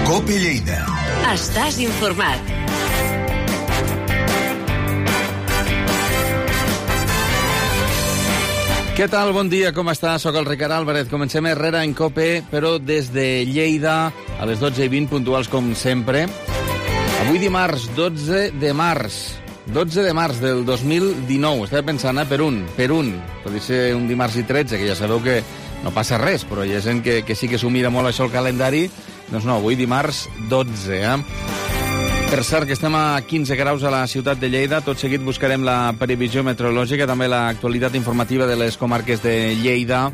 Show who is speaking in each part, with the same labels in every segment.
Speaker 1: COPE Lleida.
Speaker 2: Estàs informat.
Speaker 3: Què tal? Bon dia, com està? Soc el Ricard Álvarez. Comencem Herrera en COPE, però des de Lleida, a les 12:20, puntuals com sempre. Avui dimarts, 12 de març. 12 de març del 2019. Estava pensant, per un. Podria ser un dimarts i 13, que ja sabeu que no passa res, però hi ha gent que sí que s'ho mira molt això el calendari. Doncs no, avui dimarts 12, Per cert, que estem a 15 graus a la ciutat de Lleida. Tot seguit buscarem la previsió meteorològica, també l'actualitat informativa de les comarques de Lleida.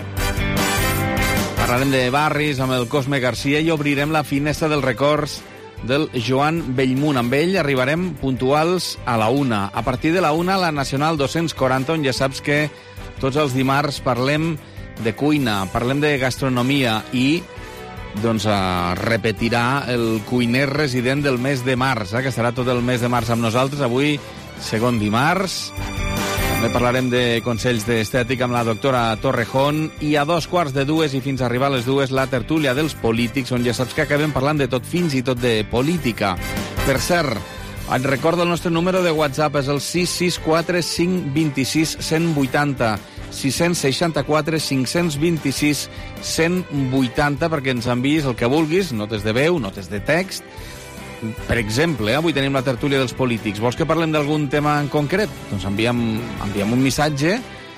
Speaker 3: Parlarem de barris amb el Cosme Garcia i obrirem la finestra dels records del Joan Bellmunt. Amb ell arribarem puntuals a la 1. A partir de la 1, la Nacional 240, on ja saps que tots els dimarts parlem de cuina, parlem de gastronomia i doncs repetirà el cuiner resident del mes de març, que estarà tot el mes de març amb nosaltres. Avui, segon dimarts. També parlarem de consells d'estètica amb la doctora Torrejón i a 2:15 i fins a arribar a les 2 la tertúlia dels polítics, on ja saps que acabem parlant de tot, fins i tot de política. Per cert, et recordo el nostre número de WhatsApp, és el 664 526 180. 664 526 180 perquè ens enviïs el que vulguis, notes de veu, notes de text. Per exemple, avui tenim la tertúlia dels polítics. Vols que parlem d'algun tema en concret? Doncs enviem un missatge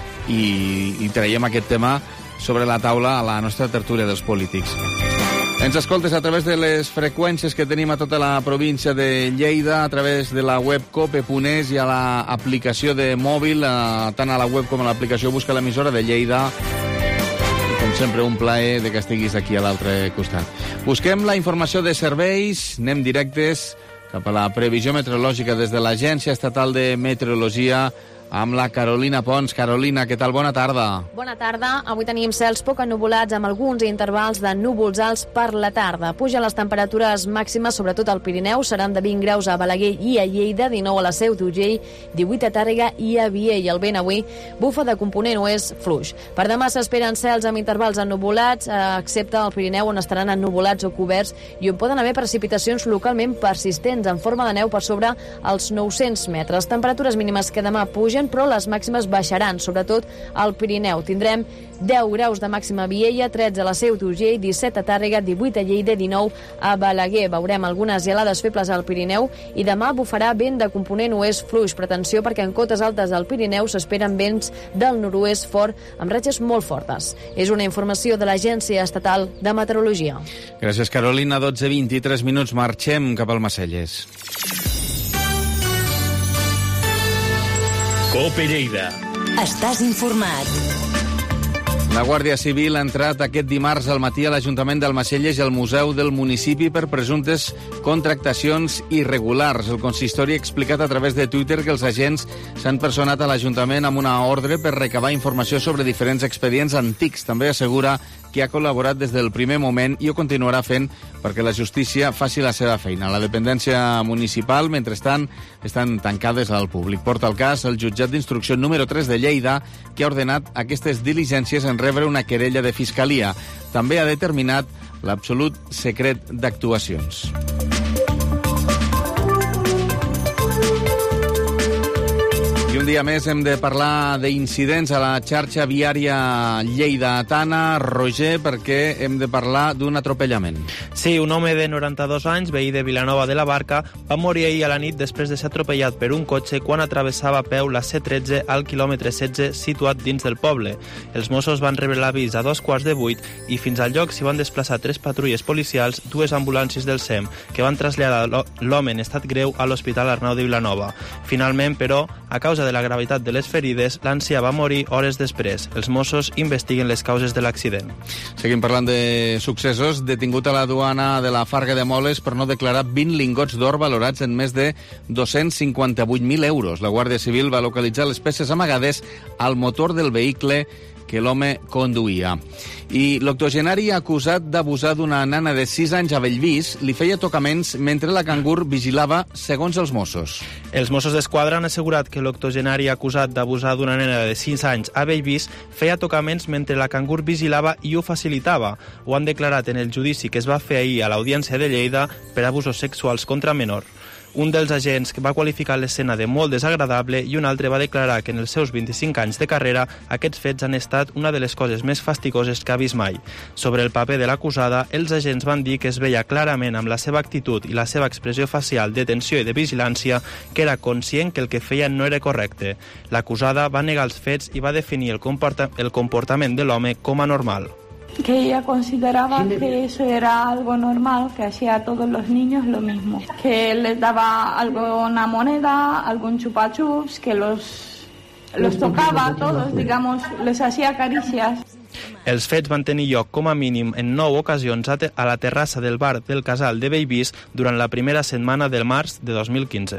Speaker 3: i traiem aquest tema sobre la taula a la nostra tertúlia dels polítics. Ens escoltes a través de les freqüències que tenim a tota la província de Lleida, a través de la web cope.es i a l'aplicació de mòbil, tant a la web com a l'aplicació. Busca l'emissora de Lleida. I, com sempre, un plaer de que estiguis aquí a l'altre costat. Busquem la informació de serveis, anem directes cap a la previsió meteorològica des de l'Agència Estatal de Meteorologia, amb la Carolina Pons. Carolina, què tal? Bona tarda.
Speaker 4: Bona tarda. Avui tenim cels poc ennuvolats amb alguns intervals de núvols alts per la tarda. Pugen les temperatures màximes, sobretot al Pirineu. Seran de 20 graus a Balaguer i a Lleida, 19 a la Seu d'Urgell, 18 a Tàrrega i a Viella. El vent avui bufa de component oest fluix. Per demà s'esperen cels amb intervals ennuvolats, excepte al Pirineu, on estaran ennuvolats o coberts i on poden haver precipitacions localment persistents en forma de neu per sobre els 900 metres. Temperatures mínimes que demà pugen, però les màximes baixaran, sobretot al Pirineu. Tindrem 10 graus de màxima a Viella, 13 a la Seu d'Urgell, 17 a Tàrrega, 18 a Lleida, 19 a Balaguer. Veurem algunes gelades febles al Pirineu i demà bufarà vent de component oest fluix. Però atenció, perquè en cotes altes del Pirineu s'esperen vents del nord-oest fort amb ratxes molt fortes. És una informació de l'Agència Estatal de Meteorologia.
Speaker 3: Gràcies, Carolina. 12:23 minuts. Marxem cap al Macelles.
Speaker 1: COPE Lleida.
Speaker 2: Estàs informat.
Speaker 3: La Guàrdia Civil ha entrat aquest dimarts al matí a l'Ajuntament d'Almacelles i al Museu del Municipi per presumptes contractacions irregulars. El consistori ha explicat a través de Twitter que els agents s'han personat a l'Ajuntament amb una ordre per recabar informació sobre diferents expedients antics. També assegura que ha col·laborat des del primer moment i ho continuarà fent perquè la justícia faci la seva feina. La dependència municipal, mentrestant, estan tancades al públic. Porta el cas el jutjat d'instrucció número 3 de Lleida, que ha ordenat aquestes diligències en rebre una querella de fiscalia. També ha determinat l'absolut secret d'actuacions. I un dia més hem de parlar d'incidents a la xarxa viària lleidatana. Roger, perquè hem de parlar d'un atropellament.
Speaker 5: Sí, un home de 92 anys, veí de Vilanova de la Barca, va morir ahir a la nit després de ser atropellat per un cotxe quan atravessava a peu la C13 al quilòmetre 16 situat dins del poble. Els Mossos van rebre l'avís a 7:15 i fins al lloc s'hi van desplaçar 3 patrulles policials, 2 ambulàncies del SEM, que van traslladar l'home en estat greu a l'Hospital Arnau de Vilanova. Finalment, però, a causa de la gravetat de les ferides, l'ancià va morir hores després. Els Mossos investiguen les causes de l'accident.
Speaker 3: Seguim parlant de successos. Detingut a la duana de la Farga de Moles per no declarar 20 lingots d'or valorats en més de 258.000 euros. La Guàrdia Civil va localitzar les peces amagades al motor del vehicle que que l'home conduïa. I l'octogenari acusat d'abusar d'una nana de 6 anys a Bellvís li feia tocaments mentre la cangur vigilava, segons els Mossos.
Speaker 5: Els Mossos d'Esquadra han assegurat que l'octogenari acusat d'abusar d'una nena de 6 anys a Bellvís feia tocaments mentre la cangur vigilava i ho facilitava. Ho han declarat en el judici que es va fer ahir a l'Audiència de Lleida per abusos sexuals contra menor. Un dels agents va qualificar l'escena de molt desagradable i un altre va declarar que en els seus 25 anys de carrera aquests fets han estat una de les coses més fastigoses que ha vist mai. Sobre el paper de l'acusada, els agents van dir que es veia clarament amb la seva actitud i la seva expressió facial de tensió i de vigilància que era conscient que el que feia no era correcte. L'acusada va negar els fets i va definir el comportament de l'home com a normal.
Speaker 1: Que ella consideraba que eso era algo normal, que hacía a todos los niños lo mismo, que les daba alguna moneda, algún chupa-chups, que los tocaba a todos, digamos, les hacía caricias.
Speaker 5: Els fets van tenir lloc com a mínim en 9 ocasions a la terrassa del bar del Casal de Bellvís durant la primera setmana del març de 2015.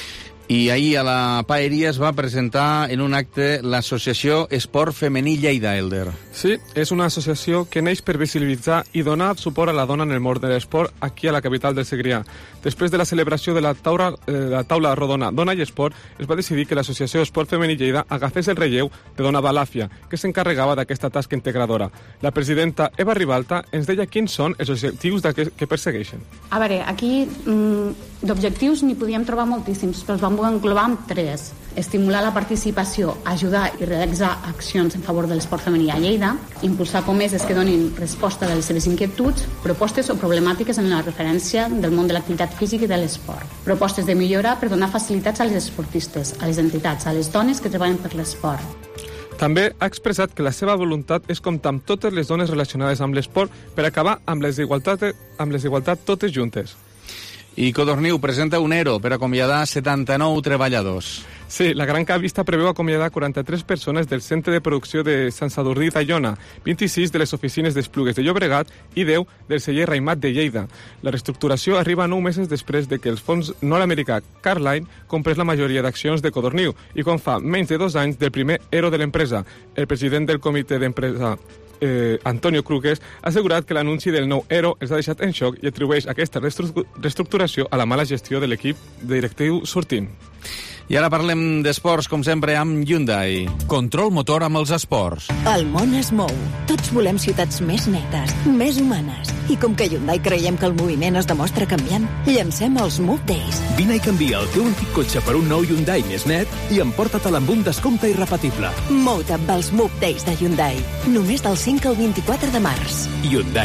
Speaker 3: I ahir a la Paeria es va presentar en un acte l'associació Esport Femení Lleida, Elder.
Speaker 6: Sí, és una associació que neix per visibilitzar i donar suport a la dona en el món de l'esport aquí a la capital del Segrià. Després de la celebració de la taula rodona Dona i Esport, es va decidir que l'associació Esport Femení Lleida agafés el relleu de Dona Balàfia, que s'encarregava d'aquesta tasca integradora. La presidenta Eva Ribalta ens deia quins són els objectius que persegueixen.
Speaker 7: A veure, aquí d'objectius n'hi podíem trobar moltíssims, però els vam englobar amb 3. Estimular la participació, ajudar i realitzar accions en favor de l'esport femení a Lleida, impulsar comeses que donin resposta a les seves inquietuds, propostes o problemàtiques en la referència del món de l'activitat física i de l'esport, propostes de millora per donar facilitats a les esportistes, a les entitats, a les dones que treballen per l'esport.
Speaker 6: També ha expressat que la seva voluntat és comptar amb totes les dones relacionades amb l'esport per acabar amb les desigualtats totes juntes.
Speaker 3: I Codorniu presenta un ERO per acomiadar 79 treballadors.
Speaker 6: Sí, la Gran Vista preveu acomiadar 43 persones del centre de producció de Sant Sadurní d'Aiona, 26 de les oficines d'Esplugues de Llobregat i 10 del celler Raimat de Lleida. La reestructuració arriba 9 mesos després de que el fons nord-americà Carlyle comprés la majoria d'accions de Codorniu i quan fa menys de 2 anys del primer ERO de l'empresa. El president del comitè d'empresa, Antonio Cruques, ha assegurat que l'anunci del nou ERO els ha deixat en xoc i atribueix aquesta reestructuració a la mala gestió de l'equip directiu sortint.
Speaker 3: I ara parlem d'esports, com sempre, amb Hyundai. Control motor amb els esports.
Speaker 2: El món es mou. Tots volem ciutats més netes, més humanes. I com que a Hyundai creiem que el moviment es demostra canviant, llancem els Move Days.
Speaker 8: Vine i canvia el teu antic cotxe per un nou Hyundai més net i emporta-te'l amb un descompte irrepetible.
Speaker 2: Mou-te amb els Move Days de Hyundai. Només del 5 al 24 de març.
Speaker 8: Hyundai.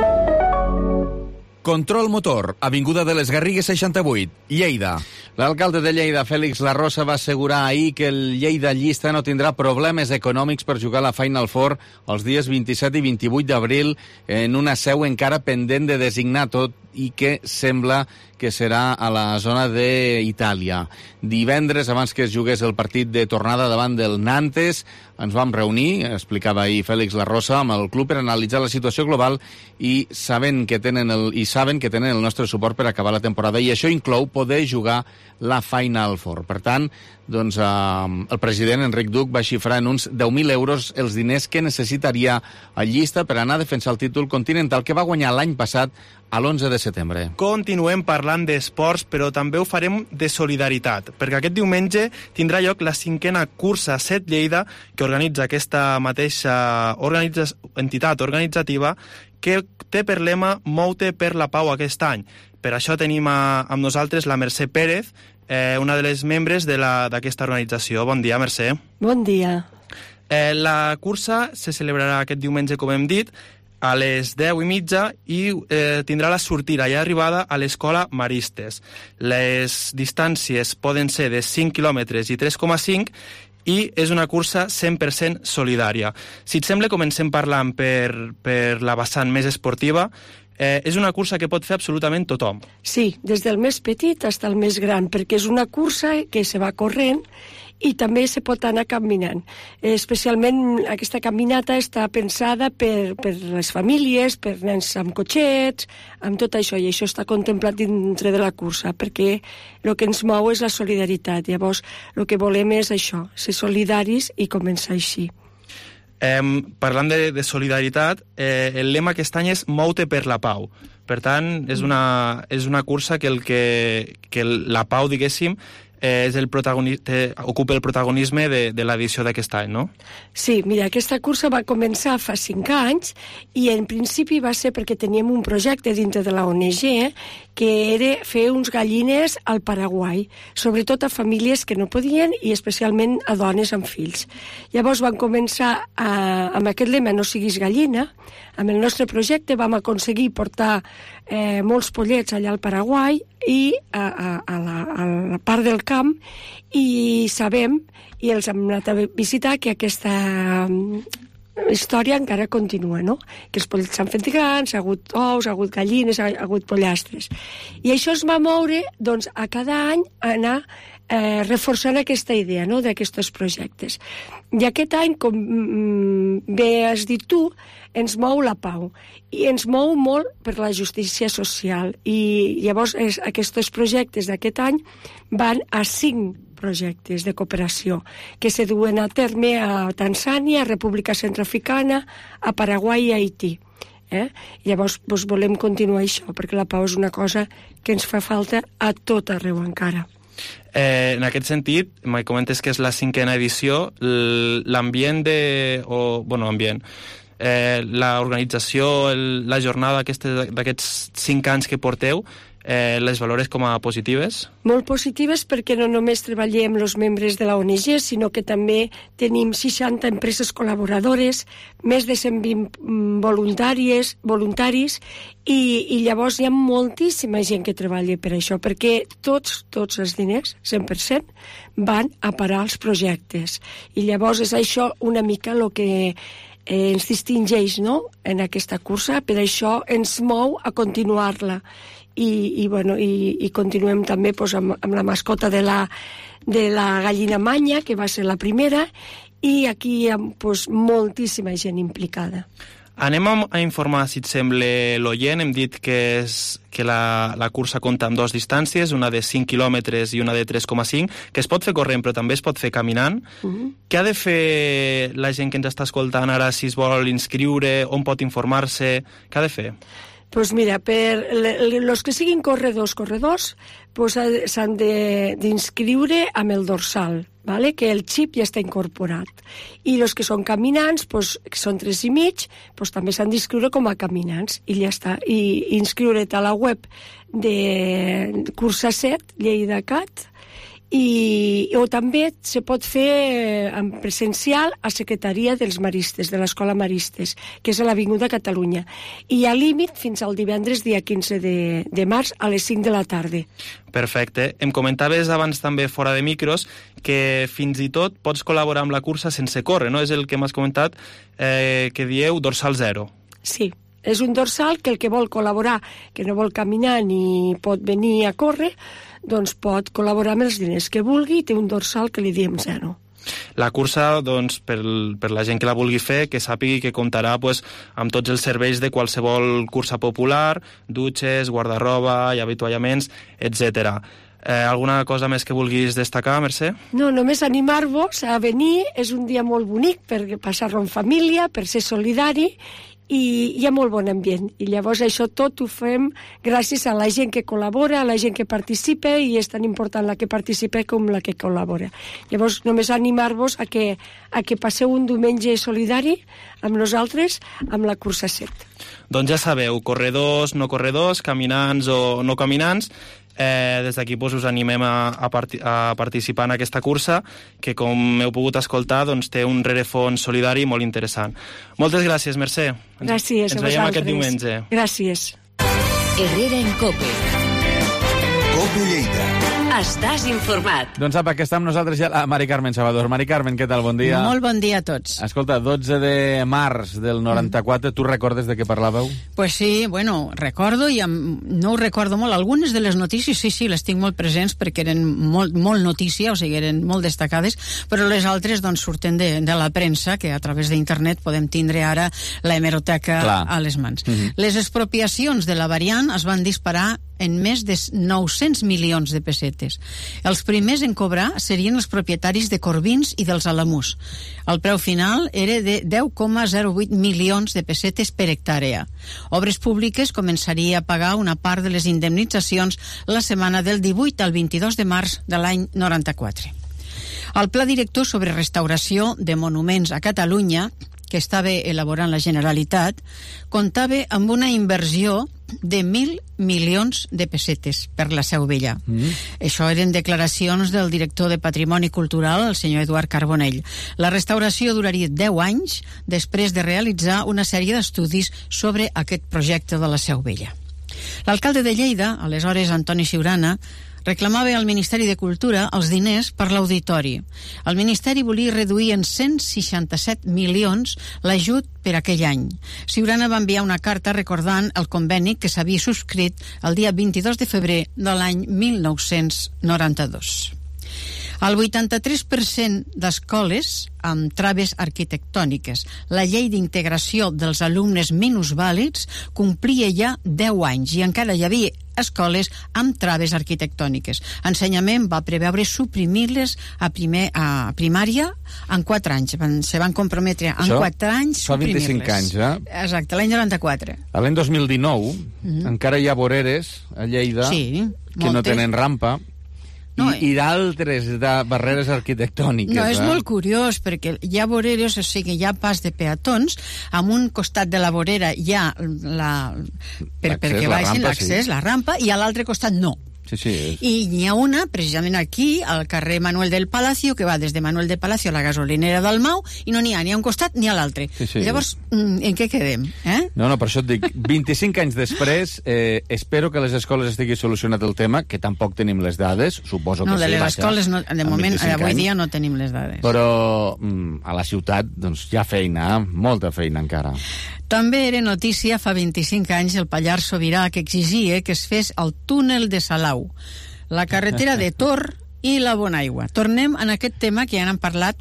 Speaker 3: Control motor, avinguda de les Garrigues 68, Lleida. L'alcalde de Lleida, Félix Larrosa, va assegurar ahir que el Lleida Llista no tindrà problemes econòmics per jugar a la Final Four els dies 27 i 28 d'abril en una seu encara pendent de designar, tot i que sembla que serà a la zona d'Itàlia. Divendres, abans que es jugués el partit de tornada davant del Nantes, ens vam reunir, explicava ahir Félix Larrosa, amb el club per analitzar la situació global i saben que tenen el nostre suport per acabar la temporada, i això inclou poder jugar la Final Four. Per tant, doncs, el president Enric Duc va xifrar en uns 10.000 euros els diners que necessitaria el Llista per anar a defensar el títol continental que va guanyar l'any passat a l'11 de setembre.
Speaker 5: Continuem parlant d'esports, però també ho farem de solidaritat, perquè aquest diumenge tindrà lloc la 5a cursa Set Lleida, que organitza aquesta mateixa entitat organitzativa que té per lema Mou-te per la pau aquest any. Per això tenim amb nosaltres la Mercè Pérez, una de les membres d'aquesta organització. Bon dia, Mercè.
Speaker 9: Bon dia.
Speaker 5: La cursa se celebrarà aquest diumenge, com hem dit, a les 10:30 i tindrà la sortida i arribada a l'Escola Maristes. Les distàncies poden ser de 5 quilòmetres i 3,5 i és una cursa 100% solidària. Si et sembla, comencem parlant per la vessant més esportiva. És una cursa que pot fer absolutament tothom.
Speaker 9: Sí, des del més petit fins al més gran, perquè és una cursa que se va corrent i també se pot anar caminant. Especialment aquesta caminata està pensada per les famílies, per nens amb cotxets, amb tot això, i això està contemplat dintre de la cursa, perquè el que ens mou és la solidaritat. Llavors, el que volem és això, ser solidaris i començar així.
Speaker 5: Parlant de solidaritat, el lema aquest any és Mou-te per la pau. Per tant, és una cursa que la pau, diguéssim, ocupa el protagonisme de l'edició d'aquest any, no?
Speaker 9: Sí, mira, aquesta cursa va començar fa 5 anys i en principi va ser perquè teníem un projecte dintre de la ONG que era fer uns gallines al Paraguai, sobretot a famílies que no podien i especialment a dones amb fills. Llavors van començar amb aquest lema No siguis gallina. Amb el nostre projecte vam aconseguir portar molts pollets allà al Paraguai i a la part del camp i sabem, i els hem anat a visitar, que aquesta història encara continua, no? Que els pollets s'han fet grans, ha hagut ous, ha hagut gallines, ha hagut pollastres. I això es va moure, doncs, a cada any anar reforçant aquesta idea, no?, d'aquests projectes. I aquest any, com bé has dit tu, ens mou la pau i ens mou molt per la justícia social i llavors aquests projectes d'aquest any van a 5 projectes de cooperació que se duen a terme a Tanzània, a República Centroafricana, a Paraguai i a Haití. Llavors volem continuar això perquè la pau és una cosa que ens fa falta a tot arreu encara.
Speaker 5: En aquest sentit, me comentes que és la 5a edició, l'ambient l'organització, la jornada d'aquests 5 anys que porteu, les valores com a positives?
Speaker 9: Molt positives perquè no només treballem els membres de la ONG, sinó que també tenim 60 empreses col·laboradores, més de 120 voluntaris i llavors hi ha moltíssima gent que treballa per això, perquè tots els diners, 100%, van a parar als projectes. I llavors és això una mica el que ens distingeix, no?, en aquesta cursa, per això ens mou a continuar-la. I continuem també amb la mascota de la gallina manya, que va ser la primera, i aquí hi ha moltíssima gent implicada.
Speaker 5: Anem a informar, si et sembla, l'oient. Hem dit que la cursa compta amb 2 distàncies, una de 5 quilòmetres i una de 3,5, que es pot fer corrent però també es pot fer caminant. Què ha de fer la gent que ens està escoltant ara si es vol inscriure, on pot informar-se? Què ha de fer?
Speaker 9: Doncs mira, per els que siguin corredors, s'han d'inscriure amb el dorsal, que el xip ja està incorporat. I els que són caminants, que són 3,5, també s'han d'inscriure com a caminants. I ja està. I inscriure't a la web de Cursa 7, Lleida-Cat, o també se pot fer en presencial a Secretaria dels Maristes, de l'Escola Maristes, que és a l'Avinguda Catalunya. I hi ha límit fins al divendres, dia 15 de març, a les 5 de la tarda.
Speaker 5: Perfecte. Em comentaves abans també fora de micros que fins i tot pots col·laborar amb la cursa sense córrer, no? És el que m'has comentat, que dieu dorsal 0.
Speaker 9: Sí. És un dorsal que el que vol col·laborar, que no vol caminar ni pot venir a córrer, doncs pot col·laborar amb els diners que vulgui i té un dorsal que li diem 0.
Speaker 5: La cursa, doncs, per la gent que la vulgui fer, que sàpigui que comptarà amb tots els serveis de qualsevol cursa popular, dutxes, guardarroba i avituallaments, etc. Alguna cosa més que vulguis destacar, Mercè?
Speaker 9: No, només animar-vos a venir. És un dia molt bonic per passar-lo en família, per ser solidari, i hi ha molt bon ambient. I llavors això tot ho fem gràcies a la gent que col·labora, a la gent que participa, i és tan important la que participa com la que col·labora. Llavors només animar-vos a que passeu un diumenge solidari amb nosaltres, amb la Cursa 7.
Speaker 5: Doncs ja sabeu, corredors, no corredors, caminants o no caminants, des d'aquí us animem a participar en aquesta cursa, que com heu pogut escoltar té un rerefons solidari molt interessant. Moltes gràcies, Mercè.
Speaker 9: Gràcies a vosaltres.
Speaker 5: Ens veiem aquest diumenge.
Speaker 9: Gràcies.
Speaker 2: Herrera en COPE.
Speaker 10: COPE Lleida.
Speaker 11: Estàs informat.
Speaker 3: Doncs apa, que està amb nosaltres ja la Mari Carmen Salvador. Mari Carmen, què tal? Bon dia.
Speaker 12: Molt bon dia a tots.
Speaker 3: Escolta, 12 de març del 94, tu recordes de què parlàveu?
Speaker 12: Pues sí, bueno, recordo, i no ho recordo molt. Algunes de les notícies, sí, les tinc molt presents perquè eren molt notícia, o sigui, eren molt destacades, però les altres doncs surten de la premsa, que a través d'internet podem tindre ara la hemeroteca a les mans. Les expropiacions de la variant es van disparar en més de 900 milions de pessetes. Els primers en cobrar serien els propietaris de Corbins i dels Alamús. El preu final era de 10,08 milions de pessetes per hectàrea. Obres Públiques començaria a pagar una part de les indemnitzacions la setmana del 18 al 22 de març de l'any 94. El Pla Director sobre Restauració de Monuments a Catalunya, que estava elaborant la Generalitat, comptava amb una inversió de 1.000 milions de pessetes per la Seu Vella. Això eren declaracions del director de Patrimoni Cultural, el senyor Eduard Carbonell. La restauració duraria 10 anys després de realitzar una sèrie d'estudis sobre aquest projecte de la Seu Vella. L'alcalde de Lleida, aleshores Antoni Siurana, reclamava al Ministeri de Cultura els diners per l'auditori. El Ministeri volia reduir en 167 milions l'ajut per aquell any. Siurana va enviar una carta recordant el conveni que s'havia subscrit el dia 22 de febrer de l'any 1992. El 83% d'escoles amb traves arquitectòniques. La llei d'integració dels alumnes minusvàlids complia ja 10 anys i encara hi havia escoles amb traves arquitectòniques. Ensenyament va preveure suprimir-les a primària en 4 anys. Se van comprometre en 4 anys suprimir-les.
Speaker 3: Fa 25 anys, eh?
Speaker 12: Exacte, l'any 94.
Speaker 3: A l'any 2019 encara hi ha voreres a Lleida que no tenen rampa. I d'altres barreres arquitectòniques.
Speaker 12: No, és molt curiós, perquè hi ha voreres, o sigui, hi ha pas de peatons, amb un costat de la vorera hi ha perquè vagin l'accés, la rampa, i a l'altre costat no.
Speaker 3: Sí.
Speaker 12: I n'hi ha una, precisament aquí, al carrer Manuel del Palacio, que va des de Manuel del Palacio a la gasolinera del Mau, i no n'hi ha ni a un costat ni a l'altre.
Speaker 3: Sí.
Speaker 12: Llavors, en què quedem?
Speaker 3: No, per això et dic, 25 anys després, espero que a les escoles estigui solucionat el tema, que tampoc tenim les dades, suposo que sí.
Speaker 12: No, de les escoles, de moment, avui dia no tenim les dades.
Speaker 3: Però a la ciutat, doncs, hi ha feina, molta feina encara.
Speaker 12: També era notícia fa 25 anys el Pallars Sobirà que exigia que es fes el túnel de Salau, la carretera de Tor i la Bonaigua. Tornem en aquest tema que ja n'han parlat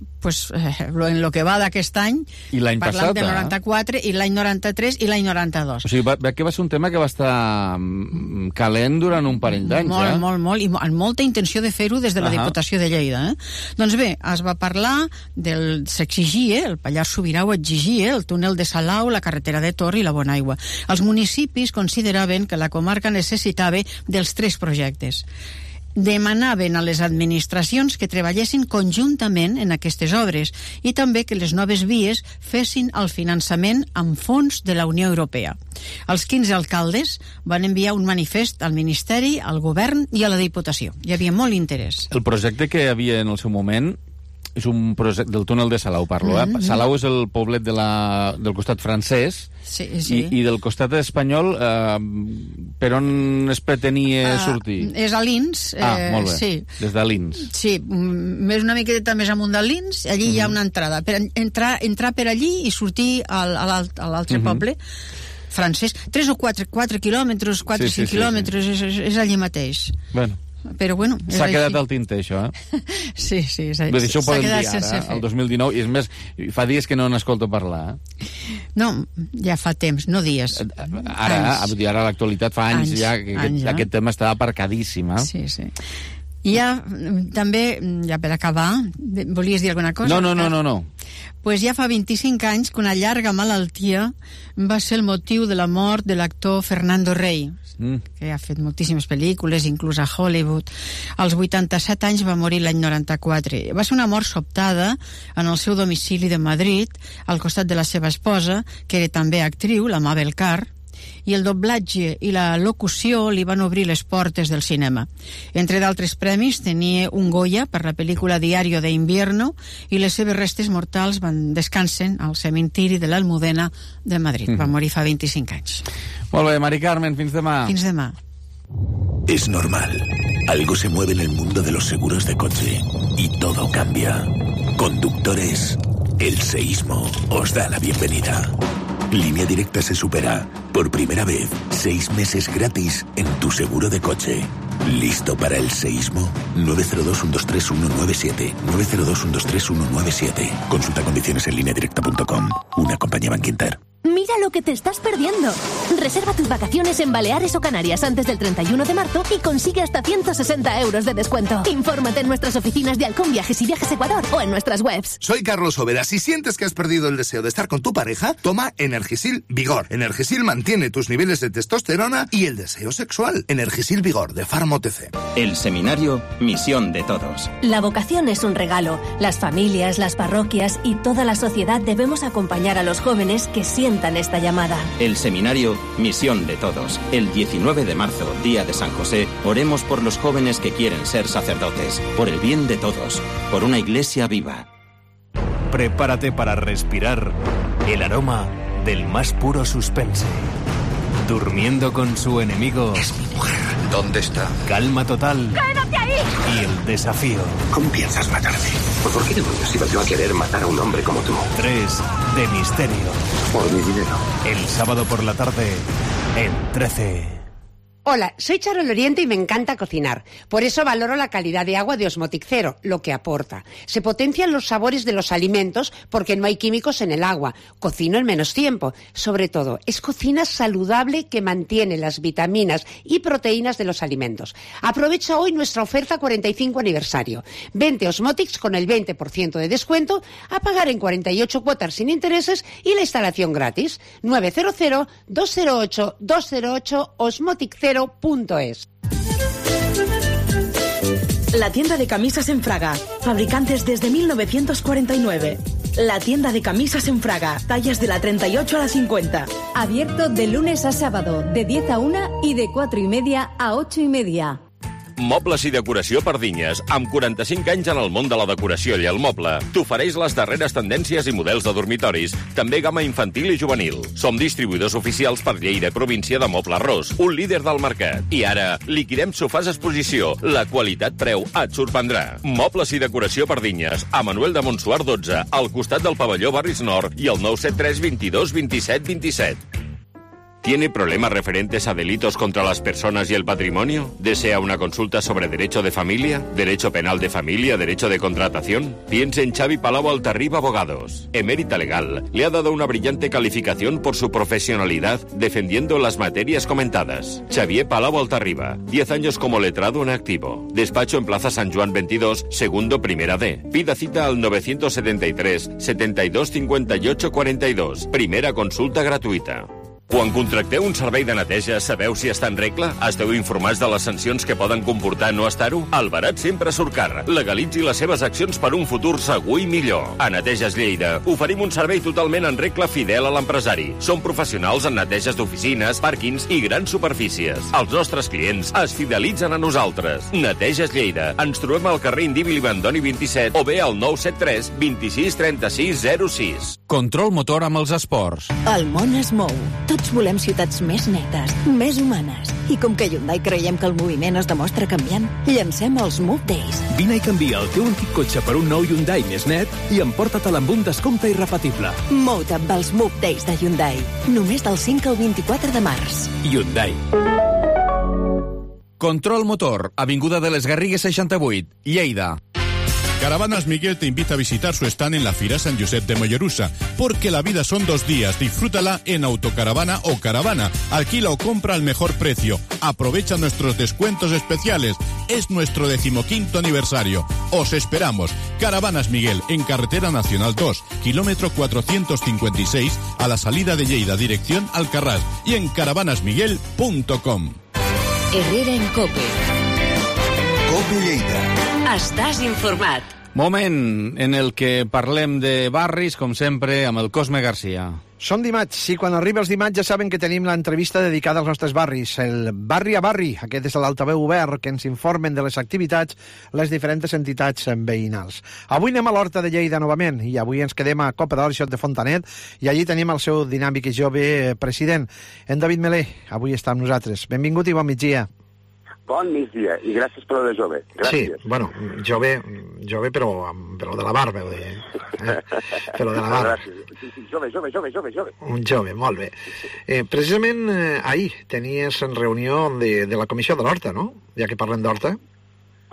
Speaker 12: en lo que va d'aquest any.
Speaker 3: I l'any passat.
Speaker 12: Parlant del 94 i l'any 93 i l'any 92.
Speaker 3: O sigui, que va ser un tema que va estar calent durant un parell d'anys.
Speaker 12: Molt, i amb molta intenció de fer-ho des de la Diputació de Lleida. Doncs bé, es va parlar s'exigia, el Pallars Sobirà ho exigia, el túnel de Salau, la carretera de Tor i la Bonaigua. Els municipis consideraven que la comarca necessitava dels 3 projectes. Demanaven a les administracions que treballessin conjuntament en aquestes obres i també que les noves vies fessin el finançament amb fons de la Unió Europea. Els 15 alcaldes van enviar un manifest al Ministeri, al Govern i a la Diputació. Hi havia molt interès.
Speaker 3: El projecte que hi havia en el seu moment és un projecte del túnel de Salau, parlo. Salau és el poblet del costat francès i del costat espanyol per on es pretenia sortir?
Speaker 12: És a Lins.
Speaker 3: Molt bé, des de Lins.
Speaker 12: Sí, més una miqueta més amunt de Lins, allí hi ha una entrada. Per entrar per allí i sortir a l'altre poble francès. 3 o 4 quilòmetres, 4 o 5 quilòmetres, és allí mateix.
Speaker 3: Bueno.
Speaker 12: Però bueno,
Speaker 3: s'ha quedat al tinter, això,
Speaker 12: Sí,
Speaker 3: això ho poden dir ara, el 2019, i és més, fa dies que no n'escolto parlar.
Speaker 12: No, ja fa temps, no dies.
Speaker 3: Ara a l'actualitat fa anys ja que aquest tema estava aparcadíssim.
Speaker 12: Sí. I ja, també, ja per acabar, volies dir alguna cosa?
Speaker 3: No.
Speaker 12: Pues ja fa 25 anys que una llarga malaltia va ser el motiu de la mort de l'actor Fernando Rey, que ha fet moltíssimes pel·lícules, inclús a Hollywood. Als 87 anys va morir l'any 94. Va ser una mort sobtada en el seu domicili de Madrid, al costat de la seva esposa, que era també actriu, la Mabel Carr, i el doblatge i la locució li van obrir les portes del cinema. Entre d'altres premis tenia un Goya per la pel·lícula Diario de Invierno i les seves restes mortals descansen al cementiri de l'Almudena de Madrid. Va morir fa 25 anys.
Speaker 3: Molt bé, Mari Carmen, fins demà.
Speaker 12: Fins demà.
Speaker 10: Es normal. Algo se mueve en el mundo de los seguros de coche y todo cambia. Conductores, el seísmo os da la bienvenida. Línea Directa se supera. Por primera vez, 6 meses gratis en tu seguro de coche. ¿Listo para el seísmo? 902-123-197. 902-123-197. Consulta condiciones en lineadirecta.com. Una compañía Bankinter.
Speaker 13: Mira lo que te estás perdiendo. Reserva tus vacaciones en Baleares o Canarias antes del 31 de marzo y consigue hasta 160 euros de descuento. Infórmate en nuestras oficinas de Halcón Viajes y Viajes Ecuador o en nuestras webs.
Speaker 14: Soy Carlos Overa. Si sientes que has perdido el deseo de estar con tu pareja, toma Energisil Vigor. Energisil mantiene tus niveles de testosterona y el deseo sexual. Energisil Vigor, de Pharma OTC.
Speaker 15: El seminario Misión de Todos.
Speaker 13: La vocación es un regalo. Las familias, las parroquias y toda la sociedad debemos acompañar a los jóvenes que sientan esta llamada.
Speaker 15: El seminario Misión de Todos. El 19 de marzo, día de San José, oremos por los jóvenes que quieren ser sacerdotes, por el bien de todos, por una iglesia viva.
Speaker 16: Prepárate para respirar el aroma del más puro suspense. Durmiendo con su enemigo.
Speaker 14: Es mi mujer. ¿Dónde está?
Speaker 16: Calma total.
Speaker 13: ¡Quédate ahí!
Speaker 16: Y el desafío.
Speaker 14: ¿Cómo piensas matarme?
Speaker 17: ¿Por qué demonios iba yo a querer matar a un hombre como tú?
Speaker 16: 3 de misterio.
Speaker 17: Por mi dinero.
Speaker 16: El sábado por la tarde, en 13.
Speaker 18: Hola, soy Charo Loriente y me encanta cocinar. Por eso valoro la calidad de agua de Osmotic Zero, lo que aporta. Se potencian los sabores de los alimentos porque no hay químicos en el agua. Cocino en menos tiempo. Sobre todo, es cocina saludable que mantiene las vitaminas y proteínas de los alimentos. Aprovecha hoy nuestra oferta 45 aniversario. Vente Osmotics con el 20% de descuento, a pagar en 48 cuotas sin intereses y la instalación gratis. 900-208-208 osmoticzero.es.
Speaker 19: La tienda de camisas en Fraga. Fabricantes desde 1949. La tienda de camisas en Fraga. Tallas de la 38 a la 50.
Speaker 20: Abierto de lunes a sábado, de 10 a 1 y de 4:30 a 8:30.
Speaker 21: Mobles i decoració Pardinyes, amb 45 anys en el món de la decoració i el moble. T'ofereix les darreres tendències i models de dormitoris, també gamma infantil i juvenil. Som distribuïdors oficials per Lleida, província de Moble Ros, un líder del mercat. I ara, liquidem sofàs exposició. La qualitat-preu et sorprendrà. Mobles i decoració Pardinyes, a Manuel de Montsuar 12, al costat del pavelló Barris Nord i el 973 22 27 27. ¿Tiene problemas referentes a delitos contra las personas y el patrimonio? ¿Desea una consulta sobre derecho de familia, derecho penal de familia, derecho de contratación? Piense en Xavi Palau Altarriba Abogados. Emérita legal, le ha dado una brillante calificación por su profesionalidad defendiendo las materias comentadas. Xavier Palau Altarriba, 10 años como letrado en activo. Despacho en Plaza San Juan 22, segundo primera D. Pida cita al 973 72 58 42. Primera consulta gratuïta. Quan contracteu un servei de neteja, sabeu si està en regla? Esteu informats de les sancions que poden comportar no estar-ho? El barat sempre surt car. Legalitzi les seves accions per un futur segur i millor. A Neteges Lleida oferim un servei totalment en regla fidel a l'empresari. Som professionals en neteges d'oficines, pàrquings i grans superfícies. Els nostres clients es fidelitzen a nosaltres. Neteges Lleida. Ens trobem al carrer Indíbil i Bandoni 27 o bé al 973 26 36 06.
Speaker 3: Control motor amb els esports.
Speaker 2: El món es mou. Tots volem ciutats més netes, més humanes. I com que a Hyundai creiem que el moviment es demostra canviant, llancem els Move Days.
Speaker 8: Vine i canvia el teu antic cotxe per un nou Hyundai més net i emporta-te'l amb un descompte irrepetible.
Speaker 2: Mou-te amb els Move Days de Hyundai. Només del 5 al 24 de març.
Speaker 8: Hyundai.
Speaker 3: Control motor, Avinguda de les Garrigues 68, Lleida.
Speaker 22: Caravanas Miguel te invita a visitar su stand en la Fira San Josep de Mollerussa, porque la vida son 2 días. Disfrútala en autocaravana o caravana. Alquila o compra al mejor precio. Aprovecha nuestros descuentos especiales. Es nuestro 15º aniversario. Os esperamos. Caravanas Miguel, en Carretera Nacional 2, kilómetro 456, a la salida de Lleida, dirección Alcarràs, y en caravanasmiguel.com.
Speaker 11: Herrera en COPE.
Speaker 10: COPE Lleida.
Speaker 11: Estàs informat.
Speaker 3: Moment en el que parlem de barris, com sempre, amb el Cosme Garcia.
Speaker 23: Són dimarts, i quan arriba els dimarts ja saben que tenim l'entrevista dedicada als nostres barris, el Barri a Barri. Aquest és l'altaveu obert que ens informen de les activitats les diferents entitats veïnals. Avui anem a l'Horta de Lleida novament, i avui ens quedem a Copa d'Orxot de Fontanet, i allí tenim el seu dinàmic i jove president, en David Melé. Avui està amb nosaltres. Benvingut i bon migdia.
Speaker 24: Bon migdia, i gràcies per lo de jove. Gràcies.
Speaker 23: Sí, bueno, jove però de la barba, però de la barba.
Speaker 24: Sí, jove.
Speaker 23: Un jove, molt bé. Precisament ahir tenies reunió de la comissió de l'Horta, no? Ja que parlem d'Horta.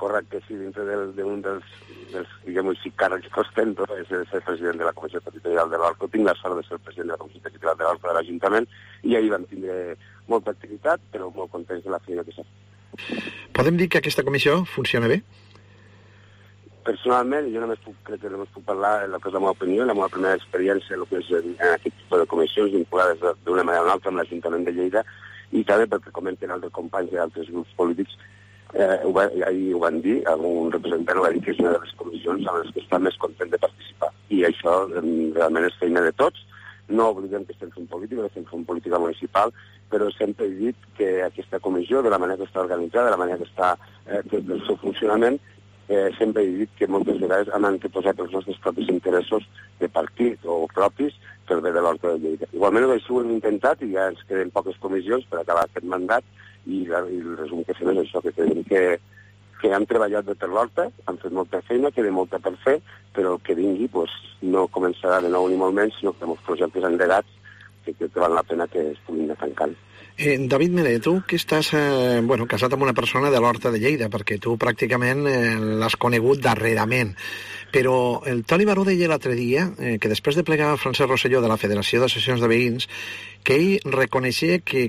Speaker 24: correcte, sí, dintre d'un dels diguem-ho així, càrrecs que ostento, és ser president de la Comissió Territorial de l'Horta. Tinc la sort de ser president de la Comissió Territorial de l'Horta de l'Ajuntament i ahir vam tindre molta activitat, però molt contents de la feina que s'ha fet.
Speaker 23: Podem dir que aquesta comissió funciona bé?
Speaker 24: Personalment, jo crec que només puc parlar el que és la meva opinió, la meva primera experiència en aquest tipus de comissions vinculades d'una manera o una altra amb l'Ajuntament de Lleida, i també perquè comenten altres companys i altres grups polítics, ahir ho van dir, algun representant ho va dir que és una de les comissions amb les que està més content de participar. I això realment és feina de tots. No oblidem que estem fent política, estem fent política municipal, però sempre he dit que aquesta comissió, de la manera que està organitzada, de la manera que està del seu funcionament, sempre he dit que moltes vegades han anteposat els nostres propis interessos de partit o propis pel bé de l'Horta de Lleida. Igualment això ho hem intentat i ja ens queden poques comissions per acabar aquest mandat i el resum que fem és això, que creiem que hem treballat bé per l'Horta, han fet molta feina, queda molta per fer, però el que vingui no començarà de nou ni molt menys, sinó que molts projectes endegats que val la pena que es puguin anar tancant.
Speaker 23: David Melé, tu que estàs casat amb una persona de l'Horta de Lleida, perquè tu pràcticament l'has conegut darrerament, però el Toni Baró deia l'altre dia que després de plegar Francesc Rosselló de la Federació d'Associacions de Veïns, que ell reconeixia que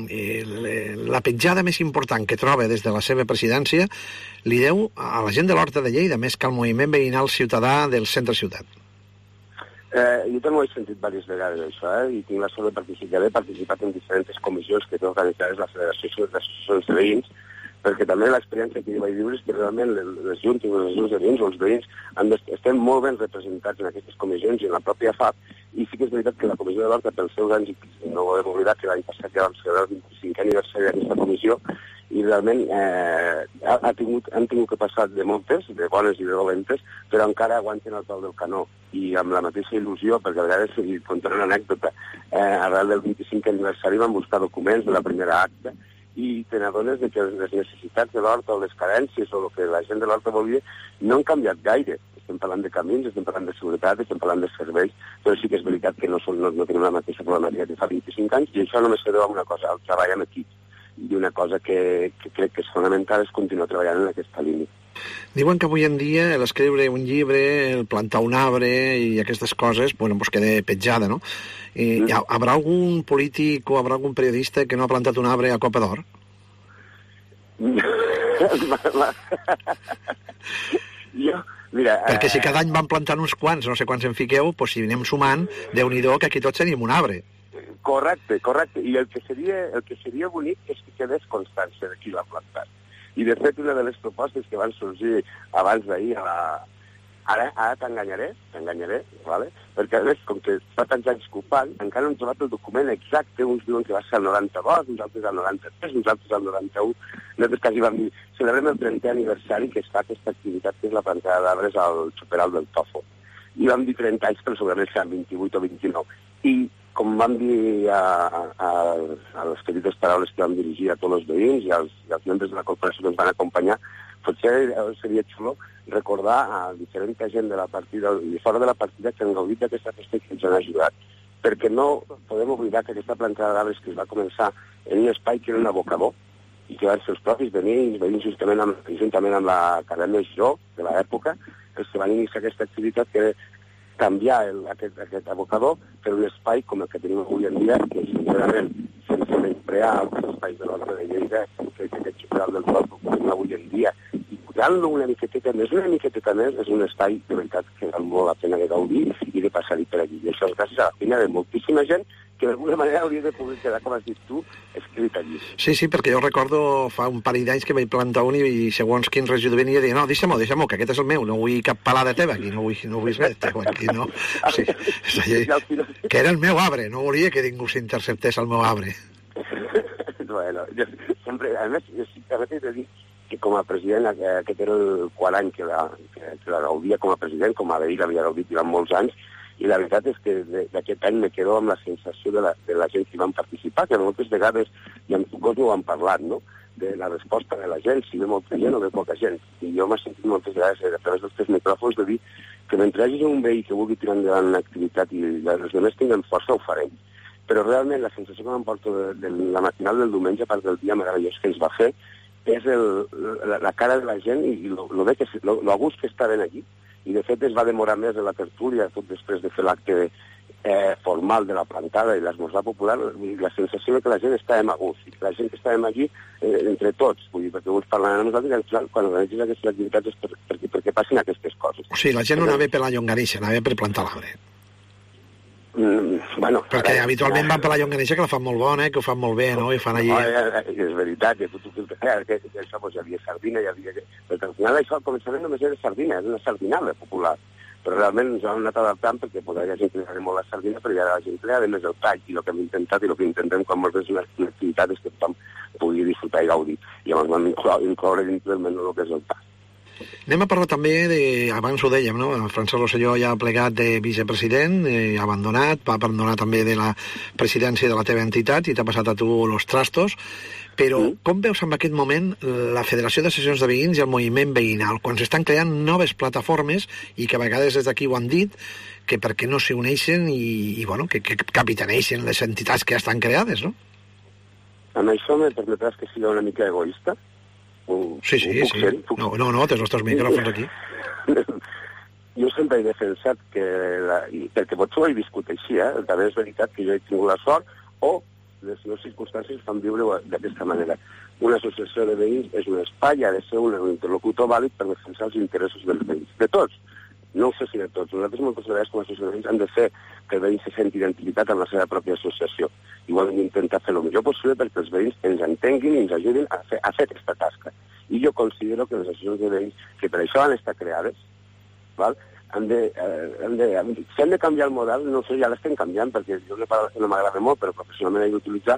Speaker 23: la petjada més important que troba des de la seva presidència li deu a la gent de l'Horta de Lleida, més que al moviment veïnal ciutadà del centre-ciutat.
Speaker 24: Jo també ho he sentit diverses vegades, això, i tinc la sort de participar. He participat en diferents comissions que té organitzades la Federació d'Associacions de Veïns, perquè també l'experiència que jo vaig viure és que realment les juntes de veïns o els veïns estem molt ben representats en aquestes comissions i en la pròpia FAP, i sí que és veritat que la Comissió de l'Horta, pels seus anys, no ho hem oblidat, que l'any passat ja vam celebrar el 25è aniversari d'aquesta comissió, i realment han tingut que passar de moltes, de bones i de dolentes, però encara aguanten el peu del canó, i amb la mateixa il·lusió, perquè a vegades, i contaré una anècdota, arrel del 25è aniversari vam buscar documents de la primera acta, i te n'adones que les necessitats de l'Horta o les carències o el que la gent de l'Horta volia no han canviat gaire. Estem parlant de camins, estem parlant de seguretat, estem parlant de serveis, però sí que és veritat que no tenim la mateixa problemàtica que fa 25 anys, i això només se deu a una cosa, el treball en equip. I una cosa que crec que és fonamental és continuar treballant en aquesta línia.
Speaker 23: Diuen que avui en dia l'escriure un llibre, el plantar un arbre i aquestes coses, queda petjada, no? Habrà algun polític o habrà algun periodista que no ha plantat un arbre a Copa d'Or? Perquè si cada any van plantant uns quants, no sé quants en fiqueu, si anem sumant, Déu-n'hi-do que aquí tots tenim un arbre.
Speaker 24: Correcte. I el que seria bonic és que quedés constància de qui l'ha plantat. I, de fet, una de les propostes que van sorgir abans d'ahir ara t'enganyaré, ¿vale? Perquè, a més, com que fa tants anys que ho fan, encara no han trobat el document exacte, uns diuen que va ser el 92, uns altres el 93, uns altres el 91, nosaltres quasi vam dir, celebrem el 30è aniversari que es fa aquesta activitat, que és la plantada d'arbres al Xoperal del Tòfol. I vam dir 30 anys, però segurament seran 28 o 29. I com vam dir a les petites paraules que vam dirigir a tots els veïns i als membres de la corporació que ens van acompanyar, potser seria xulo recordar a diferent gent de la partida i fora de la partida que han gaudit d'aquesta festa que ens han ajudat. Perquè no podem oblidar que aquesta plantada d'arbres que es va començar en un espai que era un abocador i que van ser els propis veïns juntament amb l'Acadèmia Giró de l'època, els que van iniciar aquesta activitat que era canviar aquest abocador per un espai com el que tenim avui en dia, que sincerament, sense menysprear altres espais de l'Horta de Lleida, que aquest Xoperal del Tòfol que tenim avui en dia, i posant-lo una miqueteta més, és un espai de veritat que val molt la pena de gaudir i de passar-hi per allí. I això és gràcies a la feina de moltíssima gent que d'alguna manera hauria de poder quedar, com has dit tu, escrit allí.
Speaker 23: Sí, perquè jo recordo fa un parell d'anys que vaig plantar un i segons quin regidor venia i deia, no, deixa-m'ho, que aquest és el meu, no vull cap palada teva aquí, no vull res teu aquí, no. Sí, que era el meu arbre, no volia que ningú s'interceptés el meu arbre.
Speaker 24: Bueno, jo sempre, a més, he de dir que com a president, aquest era el quart any que la gaudia com a president, com a veí l'havia gaudit durant molts anys, i la veritat és que d'aquest any me quedo amb la sensació de la gent que hi van participar, que moltes vegades, i amb tu ho han parlat, no?, de la resposta de la gent, si ve molta gent o ve poca gent. I jo m'he sentit moltes vegades a través dels teus micròfons de dir que mentre hi hagi un veí que vulgui tirar endavant una activitat i els altres tinguen força, ho farem. Però realment la sensació que m'emporto de la matinal del diumenge, a part del dia meravellós que ens va fer, és la cara de la gent i lo gust que estaven allí. I, de fet, es va demorar més en la tertúlia, tot després de fer l'acte formal de la plantada i l'esmorzar popular, la sensació que la gent estàvem a gust, i que la gent que estàvem allí entre tots, vull dir, perquè uns parlant amb nosaltres, i al final, quan organitzes aquestes activitats és perquè passin aquestes coses.
Speaker 23: O sigui, la gent no anava per la llonganissa, anava per plantar l'arbre.
Speaker 24: Bueno,
Speaker 23: perquè habitualment van per la llonganissa, que la fan molt bona, que ho fan molt bé, no? I fan allí...
Speaker 24: És veritat, que això, hi havia sardina, però al final això al començament només era sardina, era una sardinada popular, però realment ens hem anat adaptant perquè hi ha gent que li agrada molt la sardina, però hi ha la gent que li agrada més el tall, i el que hem intentat i el que intentem quan moltes és una activitat és que tothom pugui disfrutar i gaudir, i llavors vam incloure dintre del menú el que és el tall.
Speaker 23: Anem a parlar també abans ho dèiem, no? Francesc Rosselló ja ha plegat de vicepresident, abandonat, va abandonar també de la presidència de la teva entitat i t'ha passat a tu los trastos, però com veus en aquest moment la Federació d'Associacions de Veïns i el moviment veïnal, quan s'estan creant noves plataformes i que a vegades des d'aquí ho han dit, que per què no s'uneixen i bueno, que capitaneixen les entitats que ja estan creades, no?
Speaker 24: Amb això me permetràs que sigui una mica egoista?
Speaker 23: Sí. No, tens els teus micròfons aquí.
Speaker 24: Jo sempre he defensat que, perquè potser ho he viscut així, també és veritat que jo he tingut la sort, o les meves circumstàncies fan viure d'aquesta manera. Una associació de veïns és un espai, ha de ser un interlocutor vàlid per defensar els interessos dels veïns, de tots. No ho sé si de tots. Nosaltres moltes vegades com a associacions han de fer que el veïn se senti identificat amb la seva pròpia associació. I ho hem d'intentar fer el millor possible perquè els veïns ens entenguin i ens ajudin a fer aquesta tasca. I jo considero que les associacions de veïns, que per això han estat creades, val? Si han de canviar el model, no sé, ja l'estem canviant, perquè jo una paraula que no m'agrada molt, però professionalment he d'utilitzar,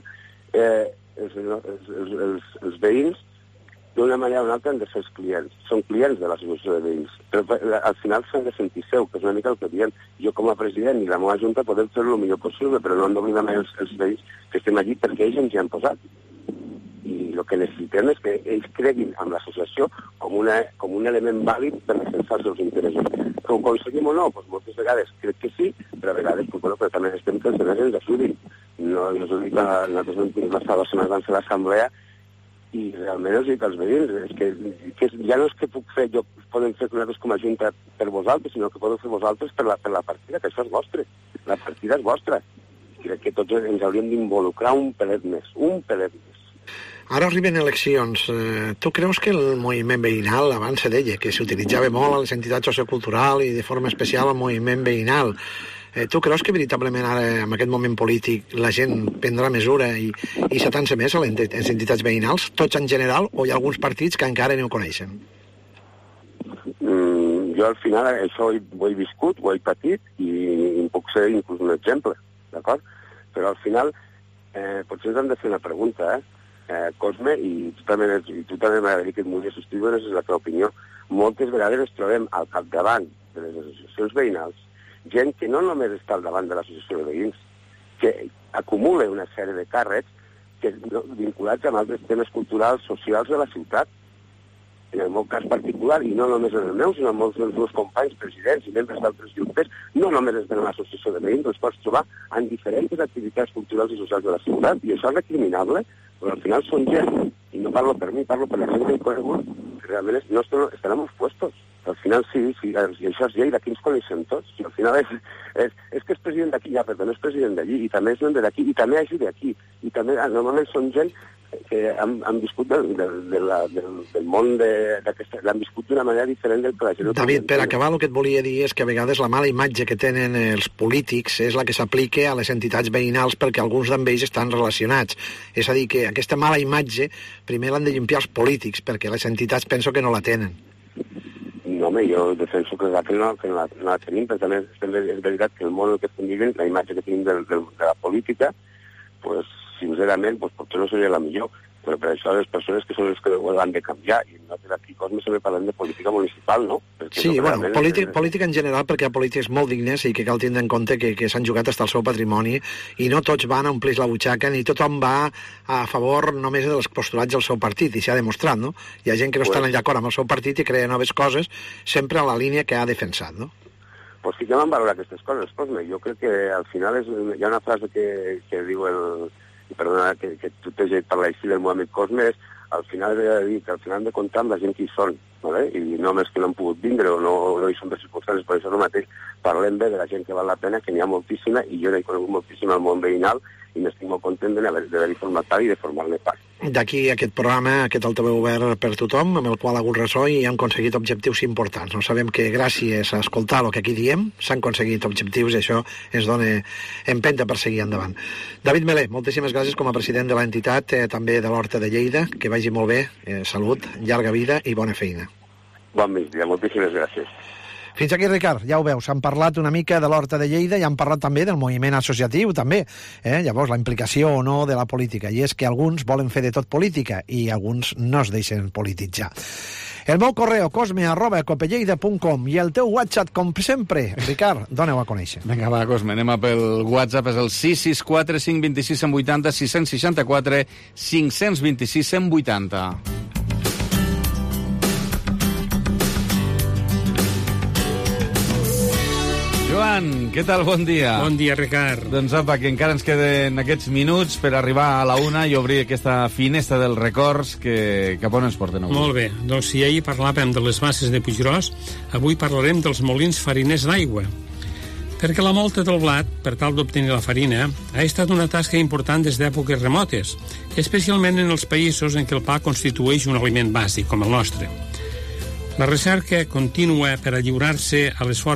Speaker 24: els veïns d'una manera o una altra han de ser els clients. Són clients de l'associació de veïns. Però al final s'han de sentir seu, que és una mica el que diem. Jo com a president i la meva junta podem fer el millor possible, però no hem d'oblidar mai els veïns que estem allí perquè ells ens hi han posat. I el que necessitem és que ells creguin en l'associació com un element vàlid per defensar els seus interessos. Que ho aconseguim o no? Doncs moltes vegades crec que sí, però a vegades però també estem que els demés ens ajudin. No, jo us ho dic, nosaltres vam tenir les 2 setmanes van fer l'assemblea i realment els dic als veïns, és que ja no és que podem fer nosaltres com a junta per vosaltres, sinó que podeu fer vosaltres per la partida, que això és vostre. La partida és vostra. Crec que tots ens hauríem d'involucrar un pelet més.
Speaker 23: Ara arriben eleccions. Tu creus que el moviment veïnal, abans se deia que s'utilitzava molt a les entitats socioculturals i de forma especial al moviment veïnal, tu creus que veritablement ara, en aquest moment polític, la gent prendrà mesura i s'atansa més a les entitats veïnals, tots en general, o hi ha alguns partits que encara no ho coneixen?
Speaker 24: Jo al final això ho he viscut, ho he patit i puc ser inclús un exemple, d'acord? Però al final potser ens hem de fer una pregunta, Cosme, i tu també m'agradaria que et vulguis subscriure, és la teva opinió. Moltes vegades ens trobem al capdavant de les associacions veïnals gent que no només està al davant de l'associació de veïns, que acumula una sèrie de càrrecs vinculats amb altres temes culturals, socials de la ciutat. En el meu cas particular, i no només en el meu, sinó en molts dels meus companys, presidents i membres d'altres juntes, no només es tenen l'associació de veïns, els pots trobar en diferents activitats culturals i socials de la ciutat, i això és recriminable, però al final són gent, i no parlo per mi, parlo per la gent que he conegut, que realment no estan en els puestos. Al final sí, i això és llei, d'aquí ens coneixem tots. I al final és que és president d'aquí, ja, però també és president d'allí, i també és membre d'aquí, i també ajuda aquí. I també, normalment són gent que han viscut del món d'aquesta... L'han viscut d'una manera diferent del que la gent...
Speaker 23: David, per acabar, el que et volia dir és que a vegades la mala imatge que tenen els polítics és la que s'aplica a les entitats veïnals perquè alguns d'ells estan relacionats. És a dir, que aquesta mala imatge primer l'han de llimpiar els polítics, perquè les entitats penso que no la tenen.
Speaker 24: No, home, jo defenso que no la tenim, però també és veritat que el món en què estem vivint, la imatge que tenim de la política, pues, sincerament, potser no seria la millor, però per això les persones que són les que ho han de canviar, i nosaltres aquí Cosme sempre parlem de política municipal, no?
Speaker 23: Sí, bueno, política en general, perquè hi ha polítics molt dignes i que cal tindre en compte que s'han jugat fins al seu patrimoni i no tots van a omplir la butxaca ni tothom va a favor només dels postulats del seu partit, i s'ha demostrat, no? Hi ha gent que no està d'acord amb el seu partit i crea noves coses sempre a la línia que ha defensat, no?
Speaker 24: Pues sí que van valorar aquestes coses, Cosme. Jo crec que al final hi ha una frase que diu perdona que tu t'has parlat així del Mohamed Cosme, és al final he de dir que al final hem de comptar amb la gent que hi són, ¿vale? I no amb els que no han pogut vindre o no hi són per circumstàncies, per això el mateix parlem bé de la gent que val la pena, que n'hi ha moltíssima, i jo n'he conegut moltíssim al món veïnal, i m'estic molt content d'haver-hi format part i de formar-ne part.
Speaker 23: D'aquí aquest programa, aquest altaveu obert per tothom, amb el qual algun ressò i han aconseguit objectius importants. No sabem que gràcies a escoltar el que aquí diem s'han aconseguit objectius i això ens dona empenta per seguir endavant. David Melé, moltíssimes gràcies com a president de l'entitat, també de l'Horta de Lleida, que vagi molt bé, salut, llarga vida i bona feina.
Speaker 24: Bon migdia, moltíssimes gràcies.
Speaker 23: Fins aquí, Ricard, ja ho veus, han parlat una mica de l'Horta de Lleida i han parlat també del moviment associatiu, també. Llavors, la implicació o no de la política. I és que alguns volen fer de tot política i alguns no es deixen polititzar. El meu correu, cosme@copelleida.com, i el teu WhatsApp, com sempre. Ricard, dona-ho a conèixer.
Speaker 3: Vinga, va, Cosme, anem a pel WhatsApp, és el 664 526 180, 664 526 180. Joan, què tal? Bon dia.
Speaker 1: Bon dia, Ricard.
Speaker 3: Doncs apa, que encara ens queden aquests minuts per arribar a la una i obrir aquesta finestra dels records que cap on ens porten avui.
Speaker 1: Molt bé, doncs si ahir parlàvem de les basses de Puiggròs, avui parlarem dels molins fariners d'aigua. Perquè la molta del blat, per tal d'obtenir la farina, ha estat una tasca important des d'èpoques remotes, especialment en els països en què el pa constitueix un aliment bàsic, com el nostre. La recerca contínua per lliurar-se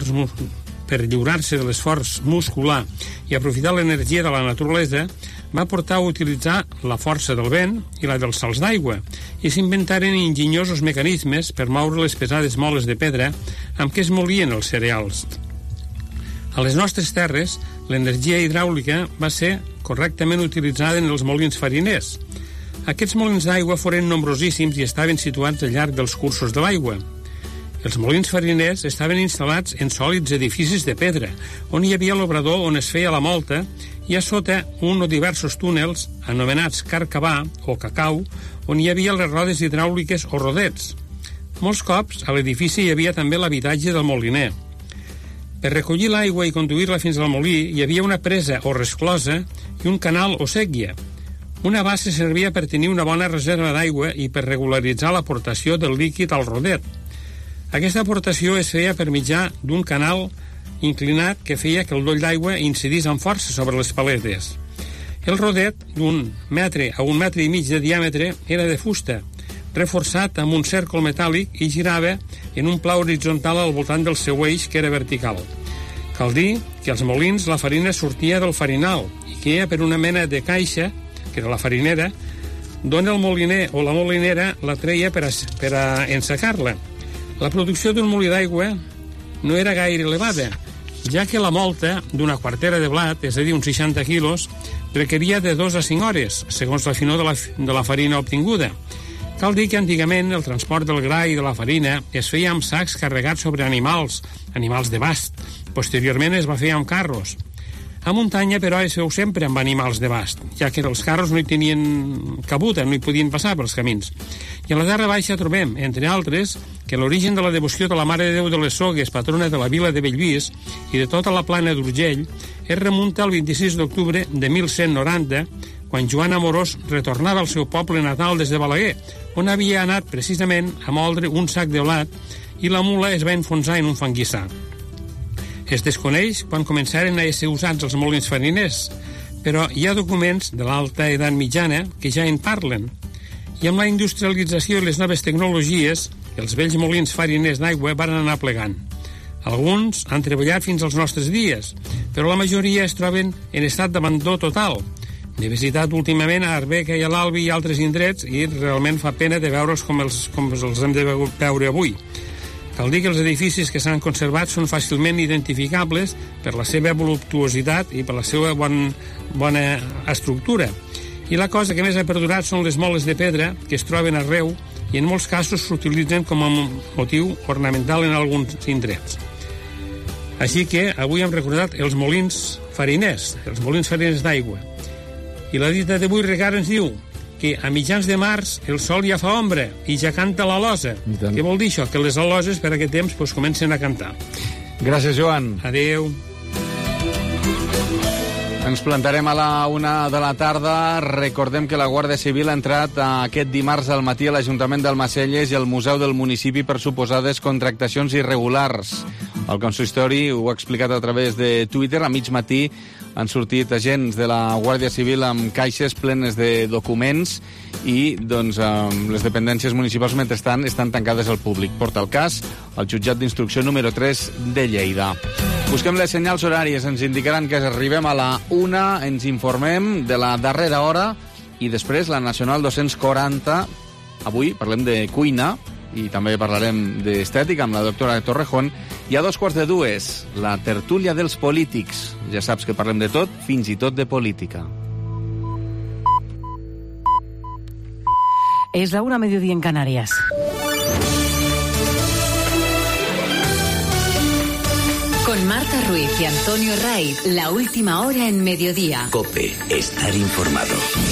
Speaker 1: de l'esforç muscular i aprofitar l'energia de la naturalesa va portar a utilitzar la força del vent i la dels salts d'aigua i s'inventaren enginyosos mecanismes per moure les pesades moles de pedra amb què es molien els cereals. A les nostres terres, l'energia hidràulica va ser correctament utilitzada en els molins fariners. Aquests molins d'aigua foren nombrosíssims i estaven situats al llarg dels cursos de l'aigua. Els molins fariners estaven instal·lats en sòlids edificis de pedra, on hi havia l'obrador on es feia la molta, i a sota un o diversos túnels, anomenats carcabà o cacau, on hi havia les rodes hidràuliques o rodets. Molts cops a l'edifici hi havia també l'habitatge del moliner. Per recollir l'aigua i conduir-la fins al molí hi havia una presa o resclosa i un canal o sèquia. Una bassa servia per tenir una bona reserva d'aigua i per regularitzar l'aportació del líquid al rodet. Aquesta aportació es feia per mitjà d'un canal inclinat que feia que el doll d'aigua incidís amb força sobre les paletes. El rodet, d'un metre a 1,5 metres de diàmetre, era de fusta, reforçat amb un cèrcol metàl·lic i girava en un pla horitzontal al voltant del seu eix, que era vertical. Cal dir que als molins la farina sortia del farinal i queia per una mena de caixa, que era la farinera, d'on el moliner o la molinera la treia per a ensecar-la. La producció d'un molí d'aigua no era gaire elevada, ja que la molta d'una quartera de blat, és a dir, uns 60 quilos, requeria de 2 a 5 hores, segons la finor de la farina obtinguda. Cal dir que antigament el transport del gra i de la farina es feia amb sacs carregats sobre animals de bast. Posteriorment es va fer amb carros. A muntanya, però, es feu sempre amb animals de bast, ja que els carros no hi tenien cabuda, no hi podien passar pels camins. I a la Terra Baixa trobem, entre altres, que l'origen de la devoció de la Mare de Déu de les Sogues, patrona de la vila de Bellvís i de tota la plana d'Urgell, es remunta al 26 d'octubre de 1190, quan Joan Amorós retornava al seu poble natal des de Balaguer, on havia anat precisament a moldre un sac de blat i la mula es va enfonsar en un fanguissar. Es desconeix quan començaren a ser usats els molins fariners, però hi ha documents de l'alta edat mitjana que ja en parlen. I amb la industrialització i les noves tecnologies, els vells molins fariners d'aigua van anar plegant. Alguns han treballat fins als nostres dies, però la majoria es troben en estat d'abandó total. N'he visitat últimament a Arbeca i a l'Albi i altres indrets i realment fa pena de veure'ls com els hem de veure avui. Cal dir que els edificis que s'han conservat són fàcilment identificables per la seva voluptuositat i per la seva bona estructura. I la cosa que més ha perdurat són les moles de pedra que es troben arreu i en molts casos s'utilitzen com a motiu ornamental en alguns indrets. Així que avui hem recordat els molins fariners d'aigua. I la dita d'avui, Ricard, ens diu que a mitjans de març el sol ja fa ombra i ja canta l'alosa. Què vol dir això? Que les aloses per aquest temps comencen a cantar.
Speaker 3: Gràcies, Joan.
Speaker 1: Adéu.
Speaker 3: Ens plantarem a la 1 de la tarda. Recordem que la Guàrdia Civil ha entrat aquest dimarts al matí a l'Ajuntament d'Almacelles i al Museu del Municipi per suposades contractacions irregulars. El consistori ho ha explicat a través de Twitter. A mig matí han sortit agents de la Guàrdia Civil amb caixes plenes de documents i doncs, les dependències municipals mentrestant estan tancades al públic. Porta el cas al jutjat d'instrucció número 3 de Lleida. Busquem les senyals horàries, ens indicaran que arribem a la 1, ens informem de la darrera hora i després la Nacional 240. Avui parlem de cuina i també parlarem d'estètica amb la doctora Torrejón. I a 2:15, la tertúlia dels polítics. Ja saps que parlem de tot, fins i tot de política.
Speaker 4: Es la 1:00 mediodía en Canarias.
Speaker 11: Con Marta Ruiz y Antonio Raiz, la última hora en mediodía.
Speaker 10: COPE, estar informado.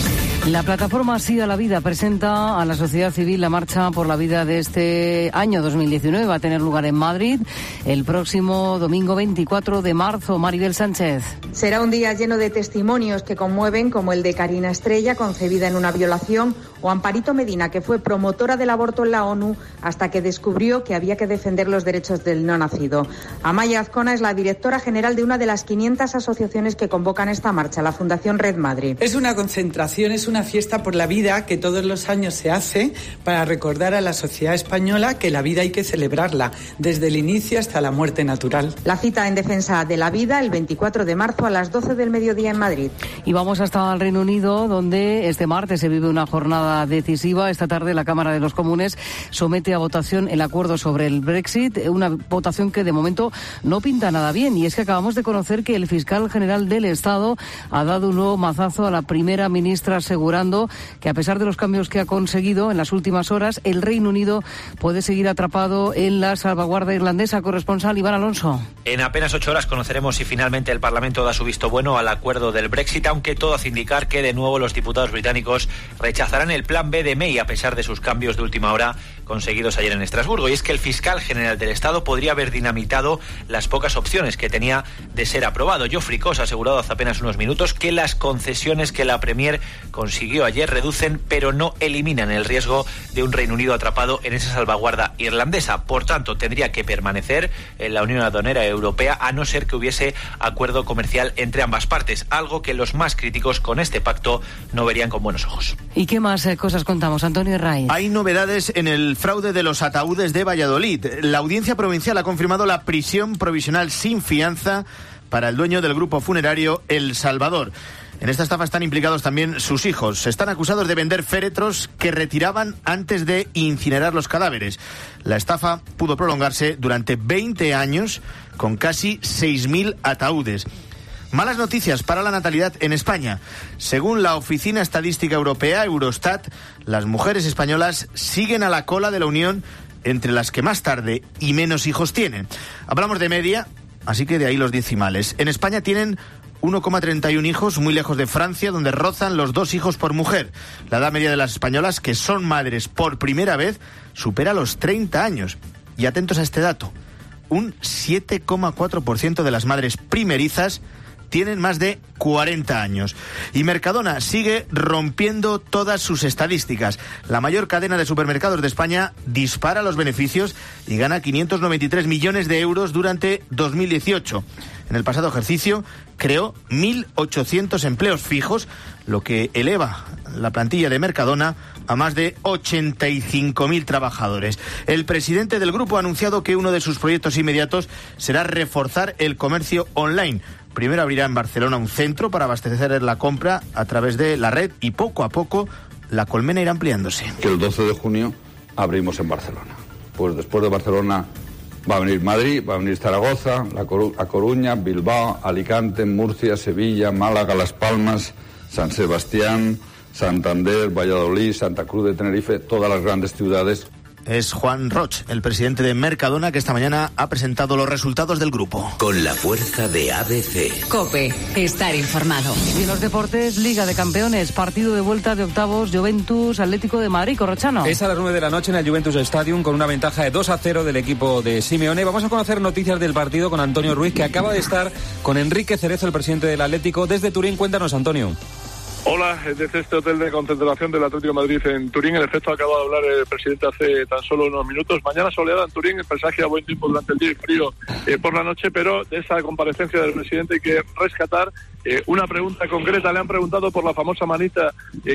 Speaker 4: La plataforma Sí a la Vida presenta a la sociedad civil la marcha por la vida de este año 2019. Va a tener lugar en Madrid el próximo domingo 24 de marzo. Maribel Sánchez.
Speaker 5: Será un día lleno de testimonios que conmueven, como el de Karina Estrella, concebida en una violación, o Amparito Medina, que fue promotora del aborto en la ONU hasta que descubrió que había que defender los derechos del no nacido. Amaya Azcona es la directora general de una de las 500 asociaciones que convocan esta marcha, la Fundación Red Madre.
Speaker 6: Es una concentración, es una fiesta por la vida que todos los años se hace para recordar a la sociedad española que la vida hay que celebrarla, desde el inicio hasta la muerte natural.
Speaker 5: La cita en defensa de la vida el 24 de marzo a las 12 del mediodía en Madrid.
Speaker 4: Y vamos hasta el Reino Unido, donde este martes se vive una jornada decisiva. Esta tarde la Cámara de los Comunes somete a votación el acuerdo sobre el Brexit, una votación que de momento no pinta nada bien. Y es que acabamos de conocer que el fiscal general del Estado ha dado un nuevo mazazo a la primera ministra, asegurando que a pesar de los cambios que ha conseguido en las últimas horas, el Reino Unido puede seguir atrapado en la salvaguarda irlandesa. Corresponsal Iván Alonso.
Speaker 7: En apenas 8 horas conoceremos si finalmente el Parlamento da su visto bueno al acuerdo del Brexit, aunque todo hace indicar que de nuevo los diputados británicos rechazarán el plan B de May a pesar de sus cambios de última hora conseguidos ayer en Estrasburgo. Y es que el fiscal general del Estado podría haber dinamitado las pocas opciones que tenía de ser aprobado. Geoffrey Coss ha asegurado hace apenas unos minutos que las concesiones que la Premier consiguió ayer reducen pero no eliminan el riesgo de un Reino Unido atrapado en esa salvaguarda irlandesa. Por tanto, tendría que permanecer en la Unión Aduanera Europea a no ser que hubiese acuerdo comercial entre ambas partes, algo que los más críticos con este pacto no verían con buenos ojos.
Speaker 4: ¿Y qué más cosas contamos, Antonio Raiz?
Speaker 25: Hay novedades en el fraude de los ataúdes de Valladolid. La Audiencia Provincial ha confirmado la prisión provisional sin fianza para el dueño del grupo funerario El Salvador. En esta estafa están implicados también sus hijos. Están acusados de vender féretros que retiraban antes de incinerar los cadáveres. La estafa pudo prolongarse durante 20 años con casi 6.000 ataúdes. Malas noticias para la natalidad en España. Según la Oficina Estadística Europea, Eurostat, las mujeres españolas siguen a la cola de la Unión entre las que más tarde y menos hijos tienen. Hablamos de media, así que de ahí los decimales. En España tienen 1,31 hijos, muy lejos de Francia, donde rozan los 2 hijos por mujer. La edad media de las españolas que son madres por primera vez supera los 30 años. Y atentos a este dato, un 7,4% de las madres primerizas tienen más de 40 años. Y Mercadona sigue rompiendo todas sus estadísticas. La mayor cadena de supermercados de España dispara los beneficios y gana 593 millones de euros durante 2018. En el pasado ejercicio creó 1.800 empleos fijos, lo que eleva la plantilla de Mercadona a más de 85.000 trabajadores. El presidente del grupo ha anunciado que uno de sus proyectos inmediatos será reforzar el comercio online. Primero abrirá en Barcelona un centro para abastecer la compra a través de la red y poco a poco la colmena irá ampliándose.
Speaker 26: Que el 12 de junio abrimos en Barcelona. Pues después de Barcelona va a venir Madrid, va a venir Zaragoza, A Coruña, Bilbao, Alicante, Murcia, Sevilla, Málaga, Las Palmas, San Sebastián, Santander, Valladolid, Santa Cruz de Tenerife, todas las grandes ciudades.
Speaker 25: Es Juan Roch, el presidente de Mercadona, que esta mañana ha presentado los resultados del grupo.
Speaker 10: Con la fuerza de ABC.
Speaker 11: COPE, estar informado.
Speaker 4: Y en los deportes, Liga de Campeones, partido de vuelta de octavos, Juventus Atlético de Madrid, Corrochano.
Speaker 9: Es a las 9 de la noche en el Juventus Stadium con una ventaja de 2-0 del equipo de Simeone. Vamos a conocer noticias del partido con Antonio Ruiz, que acaba de estar con Enrique Cerezo, el presidente del Atlético, desde Turín. Cuéntanos, Antonio.
Speaker 12: Hola, desde este hotel de concentración del Atlético de Madrid en Turín. En efecto, acaba de hablar el presidente hace tan solo unos minutos. Mañana soleada en Turín, el paisaje a buen tiempo durante el día y frío por la noche, pero de esa comparecencia del presidente hay que rescatar una pregunta concreta. Le han preguntado por la famosa manita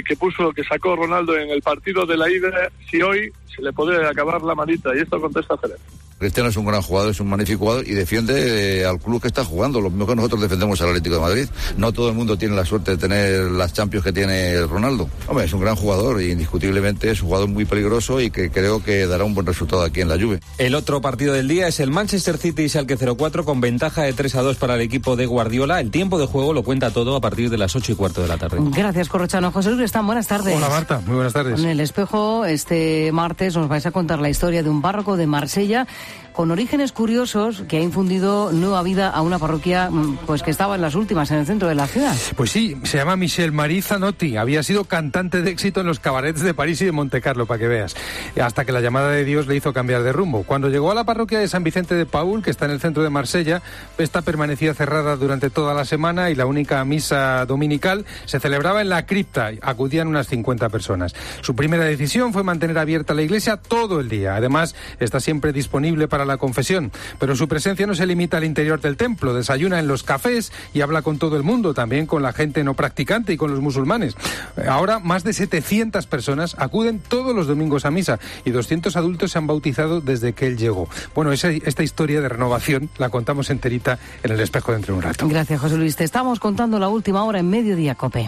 Speaker 12: que sacó Ronaldo en el partido de la ida, si hoy se le puede acabar la manita, y esto contesta Cerezo.
Speaker 13: Cristiano es un gran jugador, es un magnífico jugador y defiende al club que está jugando. Lo mismo que nosotros defendemos al Atlético de Madrid. No todo el mundo tiene la suerte de tener las Champions que tiene Ronaldo. Hombre, es un gran jugador y indiscutiblemente es un jugador muy peligroso y que creo que dará un buen resultado aquí en la Juve.
Speaker 9: El otro partido del día es el Manchester City y Schalke 04 con ventaja de 3-2 para el equipo de Guardiola. El tiempo de juego lo cuenta todo a partir de las 8:15 de la tarde.
Speaker 4: Gracias, Corrochano. José Luis Están, buenas tardes.
Speaker 14: Hola, Marta, muy buenas tardes.
Speaker 4: En El Espejo, este martes nos vais a contar la historia de un párroco de Marsella con orígenes curiosos que ha infundido nueva vida a una parroquia pues que estaba en las últimas en el centro de la ciudad.
Speaker 14: Pues sí, se llama Michel-Marie Zanotti. Había sido cantante de éxito en los cabarets de París y de Montecarlo, para que veas. Hasta que la llamada de Dios le hizo cambiar de rumbo. Cuando llegó a la parroquia de San Vicente de Paúl, que está en el centro de Marsella, esta permanecía cerrada durante toda la semana y la única misa dominical se celebraba en la cripta. Acudían unas 50 personas. Su primera decisión fue mantener abierta la iglesia todo el día. Además, está siempre disponible para la confesión. Pero su presencia no se limita al interior del templo. Desayuna en los cafés y habla con todo el mundo, también con la gente no practicante y con los musulmanes. Ahora, más de 700 personas acuden todos los domingos a misa y 200 adultos se han bautizado desde que él llegó. Bueno, esta historia de renovación la contamos enterita en El Espejo dentro de un rato.
Speaker 4: Gracias, José Luis. Te estamos contando la última hora en Mediodía COPE.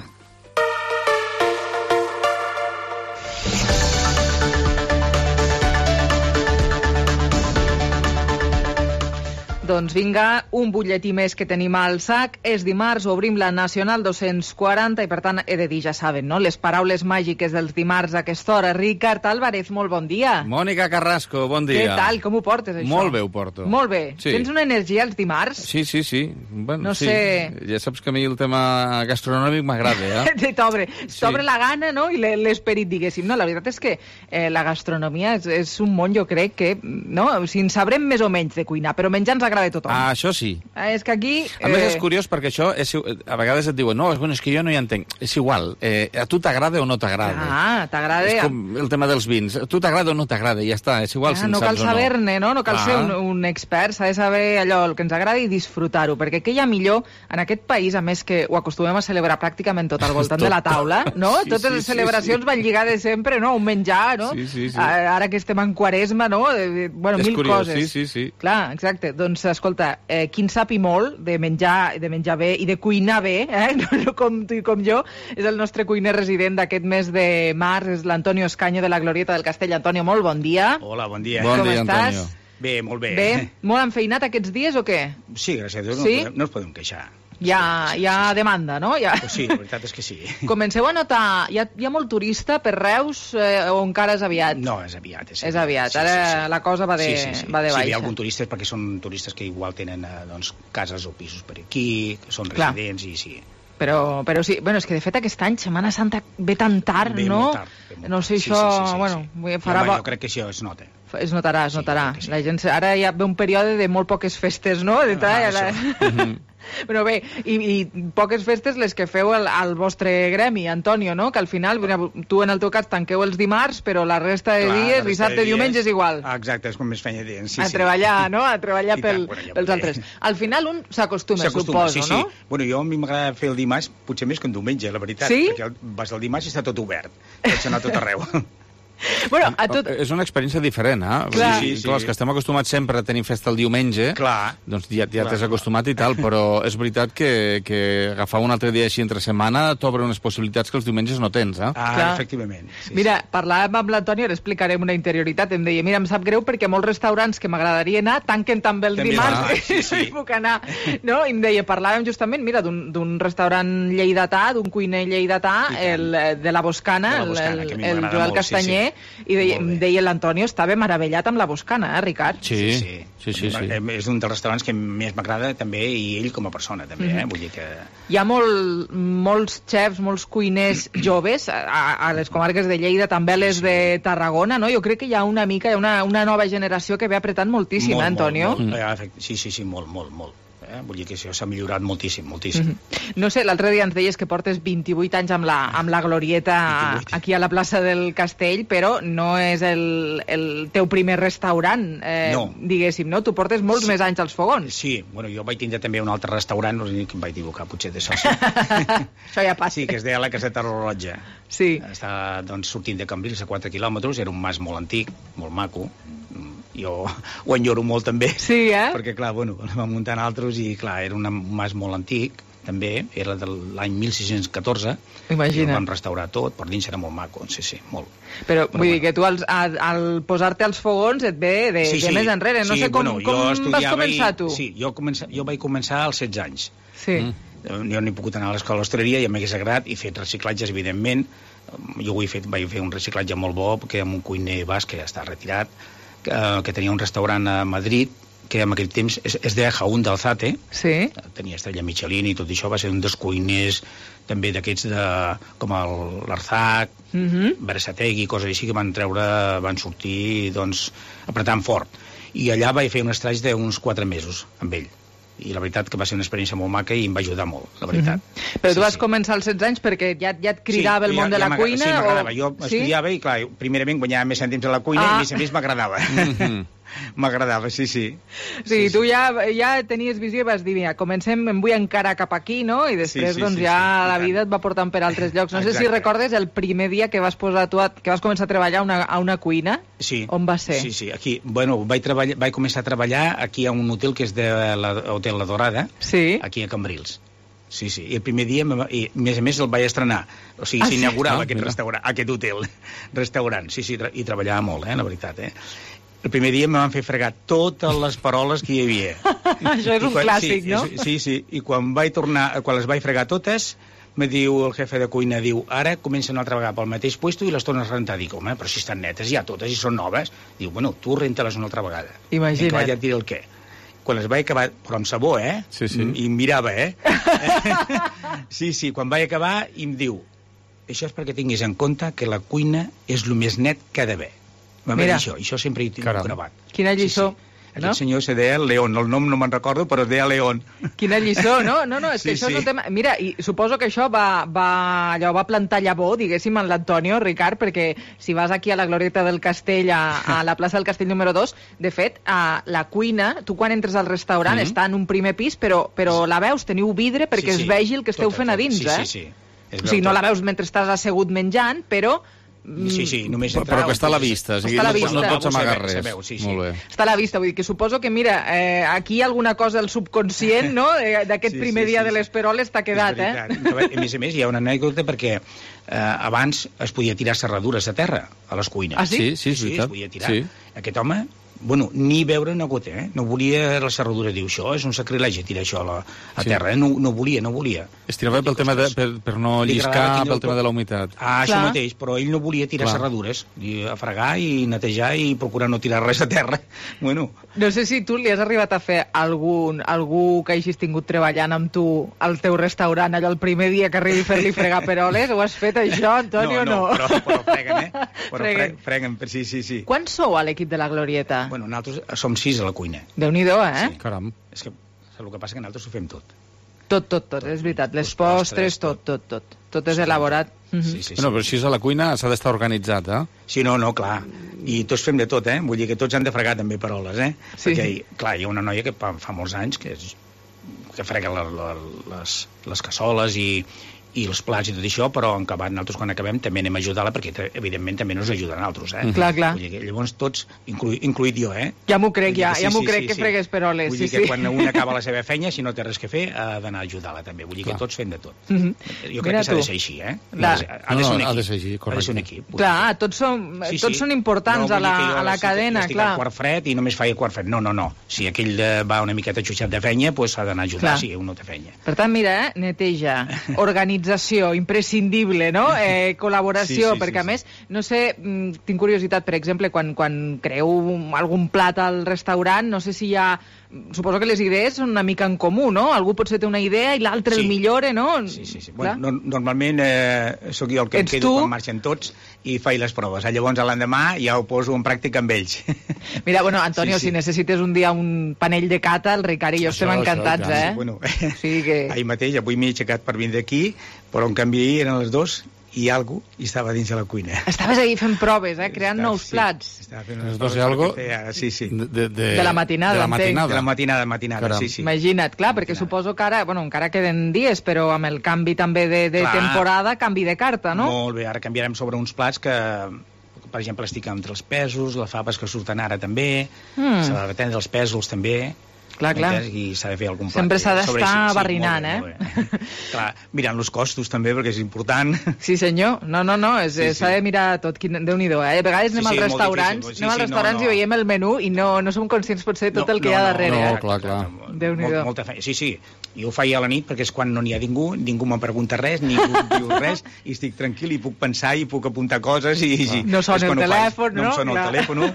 Speaker 15: Doncs vinga, un butlletí més que tenim al sac. És dimarts, obrim la Nacional 240 i, per tant, he de dir, ja saben, no?, les paraules màgiques dels dimarts a aquesta hora. Ricard Álvarez, molt bon dia.
Speaker 3: Mònica Carrasco, bon dia.
Speaker 15: Què tal? Com ho portes, això?
Speaker 3: Molt bé ho porto.
Speaker 15: Molt bé.
Speaker 3: Sí.
Speaker 15: Tens una energia els dimarts?
Speaker 3: Sí. Bueno,
Speaker 15: no
Speaker 3: sí.
Speaker 15: sé...
Speaker 3: Ja saps que a mi el tema gastronòmic m'agrada,
Speaker 15: T'obre la gana, no?, i l'esperit, diguéssim. No, la veritat és que la gastronomia és un món, jo crec que, no?, o sigui, en sabrem més o menys de cuinar, però menjar ens agrada de tothom.
Speaker 3: Ah, això sí.
Speaker 15: És que aquí...
Speaker 3: A més és curiós perquè això, a vegades et diuen, no, és que jo no hi entenc. És igual, a tu t'agrada o no t'agrada.
Speaker 15: Ah, t'agrada...
Speaker 3: És com el tema dels vins. A tu t'agrada o no t'agrada, i ja està, és igual si en saps o no.
Speaker 15: No cal saber-ne, no? No cal ser un expert, s'ha de saber allò, el que ens agrada i disfrutar-ho, perquè què hi ha millor en aquest país, a més que ho acostumem a celebrar pràcticament tot al voltant de la taula, no? Sí, totes les celebracions van lligades sempre, no? Un menjar, no?
Speaker 3: Sí.
Speaker 15: Ara que estem en Quaresma, no? Bueno,
Speaker 3: és
Speaker 15: mil
Speaker 3: curiós,
Speaker 15: coses.
Speaker 3: Sí.
Speaker 15: Clar, exacte. Doncs, escolta, qui en sapi molt de menjar bé i de cuinar bé, no com tu i com jo, és el nostre cuiner resident d'aquest mes de març, és l'Antonio Escaño de la Glorieta del Castell. Antonio, molt bon dia.
Speaker 17: Hola, bon dia.
Speaker 3: Bon dia,
Speaker 15: com estàs?
Speaker 3: Antonio.
Speaker 17: Bé, molt bé.
Speaker 15: Bé, molt enfeinat aquests dies o què?
Speaker 17: Sí, gràcies a Déu,
Speaker 15: sí?
Speaker 17: No ens podem queixar.
Speaker 15: Hi ha demanda, no?
Speaker 17: Pues sí, la veritat és que sí.
Speaker 15: Comenceu a notar, hi ha molt turista per Reus o encara és aviat?
Speaker 17: No, és aviat.
Speaker 15: És aviat, ara la cosa va de baixa.
Speaker 17: Sí, hi ha algun turista perquè són turistes que igual tenen cases o pisos per aquí, són residents i sí.
Speaker 15: Però sí, bueno, és que de fet aquest any Setmana Santa ve tan tard,
Speaker 17: ve
Speaker 15: no?
Speaker 17: Molt tard,
Speaker 15: no sé, això, bueno, farà...
Speaker 17: Jo crec que això es nota.
Speaker 15: Es notarà. Sí. La gent, ara hi ha un període de molt poques festes, no? Però bé, i poques festes les que feu al vostre gremi, Antonio, no? Que al final, tu en el teu cas tanqueu els dimarts, però la resta de dies, dissabte, diumenge, és igual.
Speaker 17: Exacte, és com més feina de
Speaker 15: a treballar, no? A treballar pels altres. Al final un s'acostuma, suposo, no?
Speaker 17: Sí. Bueno, jo a mi m'agrada fer el dimarts, potser més que un diumenge, la veritat.
Speaker 15: Sí?
Speaker 17: Perquè vas al dimarts i està tot obert. Pots anar tot arreu.
Speaker 15: Bueno,
Speaker 3: és una experiència diferent,
Speaker 15: Clar.
Speaker 3: Sí. Els que estem acostumats sempre a tenir festa el diumenge, doncs ja t'has acostumat i tal, però és veritat que agafar un altre dia així entre setmana t'obre unes possibilitats que els diumenges no tens,
Speaker 17: efectivament. Sí,
Speaker 15: mira, parlàvem amb l'Antoni, ara explicarem una interioritat, em deia, mira, em sap greu perquè molts restaurants que m'agradaria anar tanquen també els dimarts, no hi puc anar, no? I em deia, parlàvem justament, mira, d'un restaurant lleidatà, d'un cuiner lleidatà, el de la Boscana, el Joel Castanyer, cuiner, i deia l'Antonio, estava meravellat amb la Boscana, Ricard?
Speaker 3: Sí.
Speaker 17: És un dels restaurants que més m'agrada també, i ell com a persona també, vull dir que...
Speaker 15: Hi ha molts xefs, molts cuiners joves a les comarques de Lleida, també a les de Tarragona, no? Jo crec que hi ha una una nova generació que ve apretant moltíssim, Antonio?
Speaker 17: Sí, molt. Vull dir que això s'ha millorat moltíssim.
Speaker 15: No sé, l'altre dia ens deies que portes 28 anys amb la Glorieta aquí a la plaça del Castell, però no és el teu primer restaurant, diguéssim, no? Tu portes molts més anys als fogons.
Speaker 17: Sí, bueno, jo vaig tindre també un altre restaurant, no sé que em vaig equivocar, potser de soci.
Speaker 15: Això ja passa.
Speaker 17: Sí, que es deia la Caseta Rorotja.
Speaker 15: Sí.
Speaker 17: Està, doncs, sortint de Cambrils a 4 quilòmetres, era un mas molt antic, molt maco. Jo ho enyoro molt també, perquè clar, bueno, vam muntar altres i clar, era un mas molt antic també, era de l'any 1614.
Speaker 15: Imagina.
Speaker 17: I ho vam restaurar tot, per dins era molt maco, sí, molt.
Speaker 15: Però vull dir que tu al posar-te als fogons et ve de més enrere, no sé com vas començar tu?
Speaker 17: Sí, jo vaig començar als 16 anys.
Speaker 15: Sí.
Speaker 17: Jo no he pogut anar a l'escola d'hostaleria, ja m'hagués agradat, he fet reciclatges, evidentment. Jo vaig fer un reciclatge molt bo, perquè amb un cuiner basc que ja està retirat, que tenia un restaurant a Madrid, que en aquell temps es deia Jaún d'Alzate, tenia estrella Michelin i tot això, va ser un dels cuiners també d'aquests com l'Arzac, Berasategui, coses així, que van sortir doncs, apretant fort. I allà vaig fer un estraig d'uns 4 mesos amb ell. I la veritat que va ser una experiència molt maca i em va ajudar molt, la veritat.
Speaker 15: Però tu vas començar als 16 anys perquè ja et cridava el món de la cuina?
Speaker 17: Sí, m'agradava. Jo estudiava i, clar, primerament guanyava més cèntims a la cuina i a més m'agradava. M'agradava, sí.
Speaker 15: Sí, tu ja tenies visió i vas dir, mira, comencem, em vull encarar cap aquí, no? I després, la vida et va portant per altres llocs. No sé si recordes el primer dia que vas començar a treballar a una cuina.
Speaker 17: Sí.
Speaker 15: On va ser?
Speaker 17: Sí, aquí, bueno, vaig començar a treballar aquí a un hotel que és de l'Hotel La Dorada, aquí a Cambrils. Sí, i el primer dia, i a més el vaig estrenar, o sigui, s'inaugurava aquest hotel-restaurant, i treballava molt, la veritat, El primer dia em van fer fregar totes les paroles que hi havia.
Speaker 15: Això és un clàssic, no?
Speaker 17: Sí, i quan les vaig fregar totes, me diu el jefe de cuina, ara comencen una altra vegada pel mateix puesto i les tornes a rentar. Dic, home, però si estan netes ja totes i són noves. Diu, bueno, tu renta-les una altra vegada.
Speaker 15: Imagina't.
Speaker 17: I clar, ja et diré el què. Quan les vaig acabar, però amb sabó,
Speaker 3: Sí.
Speaker 17: I em mirava, Sí, quan vaig acabar, i em diu, això és perquè tinguis en compte que la cuina és el més net que ha d'haver. Va dir això, i això sempre hi tinc gravat.
Speaker 15: Quina lliçó.
Speaker 17: Aquest senyor se deia León, el nom no me'n recordo, però es deia León.
Speaker 15: Quina lliçó, no, és que això és un tema... Mira, i suposo que això va plantar llavor, diguéssim, en l'Antonio, Ricard, perquè si vas aquí a la Glorieta del Castell, a la plaça del Castell número 2, de fet, a la cuina, tu quan entres al restaurant està en un primer pis, però la veus, teniu vidre perquè es vegi el que esteu fent a dins,
Speaker 17: Sí.
Speaker 15: O sigui, no la veus mentre estàs assegut menjant, però...
Speaker 17: Sí, només
Speaker 3: però que està a la vista, no pots amagar res.
Speaker 17: Molt
Speaker 3: bé.
Speaker 15: Està a la vista, vull dir que suposo que, mira, aquí alguna cosa del subconscient, no?, d'aquest primer dia de les peroles t'ha quedat,
Speaker 17: A més, hi ha una anècdota perquè abans es podia tirar serradures a terra, a les cuines.
Speaker 15: Ah, sí?
Speaker 3: Sí, és veritat.
Speaker 17: Es podia tirar. Aquest home... Bueno, ni veure una gota, no volia la serradura. Diu, això és un sacrilegi, tirar això a terra, no volia.
Speaker 3: Es tirava pel tema per no lliscar, pel tema de la humitat.
Speaker 17: Això mateix, però ell no volia tirar serradures, a fregar i netejar i procurar no tirar res a terra. Bueno.
Speaker 15: No sé si tu li has arribat a fer algú que hagis tingut treballant amb tu al teu restaurant, allò el primer dia que arribi a fer-li fregar peroles, ho has fet això, Antonio, o no?
Speaker 17: Però freguen, Freguen, sí.
Speaker 15: Quants sou a l'equip de la Glorieta?
Speaker 17: Bueno, nosaltres som 6 a la cuina.
Speaker 15: Déu-n'hi-do,
Speaker 17: Sí. Caram. És que el que passa que nosaltres ho fem tot.
Speaker 15: Tot, és veritat. Les postres, tot. Tot és elaborat.
Speaker 3: Sí. Bueno, però si és a la cuina s'ha d'estar organitzat,
Speaker 17: Sí, no, clar. I tots fem de tot, Vull dir que tots han de fregar també peroles,
Speaker 15: Sí.
Speaker 17: Perquè, clar, hi ha una noia que fa molts anys que frega les cassoles i els plats i tot això, però en acabat nosaltres quan acabem també anem a ajudar-la perquè evidentment també nos ajuden altres,
Speaker 15: Clar.
Speaker 17: Vull dir que llavors tots, incluït jo,
Speaker 15: Ja m'ho crec, m'ho crec que fregues peroles,
Speaker 17: Vull dir que quan un acaba la seva feina, si no té res que fer, ha d'anar a ajudar-la també. Vull dir que tots fem de tot. Jo crec que s'ha de ser així, Ha de ser un equip. Ha de ser un equip.
Speaker 15: Clar, tots són importants a la cadena, clar.
Speaker 17: No, quart fred i només faig quart fred. No. Si aquell va una miqueta xuixat de feina, doncs s'ha d'anar a ajudar si un no té feina.
Speaker 15: Per tant, mira, neteja, organitza organització imprescindible, no? Col·laboració, perquè a més, no sé, tinc curiositat, per exemple, quan creeu algun plat al restaurant, no sé si hi ha... Suposo que les idees són una mica en comú, no? Algú potser té una idea i l'altre el millora, no?
Speaker 17: Sí. Bueno, normalment sóc jo el que em quedo quan marxen tots i faig les proves. Llavors, l'endemà ja ho poso en pràctica amb ells.
Speaker 15: Mira, bueno, Antonio, si necessites un dia un panell de cata, el Ricard i jo estem encantats, eh?
Speaker 17: Bueno,
Speaker 15: sí que...
Speaker 17: ahir mateix, avui m'he aixecat per vindre aquí, però en canvi eren les 2 i algú i estava dins de la cuina.
Speaker 15: Estaves ahir fent proves, creant nous plats.
Speaker 17: Estava fent
Speaker 2: les 2 i algo
Speaker 15: de la matinada.
Speaker 17: De la matinada, sí.
Speaker 15: Imagina't, clar, perquè suposo que ara, bueno, encara queden dies, però amb el canvi també de temporada, canvi de carta, no?
Speaker 17: Molt bé, ara canviarem sobre uns plats que, per exemple, estic entre els pèsols, les faves que surten ara també, s'ha de tendre els pèsols també...
Speaker 15: Clar.
Speaker 17: I s'ha de fer algun plat.
Speaker 15: Sempre s'ha d'estar barrinant,
Speaker 17: Clar, mirant els costos també, perquè és important.
Speaker 15: Sí, senyor. No, s'ha de mirar tot. Déu-n'hi-do, A vegades anem als restaurants i veiem el menú i no som conscients potser de tot el que hi ha darrere.
Speaker 2: No, clar.
Speaker 15: Déu-n'hi-do.
Speaker 17: Molta feina. Sí. Jo ho faig a la nit perquè és quan no n'hi ha ningú me pregunta res, ningú em diu res, i estic tranquil i puc pensar i puc apuntar coses i...
Speaker 15: No sona el telèfon, no?
Speaker 17: No em sona el telèfon.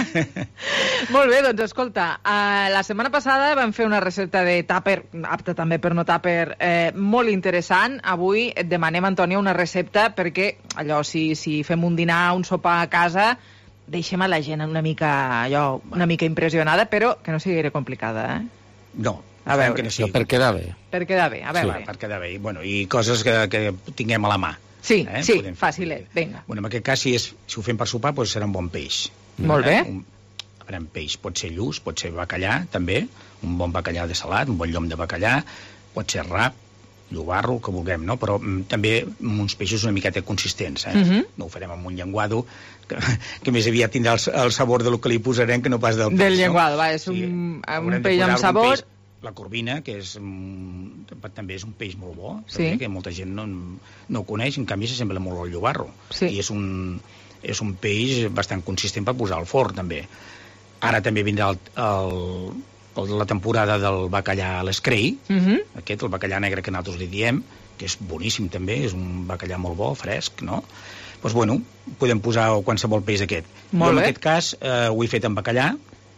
Speaker 15: Molt bé, doncs escolta, la setmana passada vam fer una recepta de tàper, apta també per no tàper, molt interessant. Avui et demanem, Antònia, una recepta perquè allò, si fem un dinar, un sopar a casa, deixem a la gent una mica impressionada, però que no sigui gaire complicada,
Speaker 17: No.
Speaker 15: A veure.
Speaker 2: No, per quedar bé.
Speaker 15: Per quedar bé, a veure.
Speaker 17: Sí, per quedar bé. I coses que tinguem a la mà.
Speaker 15: Sí, fàcilet, vinga.
Speaker 17: En aquest cas, si ho fem per sopar, doncs serà un bon peix.
Speaker 15: Molt bé.
Speaker 17: Un peix pot ser lluç, pot ser bacallà, també, un bon bacallà de salat, un bon llom de bacallà, pot ser rap, llobarro, el que vulguem, no? Però també amb uns peixos una miqueta consistents, No ho farem amb un llenguado, que més aviat tindrà el sabor del que li posarem que no pas del peix.
Speaker 15: Del llenguado, és un peix amb sabor...
Speaker 17: La corvina, que també és un peix molt bo, que molta gent no ho coneix, en canvi s'assembla molt al llobarro. I és un peix bastant consistent per posar al forn, també. Ara també vindrà la temporada del bacallà a l'escrei, el bacallà negre que nosaltres li diem, que és boníssim també, és un bacallà molt bo, fresc, no? Doncs bueno, podem posar qualsevol peix d'aquest. Jo en aquest cas ho he fet amb bacallà,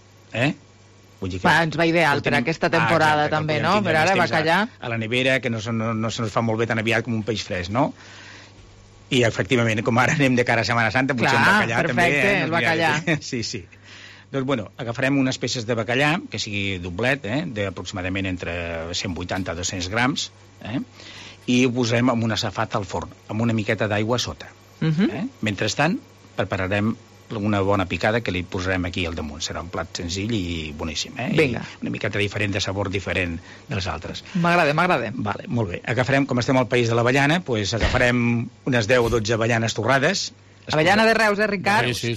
Speaker 15: ens va ideal per aquesta temporada també, no? Per ara, bacallà.
Speaker 17: A la nevera, que no se'ns fa molt bé tan aviat com un peix fresc, no? I efectivament, com ara anem de cara a Setmana Santa, potser un bacallà també.
Speaker 15: Perfecte, el bacallà.
Speaker 17: Sí. Doncs, bueno, agafarem unes peces de bacallà, que sigui doblet, d'aproximadament entre 180 a 200 grams, i ho posarem en una safata al forn, amb una miqueta d'aigua a sota. Mentrestant, prepararem una bona picada que li posarem aquí al damunt. Serà un plat senzill i boníssim,
Speaker 15: Vinga.
Speaker 17: I una miqueta diferent, de sabor diferent dels altres.
Speaker 15: M'agrada.
Speaker 17: Vale, molt bé. Agafarem, com estem al país de l'avellana, doncs agafarem unes 10 o 12 avellanes torrades.
Speaker 15: Avellana de Reus, Ricard?
Speaker 2: Sí.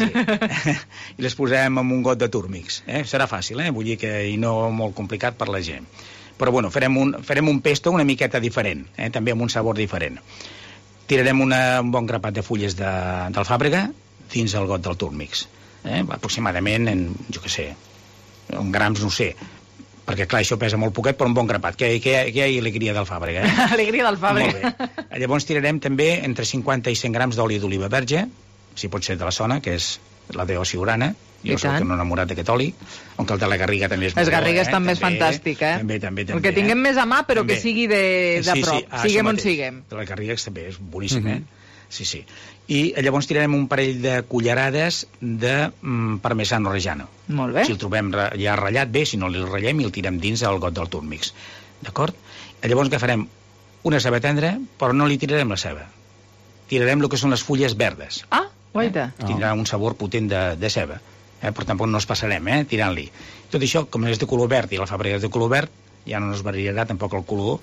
Speaker 17: I les posem amb un got de túrmics. Serà fàcil, vull dir que i no molt complicat per la gent. Però bueno, farem un pesto una miqueta diferent, també amb un sabor diferent. Tirarem un bon grapat de fulles d'alfàbrega dins el got del túrmix. Aproximadament, jo què sé, en grams, no sé, perquè clar, això pesa molt poquet, però un bon grapat. Que hi ha alegria d'alfàbrega.
Speaker 15: Alegria d'alfàbrega.
Speaker 17: Molt bé. Llavors tirarem també entre 50 i 100 grams d'oli d'oliva verge, si pot ser de la zona, que és la de Ociurana. Jo soc un enamorat d'aquest oli, aunque el de la Garriga també és molt bo.
Speaker 15: Les Garrigues també és fantàstic,
Speaker 17: També.
Speaker 15: El que tinguem més a mà, però que sigui de prop, siguem on siguem.
Speaker 17: De les Garrigues també és boníssim, Sí. I llavors tirarem un parell de cullerades de parmesano reggiano.
Speaker 15: Molt bé.
Speaker 17: Si el trobem ja ratllat bé, si no el ratllem i el tirem dins el got del túrmix. D'acord? Llavors agafarem una ceba tendra, però no li tirarem la ceba. Tirarem el que són les fulles verdes.
Speaker 15: Guaita.
Speaker 17: Tindrà un sabor potent de ceba. Però tampoc no es passarem, tirant-li. Tot això, com és de color verd i la fàbrica és de color verd, ja no ens variarà tampoc el color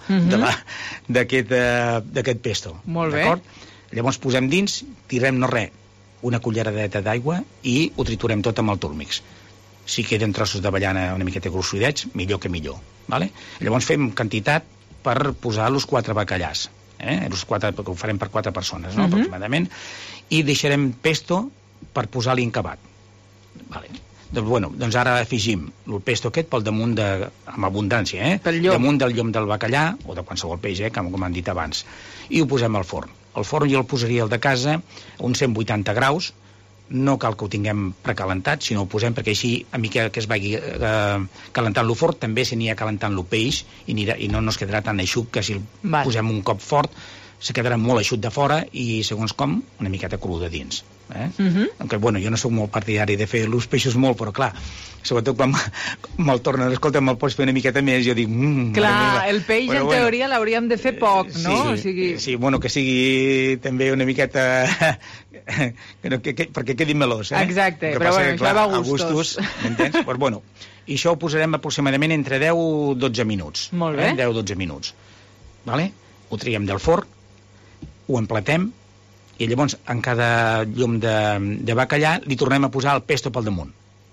Speaker 17: d'aquest pesto.
Speaker 15: Molt bé.
Speaker 17: D'acord? Llavors posem dins, tirem una culleradeta d'aigua i ho triturem tot amb el túrmix. Si queden trossos d'avellana una miqueta gruixudets, millor que millor. Vale? Llavors fem quantitat per posar els 4 bacallars. Ho farem per 4 persones, aproximadament. I deixarem pesto per posar-li encabat. Vale. Doncs ara afegim el pesto aquest pel damunt amb abundància, damunt del llom del bacallà, o de qualsevol peix, com han dit abans, i ho posem al forn. El forn jo el posaria al de casa a uns 180 graus, no cal que ho tinguem precalentat, sinó ho posem perquè així, a mica que es vagi calentant-lo fort, també s'anirà calentant-lo peix i no es quedarà tan eixut que si el posem un cop fort se quedarà molt eixut de fora i, segons com, una miqueta cru de dins. Aunque, jo no soc molt partidari de fer els peixos molt, però clar, sobretot quan me'l tornen, escolta, me'l pots fer una miqueta més, jo dic...
Speaker 15: Clar, el peix en teoria l'hauríem de fer poc, no?
Speaker 17: Sí, que sigui també una miqueta... perquè quedi melós,
Speaker 15: Exacte, però això va a gustos.
Speaker 17: M'entens? I això ho posarem aproximadament entre 10 o 12 minuts.
Speaker 15: Molt bé.
Speaker 17: 10-12 minuts. Ho traiem del forn, ho emplatem, i llavors en cada llom de bacallà li tornem a posar el pesto pel damunt.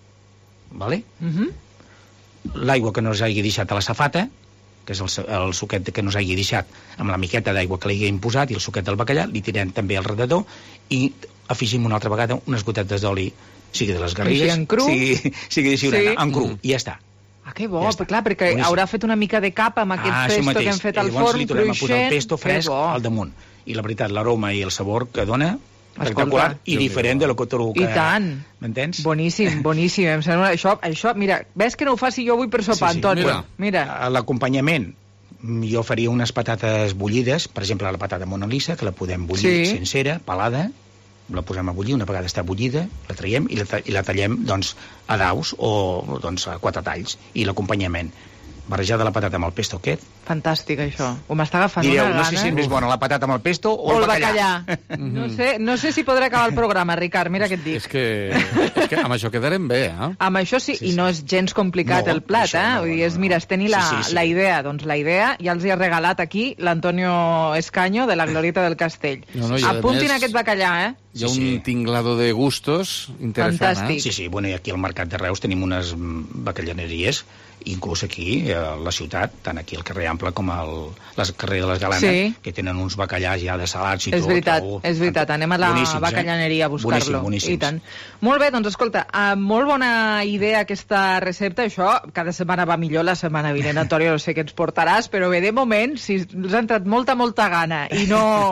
Speaker 17: L'aigua que no s'hagi deixat a la safata, que és el suquet que no s'hagi deixat amb la miqueta d'aigua que li haguem posat i el suquet del bacallà, li tirem també al redador i afegim una altra vegada unes gotetes d'oli, sigui de les garrigues, sigui de ciurana, en cru, i ja està.
Speaker 15: Que bo, clar, perquè haurà fet una mica de capa amb aquest pesto que hem fet al forn,
Speaker 17: li tornem a posar el pesto fresc al damunt. I la veritat, l'aroma i el sabor que dona, espectacular i diferent de lo que trobo que...
Speaker 15: I tant.
Speaker 17: M'entens?
Speaker 15: Boníssim. Em sembla això, mira, ves que no ho faci jo avui per sopar, Antoni? Mira.
Speaker 17: L'acompanyament, jo faria unes patates bullides, per exemple, la patata Mona Lisa, que la podem bullir sencera, pelada, la posem a bullir, una vegada està bullida, la traiem i la tallem, a daus o, a 4 talls. I l'acompanyament, barrejada la patata amb el pesto aquest.
Speaker 15: Fantàstic, això. Ho m'està agafant una gana.
Speaker 17: No sé si és més bona la patata amb el pesto o el bacallà.
Speaker 15: No sé si podrà acabar el programa, Ricard, mira què et dic.
Speaker 3: És que amb això quedarem bé,
Speaker 15: Amb això sí, i no és gens complicat el plat, Vull dir, és tenir la idea. Doncs la idea ja els hi ha regalat aquí l'Antonio Escaño de la Glorieta del Castell. Apuntin aquest bacallà,
Speaker 3: Hi ha un tinglado de gustos interessant.
Speaker 15: Fantàstic.
Speaker 17: Sí, i aquí al Mercat de Reus tenim unes bacallaneries, inclús aquí, a la ciutat, tant aquí al carrer Ample com al carrer de les Galanes, que tenen uns bacallars ja de salats i tot.
Speaker 15: És veritat, anem a la bacallaneria a buscar-lo.
Speaker 17: Boníssims.
Speaker 15: I tant. Molt bé, doncs escolta, molt bona idea aquesta recepta, això cada setmana va millor, la setmana vinent, Antonio, no sé què ens portaràs, però bé, de moment, si els ha entrat molta gana i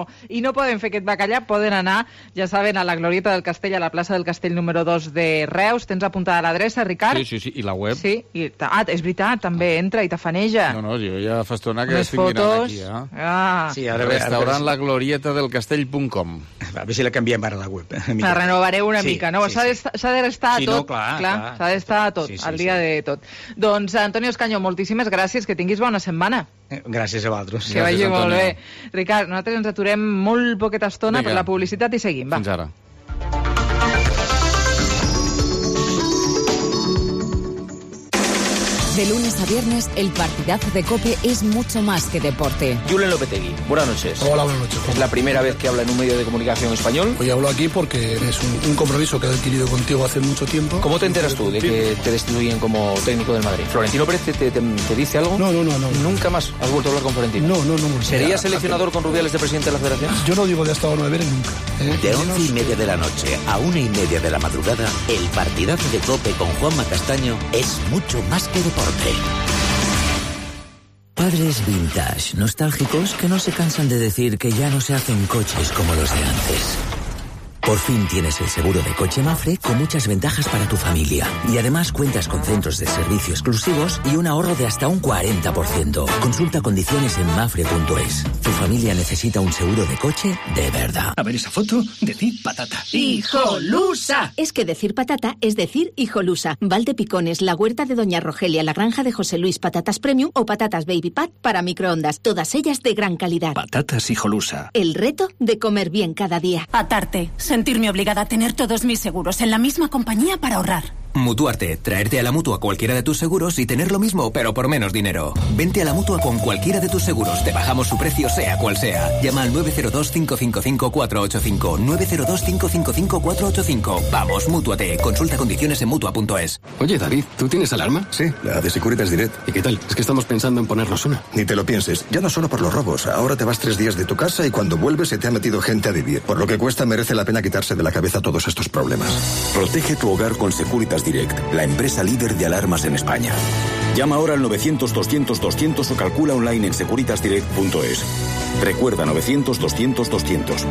Speaker 15: no poden fer aquest bacallà, poden anar, ja saben, a la Glorieta del Castell, a la plaça del Castell número 2 de Reus. Tens apuntada l'adreça, Ricard?
Speaker 3: Sí, i la web.
Speaker 15: Sí, és veritat, també entra i tafaneja.
Speaker 3: No, jo ja fa estona que estic mirant aquí,
Speaker 17: Sí, ara
Speaker 3: restaurant laglorietadelcastell.com.
Speaker 17: A veure si la canviem ara a la web.
Speaker 15: La renovareu una mica, no? S'ha d'estar a tot.
Speaker 17: Clar,
Speaker 15: s'ha d'estar a tot, al dia de tot. Doncs, Antonio Escaño, moltíssimes gràcies, que tinguis bona setmana.
Speaker 17: Gràcies a vosaltres.
Speaker 15: Que vagi molt bé. Ricard, nosaltres ens aturem molt poqueta estona per la publicitat i seguim. Va.
Speaker 3: Fins ara.
Speaker 11: De lunes a viernes, el partidazo de COPE es mucho más que deporte.
Speaker 2: Julen Lopetegui, buenas noches.
Speaker 16: Hola, buenas noches.
Speaker 2: Es la primera vez que habla en un medio de comunicación español.
Speaker 16: Hoy hablo aquí porque es un compromiso que he adquirido contigo hace mucho tiempo.
Speaker 2: ¿Cómo te enteras tú de que te destituyen como técnico del Madrid? ¿Florentino Pérez te dice algo?
Speaker 16: No.
Speaker 2: ¿Nunca más has vuelto a hablar con Florentino?
Speaker 16: No.
Speaker 2: ¿Serías seleccionador con Rubiales de presidente de la Federación?
Speaker 16: Yo no digo de hasta 9 nunca.
Speaker 10: De 11:30 de la noche a 1:30 de la madrugada, el partidazo de COPE con Juanma Castaño es mucho más que deporte. Padres vintage, nostálgicos que no se cansan de decir que ya no se hacen coches como los de antes. Por fin tienes el seguro de coche Mapfre con muchas ventajas para tu familia. Y además cuentas con centros de servicio exclusivos y un ahorro de hasta un 40%. Consulta condiciones en mapfre.es. Tu familia necesita un seguro de coche de verdad.
Speaker 18: A ver esa foto, decir patata.
Speaker 19: ¡Hijolusa! Es que decir patata es decir hijolusa. Valdepicones, la huerta de Doña Rogelia, la granja de José Luis, patatas premium o patatas baby pat para microondas. Todas ellas de gran calidad.
Speaker 18: Patatas hijolusa.
Speaker 19: El reto de comer bien cada día.
Speaker 20: Atarte. Sentirme obligada a tener todos mis seguros en la misma compañía para ahorrar.
Speaker 21: Mutuarte, traerte a la Mutua cualquiera de tus seguros y tener lo mismo, pero por menos dinero. Vente a la Mutua con cualquiera de tus seguros, te bajamos su precio sea cual sea. Llama al 902-555-485, 902-555-485. Vamos, Mútuate, consulta condiciones en Mutua.es.
Speaker 27: Oye, David, ¿tú tienes alarma?
Speaker 28: Sí, la de Securitas Direct.
Speaker 27: ¿Y qué tal? Es que estamos pensando en ponernos una.
Speaker 28: Ni te lo pienses, ya no solo por los robos, ahora te vas 3 días de tu casa y cuando vuelves se te ha metido gente a vivir. Por lo que cuesta merece la pena quitarse de la cabeza todos estos problemas.
Speaker 10: Protege tu hogar con Securitas
Speaker 1: Securitas Direct, la empresa líder de alarmas en España. Llama ahora al 900-200-200 o calcula online en securitasdirect.es. Recuerda 900-200-200.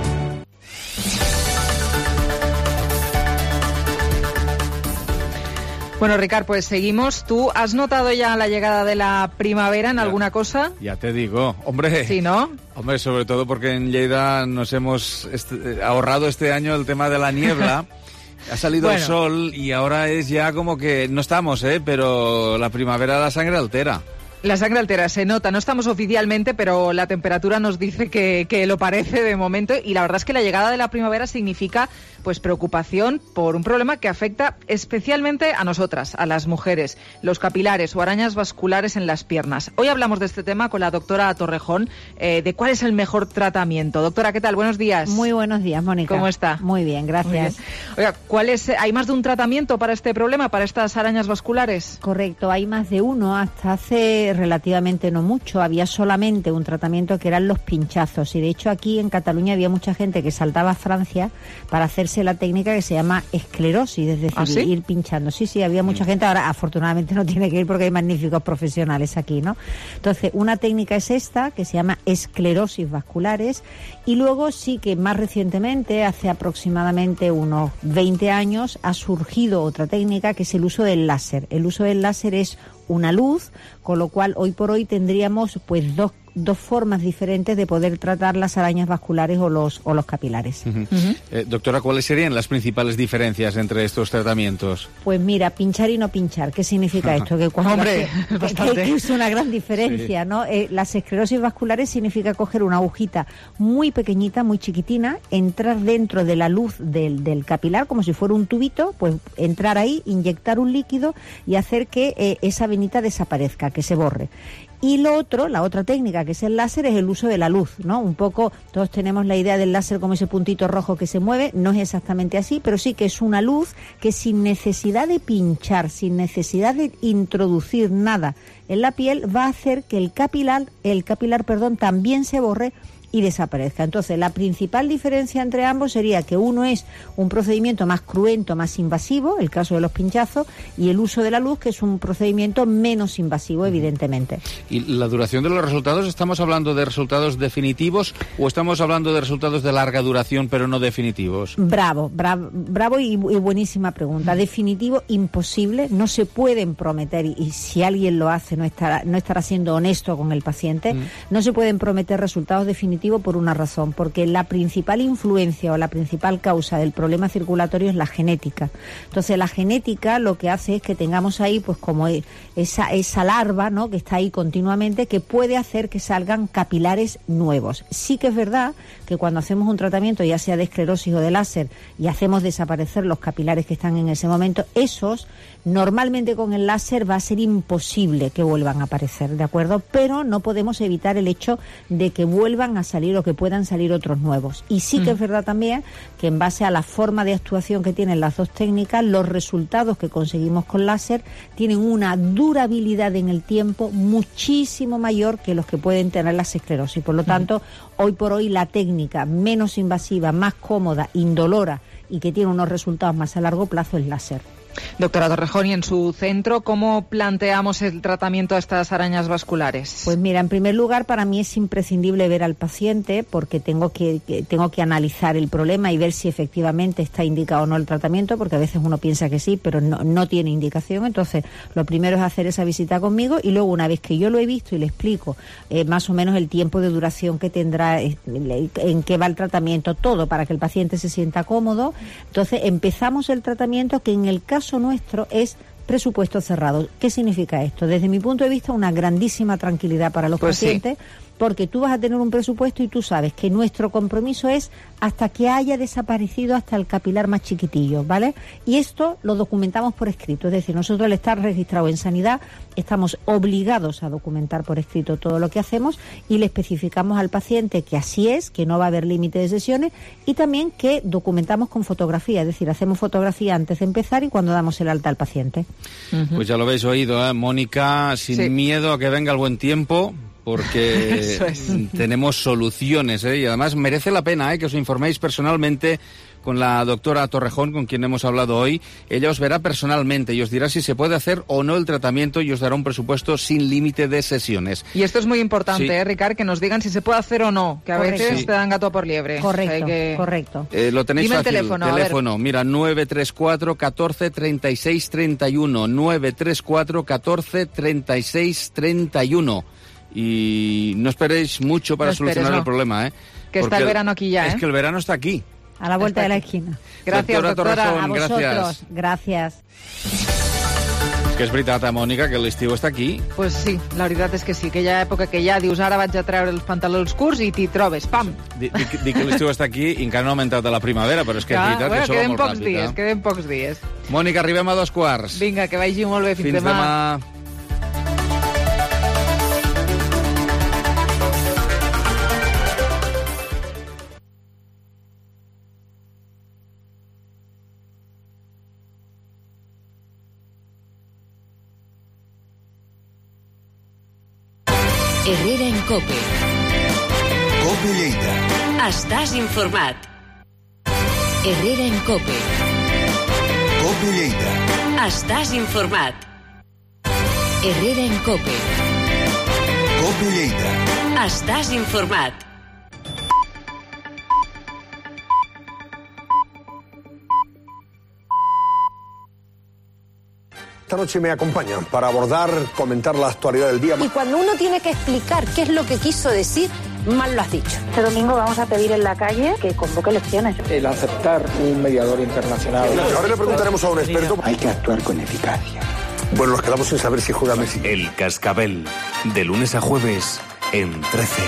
Speaker 15: Bueno, Ricard, pues seguimos. ¿Tú has notado ya la llegada de la primavera en alguna cosa?
Speaker 3: Ya te digo, hombre.
Speaker 15: Sí, ¿no?
Speaker 3: Hombre, sobre todo porque en Lleida nos hemos ahorrado este año el tema de la niebla. Ha salido el sol y ahora es ya como que no estamos, pero la primavera la sangre altera.
Speaker 15: La sangre altera, se nota, no estamos oficialmente, pero la temperatura nos dice que lo parece de momento, y la verdad es que la llegada de la primavera significa pues preocupación por un problema que afecta especialmente a nosotras, a las mujeres, los capilares o arañas vasculares en las piernas. Hoy hablamos de este tema con la doctora Torrejón, de cuál es el mejor tratamiento. Doctora, ¿qué tal? Buenos días.
Speaker 5: Muy buenos días, Mónica.
Speaker 15: ¿Cómo está?
Speaker 5: Muy bien, gracias.
Speaker 15: Muy bien. Oiga, ¿hay más de un tratamiento para este problema, para estas arañas vasculares?
Speaker 5: Correcto, hay más de uno. Hasta hace relativamente no mucho había solamente un tratamiento que eran los pinchazos, y de hecho aquí en Cataluña había mucha gente que saltaba a Francia para hacerse la técnica que se llama esclerosis, es decir, ir pinchando. Sí, había mucha gente. Ahora afortunadamente no tiene que ir porque hay magníficos profesionales aquí, ¿no? Entonces, una técnica es esta, que se llama esclerosis vasculares, y luego sí que más recientemente, hace aproximadamente unos 20 años, ha surgido otra técnica que es el uso del láser. El uso del láser es una luz, con lo cual hoy por hoy tendríamos pues dos formas diferentes de poder tratar las arañas vasculares o los capilares.
Speaker 3: Doctora, ¿cuáles serían las principales diferencias entre estos tratamientos?
Speaker 5: Pues mira, pinchar y no pinchar. ¿Qué significa esto? Que cuando que es una gran diferencia, sí, ¿no? Las esclerosis vasculares significa coger una agujita muy pequeñita, muy chiquitina, entrar dentro de la luz del capilar, como si fuera un tubito, pues entrar ahí, inyectar un líquido y hacer que esa venita desaparezca, que se borre. Y lo otro, la otra técnica, que es el láser, es el uso de la luz, ¿no? Un poco, todos tenemos la idea del láser como ese puntito rojo que se mueve, no es exactamente así, pero sí que es una luz que sin necesidad de pinchar, sin necesidad de introducir nada en la piel, va a hacer que el capilar, también se borre y desaparezca. Entonces, la principal diferencia entre ambos sería que uno es un procedimiento más cruento, más invasivo, el caso de los pinchazos, y el uso de la luz, que es un procedimiento menos invasivo, evidentemente.
Speaker 3: ¿Y la duración de los resultados? ¿Estamos hablando de resultados definitivos o estamos hablando de resultados de larga duración pero no definitivos?
Speaker 5: Bravo y buenísima pregunta. Definitivo, imposible, no se pueden prometer, y si alguien lo hace no estará siendo honesto con el paciente. No se pueden prometer resultados definitivos por una razón, porque la principal influencia o la principal causa del problema circulatorio es la genética. Entonces, la genética lo que hace es que tengamos ahí pues como esa larva, ¿no?, que está ahí continuamente, que puede hacer que salgan capilares nuevos. Sí que es verdad que cuando hacemos un tratamiento, ya sea de esclerosis o de láser, y hacemos desaparecer los capilares que están en ese momento, esos normalmente con el láser va a ser imposible que vuelvan a aparecer, ¿de acuerdo? Pero no podemos evitar el hecho de que vuelvan a salir o que puedan salir otros nuevos. Y sí que es verdad también que en base a la forma de actuación que tienen las dos técnicas, los resultados que conseguimos con láser tienen una durabilidad en el tiempo muchísimo mayor que los que pueden tener las esclerosis. Por lo tanto, hoy por hoy la técnica menos invasiva, más cómoda, indolora y que tiene unos resultados más a largo plazo es láser.
Speaker 15: Doctora Torrejón, y en su centro, ¿cómo planteamos el tratamiento a estas arañas vasculares?
Speaker 5: Pues mira, en primer lugar, para mí es imprescindible ver al paciente, porque tengo que analizar el problema y ver si efectivamente está indicado o no el tratamiento, porque a veces uno piensa que sí, pero no tiene indicación. Entonces, lo primero es hacer esa visita conmigo, y luego, una vez que yo lo he visto y le explico más o menos el tiempo de duración que tendrá, en qué va el tratamiento, todo, para que el paciente se sienta cómodo. Entonces, empezamos el tratamiento, que en el caso nuestro es presupuesto cerrado. ¿Qué significa esto? Desde mi punto de vista, una grandísima tranquilidad para los pacientes, porque tú vas a tener un presupuesto y tú sabes que nuestro compromiso es hasta que haya desaparecido hasta el capilar más chiquitillo, ¿vale? Y esto lo documentamos por escrito, es decir, nosotros al estar registrado en Sanidad estamos obligados a documentar por escrito todo lo que hacemos, y le especificamos al paciente que así es, que no va a haber límite de sesiones, y también que documentamos con fotografía, es decir, hacemos fotografía antes de empezar y cuando damos el alta al paciente.
Speaker 3: Pues ya lo habéis oído, Mónica, sin miedo a que venga el buen tiempo, porque tenemos soluciones, y además merece la pena que os informéis personalmente con la doctora Torrejón, con quien hemos hablado hoy. Ella os verá personalmente y os dirá si se puede hacer o no el tratamiento y os dará un presupuesto sin límite de sesiones.
Speaker 15: Y esto es muy importante, Ricard, que nos digan si se puede hacer o no, que a veces te dan gato por liebre.
Speaker 5: Correcto, correcto.
Speaker 3: Lo tenéis
Speaker 15: Dime
Speaker 3: fácil.
Speaker 15: el teléfono,
Speaker 3: Mira, 934 14 36 31. 934 14 36 31. Y no esperéis mucho para solucionar el problema,
Speaker 15: Que está el verano aquí ya,
Speaker 3: Es que el verano está aquí.
Speaker 5: A la vuelta de la esquina.
Speaker 15: Gracias, doctora.
Speaker 3: Torrejón,
Speaker 5: A vosotros.
Speaker 3: gràcies.
Speaker 5: Gracias.
Speaker 3: És que és veritat, Mònica, que l'estiu està aquí.
Speaker 15: Pues sí, la veritat és que sí, que hi ha època que ja dius ara vaig a treure els pantalons curts i t'hi trobes, pam!
Speaker 3: Dic que l'estiu està aquí i encara no ha augmentat a la primavera, però és que és veritat que això va molt ràpid.
Speaker 15: Queden pocs dies.
Speaker 3: Mònica, arribem a 2:15.
Speaker 15: Vinga, que vagi molt bé. Fins demà.
Speaker 11: Herrera en COPE.
Speaker 10: COPE Lleida.
Speaker 11: Estàs informat. Herrera en COPE.
Speaker 10: COPE Lleida.
Speaker 11: Estàs informat. Herrera en COPE.
Speaker 10: COPE Lleida.
Speaker 11: Estàs informat.
Speaker 6: Esta noche me acompañan para abordar, comentar la actualidad del día.
Speaker 7: Y cuando uno tiene que explicar qué es lo que quiso decir, mal lo has dicho.
Speaker 8: Este domingo vamos a pedir en la calle que convoque elecciones.
Speaker 22: El aceptar un mediador internacional.
Speaker 6: Ahora le preguntaremos a un experto.
Speaker 22: Hay que actuar con eficacia.
Speaker 6: Bueno, nos quedamos sin saber si juega Messi.
Speaker 10: El Cascabel, de lunes a jueves, en 13.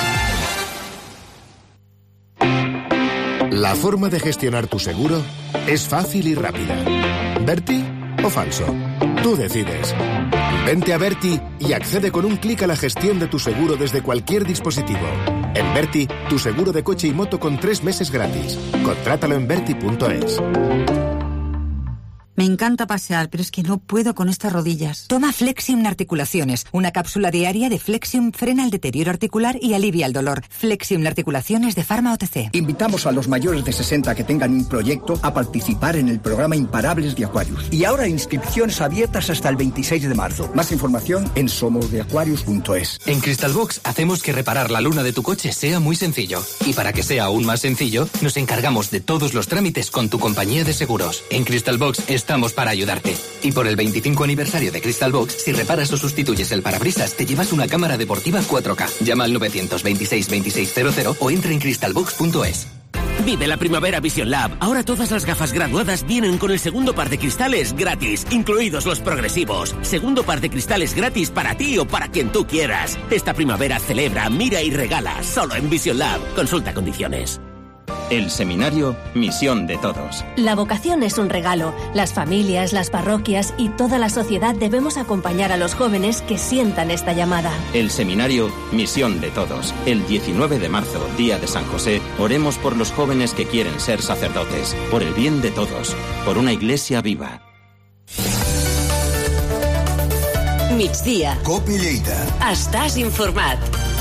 Speaker 23: La forma de gestionar tu seguro es fácil y rápida. ¿Berti o falso? Tú decides. Vente a Berti y accede con un clic a la gestión de tu seguro desde cualquier dispositivo. En Berti, tu seguro de coche y moto con 3 meses gratis. Contrátalo en berti.es.
Speaker 24: Me encanta pasear, pero es que no puedo con estas rodillas.
Speaker 25: Toma Flexium Articulaciones. Una cápsula diaria de Flexium frena el deterioro articular y alivia el dolor. Flexium Articulaciones de Pharma OTC.
Speaker 18: Invitamos a los mayores de 60 que tengan un proyecto a participar en el programa Imparables de Aquarius. Y ahora inscripciones abiertas hasta el 26 de marzo. Más información en somosdeaquarius.es.
Speaker 21: En Crystalbox hacemos que reparar la luna de tu coche sea muy sencillo. Y para que sea aún más sencillo, nos encargamos de todos los trámites con tu compañía de seguros. En Crystalbox estamos para ayudarte. Y por el 25 aniversario de Crystalbox, si reparas o sustituyes el parabrisas, te llevas una cámara deportiva 4K. Llama al 926 2600 o entra en crystalbox.es.
Speaker 26: Vive la primavera Vision Lab. Ahora todas las gafas graduadas vienen con el segundo par de cristales gratis, incluidos los progresivos. Segundo par de cristales gratis para ti o para quien tú quieras. Esta primavera celebra, mira y regala. Solo en Vision Lab. Consulta condiciones.
Speaker 21: El seminario Misión de Todos.
Speaker 29: La vocación es un regalo. Las familias, las parroquias y toda la sociedad debemos acompañar a los jóvenes que sientan esta llamada.
Speaker 21: El seminario Misión de Todos. El 19 de marzo, día de San José, oremos por los jóvenes que quieren ser sacerdotes, por el bien de todos, por una iglesia viva.
Speaker 11: Migdia.
Speaker 10: COPE Lleida.
Speaker 11: Estàs informat.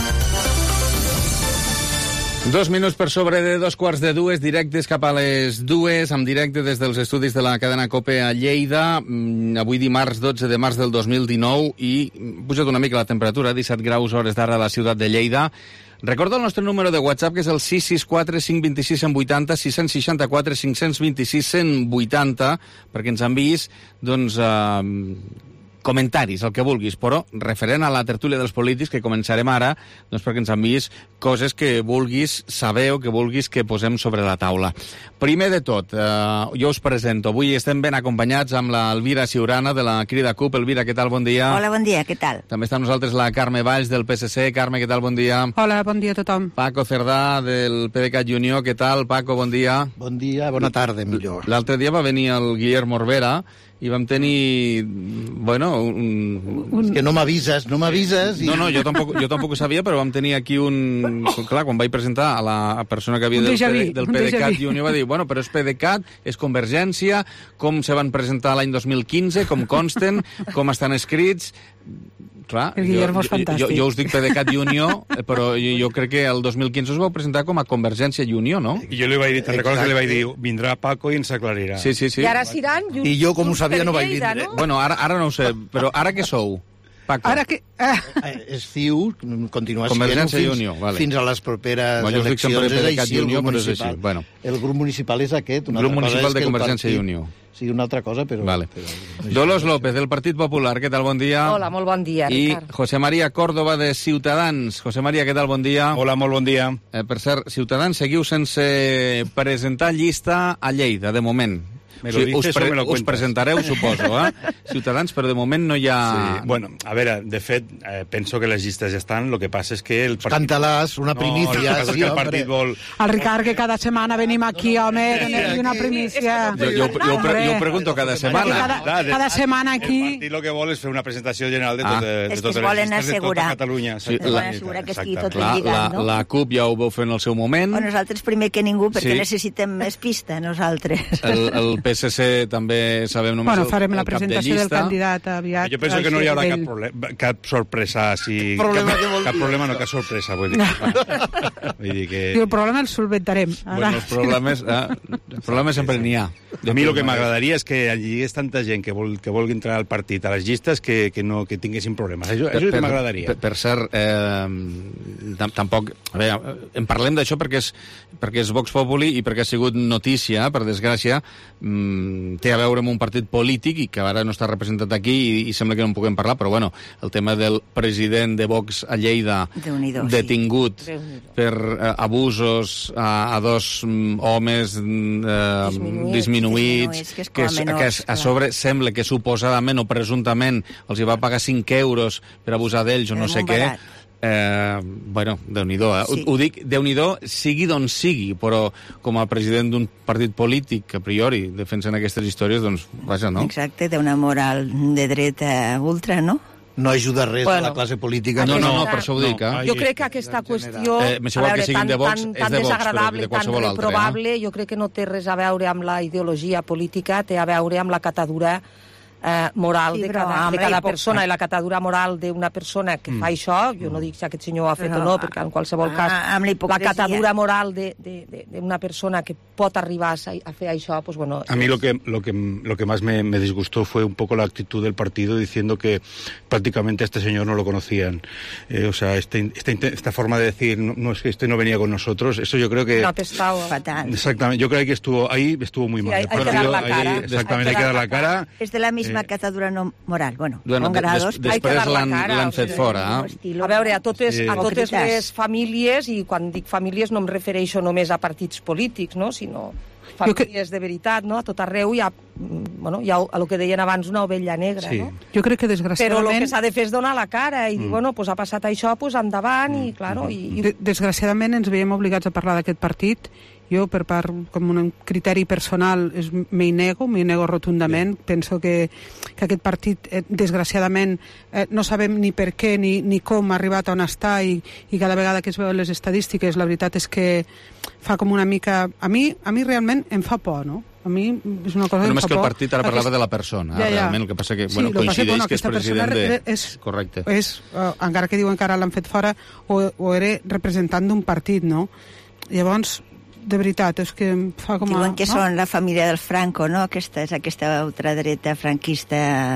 Speaker 3: 2 minuts per sobre de 2:15, directes cap a les 2, en directe des dels estudis de la cadena COPE a Lleida. Avui dimarts 12 de març del 2019 i pujat una mica la temperatura, 17 graus hores d'ara a la ciutat de Lleida. Recorda el nostre número de WhatsApp, que és el 664 526 180, 664 526 180, perquè ens enviïs, doncs, comentaris, el que vulguis, però referent a la tertúlia dels polítics, que començarem ara, doncs perquè ens enviïs coses que vulguis saber o que vulguis que posem sobre la taula. Primer de tot, jo us presento. Avui estem ben acompanyats amb la Elvira Ciurana, de la Crida CUP. Elvira, què tal? Bon dia.
Speaker 30: Hola, bon dia, què tal?
Speaker 3: També està amb nosaltres la Carme Valls, del PSC. Carme, què tal? Bon dia.
Speaker 31: Hola, bon dia a tothom.
Speaker 3: Paco Cerdà, del PDeCAT Junior. Què tal, Paco? Bon dia.
Speaker 32: Bon dia, bona tarda, millor.
Speaker 3: L'altre dia va venir el Guillermo Orbera i vam tenir, bueno,
Speaker 32: És que no m'avises. I...
Speaker 3: No, jo tampoc ho sabia, però vam tenir aquí un... Clar, quan vaig presentar a la persona que havia del PDeCAT Junior, va dir, bueno, però és PDeCAT, és Convergència, com se van presentar l'any 2015, com consten, com estan escrits... Clar,
Speaker 2: El Guillermo és fantàstic.
Speaker 3: Jo us dic PDeCAT i Unió, però jo crec que el 2015 us vau presentar com a Convergència i Unió, no?
Speaker 4: I jo li vaig dir, te'n recordes que li vaig dir, vindrà Paco i ens aclarirà.
Speaker 3: Sí.
Speaker 7: I ara seran
Speaker 32: I jo, com ho sabia, no vaig vindre.
Speaker 7: No?
Speaker 3: Bueno, ara no ho sé, però ara què sou? Paco.
Speaker 2: Ara que...
Speaker 32: És CiU, continua sent
Speaker 3: Convergència i Unió, vale.
Speaker 32: Fins a les properes
Speaker 3: jo us dic sempre
Speaker 32: eleccions.
Speaker 3: PDeCAT i Unió, però és així. Bueno.
Speaker 32: El grup municipal és aquest.
Speaker 3: Grup municipal de Convergència i Unió.
Speaker 32: Sí, una altra cosa, però...
Speaker 3: Vale. Dolors López, del Partit Popular, què tal? Bon dia.
Speaker 7: Hola, molt bon dia, Ricard.
Speaker 3: I José María Córdoba, de Ciutadans. José María, què tal? Bon dia.
Speaker 4: Hola, molt bon dia.
Speaker 3: Per cert, Ciutadans, seguiu sense presentar llista a Lleida, de moment.
Speaker 4: Me lo dices o me lo cuentas.
Speaker 3: Us presentareu, suposo, Ciutadans, però de moment no hi ha...
Speaker 4: Sí. Bueno, a veure, de fet, penso que les llistes ja estan, lo que passa és que el partit...
Speaker 32: Canta-les, una primícia.
Speaker 4: No, el partit vol...
Speaker 2: El Ricard, que cada setmana venim aquí, home, tenim una primícia.
Speaker 3: Jo pregunto cada setmana.
Speaker 2: Cada setmana aquí...
Speaker 4: El partit el que vol és fer una presentació general de totes les llistes de tota Catalunya.
Speaker 5: Es volen assegurar que estigui tot ben lligat, no?
Speaker 3: La CUP ja ho vau fer en el seu moment.
Speaker 5: O nosaltres primer que ningú, perquè necessitem més pista, nosaltres.
Speaker 3: El PSC també sabem només
Speaker 2: farem la
Speaker 3: el cap de
Speaker 2: presentació del
Speaker 3: llista.
Speaker 2: candidat aviat.
Speaker 4: Jo penso que no hi haurà cap sorpresa. Cap sorpresa. Vull dir que...
Speaker 2: I el problema el solventarem.
Speaker 3: Bueno, els problemes sempre n'hi ha.
Speaker 4: A mi el que m'agradaria és que hi hagués tanta gent que vulgui entrar al partit a les llistes que tinguessin problemes. Això és el que m'agradaria.
Speaker 3: Per cert, tampoc... A veure, en parlem d'això perquè és Vox Populi i perquè ha sigut notícia, per desgràcia, té a veure amb un partit polític i que ara no està representat aquí i sembla que no en puguem parlar, però bueno, el tema del president de Vox a Lleida detingut per abusos a dos homes disminuïts, que a sobre sembla que suposadament o presumptament els hi va pagar 5 euros per abusar d'ells o no sé què. Bueno, Déu-n'hi-do, sí. Ho dic, Déu-n'hi-do, sigui d'on sigui, però com a president d'un partit polític que a priori defensen aquestes històries, doncs, vaja, no?
Speaker 5: Exacte, té una moral de dreta ultra, no?
Speaker 32: No ajuda res a la classe política.
Speaker 3: No, per això ho dic.
Speaker 7: Jo crec que aquesta qüestió,
Speaker 3: tan
Speaker 7: desagradable, tan reprobable, jo crec que no té res a veure amb la ideologia política, té a veure amb la catadura moral de cada persona, i la catadura moral d'una persona que fa això, jo no dic si aquest senyor ho ha fet o no, perquè en qualsevol cas la catadura moral d'una persona que pot arribar a fer això, pues bueno...
Speaker 4: A mí lo que más me disgustó fue un poco la actitud del partido diciendo que prácticamente a este señor no lo conocían. O sea, esta forma de decir, no es que este no venía con nosotros, eso yo creo que...
Speaker 7: No, t'estava fatal.
Speaker 4: Exactamente, yo creo que estuvo muy mal.
Speaker 7: Hay que dar la cara.
Speaker 4: Exactamente, hay que dar la cara.
Speaker 5: Es de la misma catadura no moral. Bueno
Speaker 3: després l'han fet fora.
Speaker 7: A veure, a totes les famílies, i quan dic famílies no em refereixo només a partits polítics, no? Sinó famílies de veritat, no? A tot arreu hi ha el que deien abans una ovella negra, no?
Speaker 2: Jo crec que desgraciadament...
Speaker 7: Però el que s'ha de fer és donar la cara i dir, bueno, pues ha passat això, pues endavant, i claro...
Speaker 2: Desgraciadament ens veiem obligats a parlar d'aquest partit. Jo, per part, com un criteri personal, m'hi nego rotundament. Penso que aquest partit, desgraciadament, no sabem ni per què ni com ha arribat on està i cada vegada que es veuen les estadístiques, la veritat és que fa com una mica... A mi realment em fa por, no? A mi és una cosa que em fa por.
Speaker 3: Només que el partit ara parlava de la persona, realment, el que passa que coincideix que és president de... Correcte.
Speaker 2: Encara que diuen que ara l'han fet fora, o era representant d'un partit, no? Llavors, de veritat, és que em fa com a...
Speaker 5: Diuen que són la família del Franco, no? Aquesta ultradreta franquista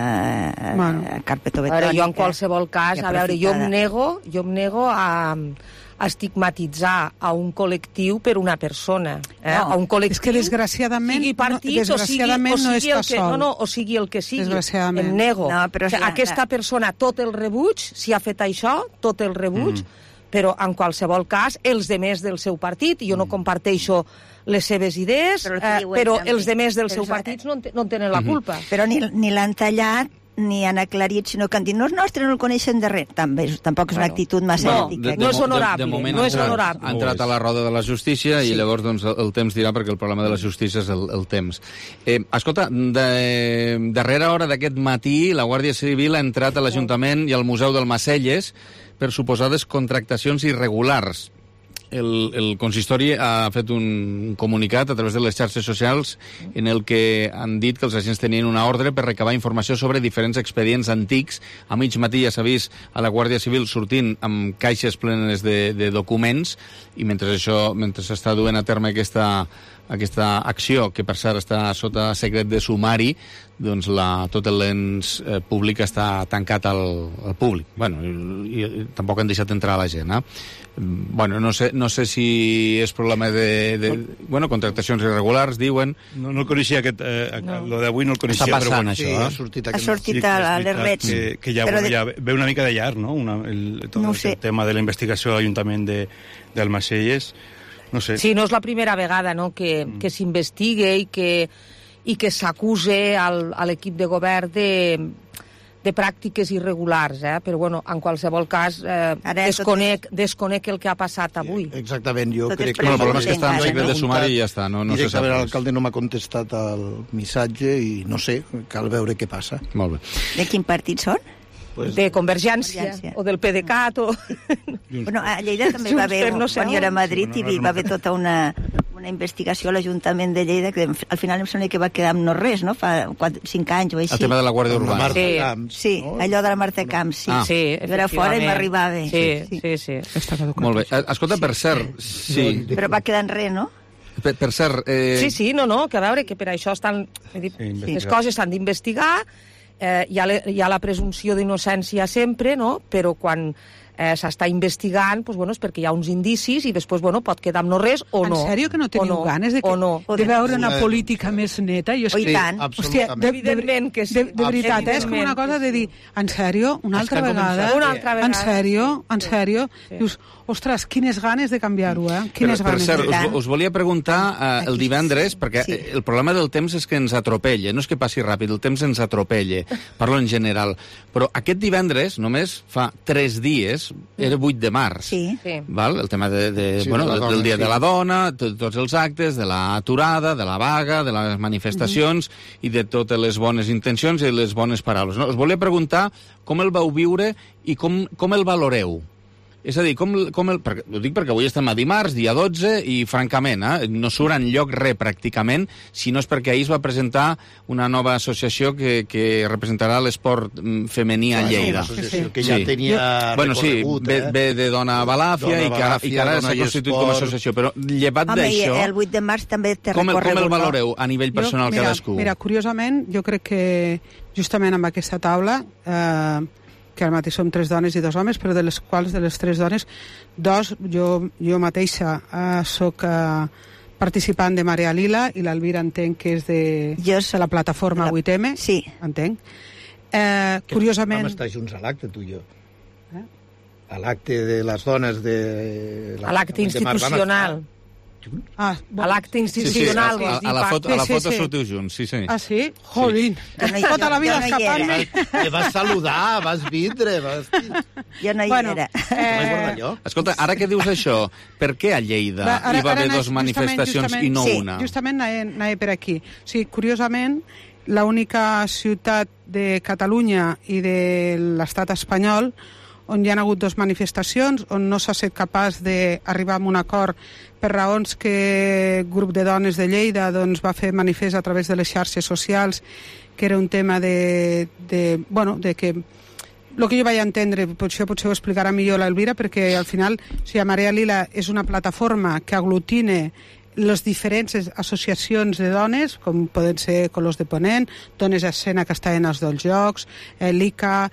Speaker 5: carpetobetònica.
Speaker 7: Jo en qualsevol cas, a veure, jo em nego a estigmatitzar a un col·lectiu per una persona. A un col·lectiu...
Speaker 2: És que desgraciadament
Speaker 7: sigui partit,
Speaker 2: no està sol.
Speaker 7: O sigui el que sigui. Em nego. Aquesta persona, tot el rebuig, si ha fet això, tot el rebuig, però en qualsevol cas els demés del seu partit, i jo no comparteixo les seves idees, però els demés del seu partit no en tenen la culpa.
Speaker 5: Però ni l'han tallat ni han aclarit, sinó que han dit no és nostre, no el coneixen de res. Tampoc és una actitud massa ètica.
Speaker 7: No és honorable.
Speaker 3: De moment ha entrat a la roda de la justícia i llavors doncs, el temps dirà, perquè el problema de la justícia és el temps. Escolta, darrera hora d'aquest matí la Guàrdia Civil ha entrat a l'Ajuntament i al Museu del Macelles per suposades contractacions irregulars. el consistori ha fet un comunicat a través de les xarxes socials en el que han dit que els agents tenien una ordre per recabar informació sobre diferents expedients antics. A mig matí ja s'ha vist a la Guàrdia Civil sortint amb caixes plenes de documents, i mentre s'està duent a terme aquesta acció, que per cert està sota secret de sumari, doncs tot l'ens públic està tancat al públic. Bueno, i tampoc han deixat entrar la gent, Bueno, no sé si és problema de contractacions irregulars, diuen.
Speaker 4: No coneixia lo d'avui no el coneixia.
Speaker 3: Està passant,
Speaker 4: però
Speaker 3: això,
Speaker 9: ha sortit a les reds.
Speaker 4: Que ja ve una mica de llarg, no? El tema de la investigació a l'Ajuntament d'Almacelles. No sé.
Speaker 7: Sí, no és la primera vegada, no?, que s'investigue i que s'acuse a l'equip de govern de pràctiques irregulars, però bueno, en qualsevol cas desconec el que ha passat avui.
Speaker 32: Exactament, jo crec que...
Speaker 3: El problema és que està en secret de sumari i ja està, no se sap.
Speaker 32: L'alcalde no m'ha contestat el missatge i no sé, cal veure què passa.
Speaker 3: Molt bé.
Speaker 9: De quin partit són?
Speaker 7: De Convergència o del PDeCAT o...
Speaker 9: Bueno, a Lleida també va haver, quan jo era a Madrid, i va haver tota una investigació a l'Ajuntament de Lleida, que al final em sembla que va quedar amb no res, no? Fa 5 anys o així.
Speaker 3: El tema de la Guàrdia Urbana.
Speaker 9: Sí, allò de la Marta Camps, sí. Jo era fora i m'arribava.
Speaker 7: Sí.
Speaker 3: Molt bé. Escolta, per cert... Sí.
Speaker 9: Però va quedar en res, no?
Speaker 3: Per cert...
Speaker 7: Sí, que a veure, que per això les coses s'han d'investigar. Hi ha la presumpció d'innocència sempre, no? Però quan s'està investigant, és perquè hi ha uns indicis i després pot quedar amb no res o no.
Speaker 2: En sèrio que no teniu ganes de veure una política més neta?
Speaker 9: I tant.
Speaker 2: Hòstia,
Speaker 7: evidentment que sí.
Speaker 2: De veritat, és com una cosa de dir, en sèrio, una altra vegada? En sèrio? Dius, ostres, quines ganes de canviar-ho, Quines ganes.
Speaker 3: Per cert, us volia preguntar el divendres, perquè el problema del temps és que ens atropella, no és que passi ràpid, el temps ens atropella, parlo en general, però aquest divendres, només fa 3 dies, era 8 de març, val? El tema del Dia de la Dona, tots els actes, de l'aturada, de la vaga, de les manifestacions i de totes les bones intencions i les bones paraules. Us volia preguntar com el vau viure i com el valoreu. És a dir, ho dic perquè avui estem a dimarts, dia 12, i francament, no surt enlloc res pràcticament, si no és perquè ahir es va presentar una nova associació que representarà l'esport femení a Lleida.
Speaker 32: Una associació que ja tenia recorregut.
Speaker 3: Ve de Dona Balàfia i que ara s'ha constituït com a associació, però llevat d'això...
Speaker 9: Home, el 8 de març també té recorregut.
Speaker 3: Com el valoreu a nivell personal cadascú?
Speaker 2: Mira, curiosament, jo crec que justament amb aquesta taula... que ara mateix som 3 dones i 2 homes, però de les quals, de les 3 dones, 2, jo mateixa soc participant de Marea Lila, i l'Alvira entenc que és de la plataforma 8M.
Speaker 9: Sí.
Speaker 2: Entenc. Curiosament...
Speaker 32: Vam estar junts a l'acte, tu i jo. A l'acte de les dones de...
Speaker 7: A l'acte institucional. A l'acte institucional.
Speaker 3: A la foto sortiu junts, sí.
Speaker 2: Ah, sí? Jolín. Tota la vida escapant-me.
Speaker 32: Te vas saludar, vas vindre.
Speaker 9: Jo no hi era.
Speaker 3: Escolta, ara que dius això, per què a Lleida hi va haver 2 manifestacions i no una?
Speaker 2: Justament anava per aquí. O sigui, curiosament, l'única ciutat de Catalunya i de l'estat espanyol on hi ha hagut 2 manifestacions, on no s'ha estat capaç d'arribar a un acord per raons que el grup de dones de Lleida va fer manifest a través de les xarxes socials, que era un tema de que el que jo vaig entendre, potser ho explicarà millor l'Elvira, perquè al final Marea Lila és una plataforma que aglutina les diferents associacions de dones, com poden ser Colors de Ponent, Dones a Escena, que estaven als dels Jocs, l'ICA,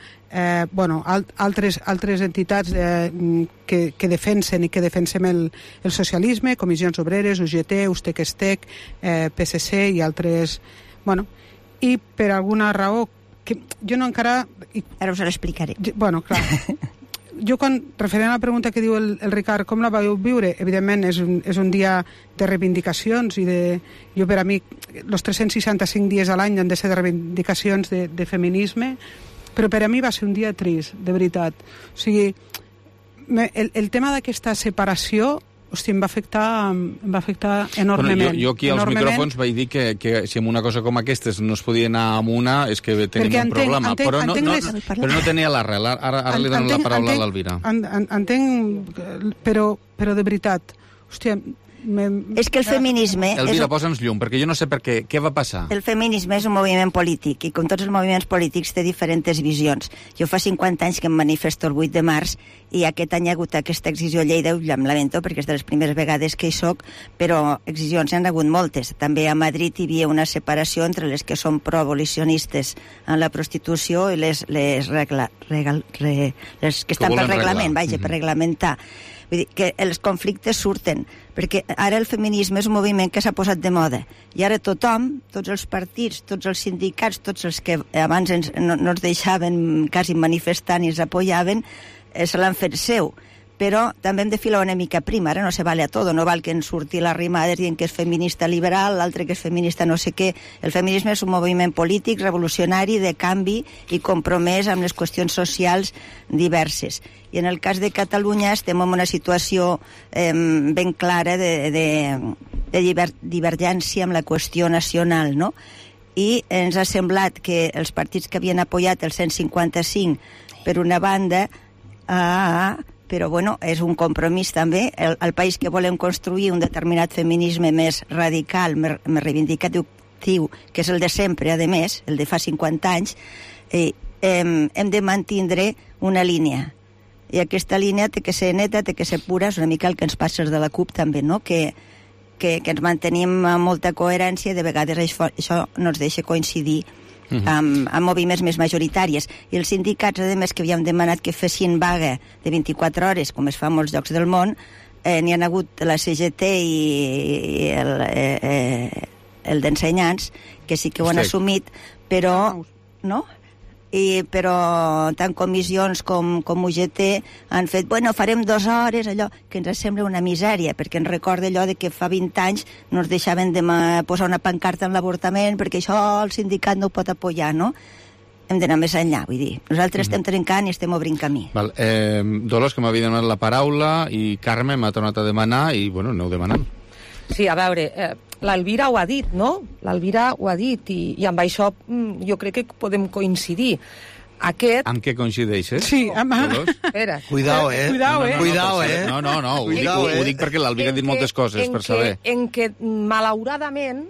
Speaker 2: altres entitats que defensen i que defensem el socialisme, Comissions Obreres, UGT, Ustec-Estec, PSC i altres... I per alguna raó que jo no encara...
Speaker 9: Ara us ho explicaré.
Speaker 2: Clar. Jo, referent a la pregunta que diu el Ricard, com la vau viure? Evidentment, és un dia de reivindicacions i jo, per a mi, els 365 dies a l'any han de ser de reivindicacions de feminisme, però per a mi va ser un dia trist, de veritat. O sigui, el tema d'aquesta separació hosti, em va afectar enormement.
Speaker 3: Bueno, jo aquí als micròfons vaig dir que si amb una cosa com aquestes no es podia anar amb una és que tenim un problema. Però no tenia l'arrel. Ara li dono la paraula a l'Elvira.
Speaker 2: Entenc, però de veritat, hòstia...
Speaker 9: És que el feminisme...
Speaker 3: Elvira, posa'ns llum, perquè jo no sé per què. Què va passar?
Speaker 9: El feminisme és un moviment polític i com tots els moviments polítics té diferents visions. Jo fa 50 anys que em manifesto el 8 de març i aquest any hi ha hagut aquesta excisió a Lleida, em lamento perquè és de les primeres vegades que hi soc, però excisions hi han hagut moltes. També a Madrid hi havia una separació entre les que són pro-abolicionistes en la prostitució i les que estan pel reglament, per reglamentar. Vull dir que els conflictes surten, perquè ara el feminisme és un moviment que s'ha posat de moda. I ara tothom, tots els partits, tots els sindicats, tots els que abans no ens deixaven quasi manifestar ni ens apoyaven, se l'han fet seu. Però també hem de filar una mica prima, ara no se vale a tot, no val que ens surti la rimada dient que és feminista liberal, l'altre que és feminista no sé què. El feminisme és un moviment polític, revolucionari, de canvi i compromès amb les qüestions socials diverses. I en el cas de Catalunya estem en una situació ben clara de divergència amb la qüestió nacional, no? I ens ha semblat que els partits que havien apoyat el 155 per una banda, però bueno, és un compromís també. El país que volem construir un determinat feminisme més radical, més reivindicatiu, que és el de sempre, a més, el de fa 50 anys, hem de mantindre una línia. I aquesta línia té que ser neta, té que ser pura, és una mica el que ens passa de la CUP també, no? Que ens mantenim amb molta coherència i de vegades això no ens deixa coincidir amb moviments més majoritaris. I els sindicats, a més, que havíem demanat que fessin vaga de 24 hores, com es fa a molts llocs del món, n'hi ha hagut la CGT i el d'ensenyants, que sí que ho han assumit, però... no? Però tant comissions com UGT han fet, bueno, farem 2 hores, allò que ens sembla una misèria, perquè ens recorda allò de que fa 20 anys no ens deixaven de posar una pancarta en l'avortament perquè això el sindicat no ho pot apoyar, no? Hem d'anar més enllà, vull dir. Nosaltres estem trencant i estem obrint camí.
Speaker 3: Val. Dolors, que m'havia demanat la paraula, i Carme m'ha tornat a demanar, i, bueno, aneu demanant.
Speaker 7: Sí, a veure, l'Elvira ho ha dit, no? L'Elvira ho ha dit, i amb això jo crec que podem coincidir.
Speaker 3: Amb què coincideixes?
Speaker 2: Sí,
Speaker 7: Espera.
Speaker 32: Cuidao,
Speaker 3: No, ho dic perquè l'Elvira ha dit moltes coses, per saber.
Speaker 7: En què malauradament,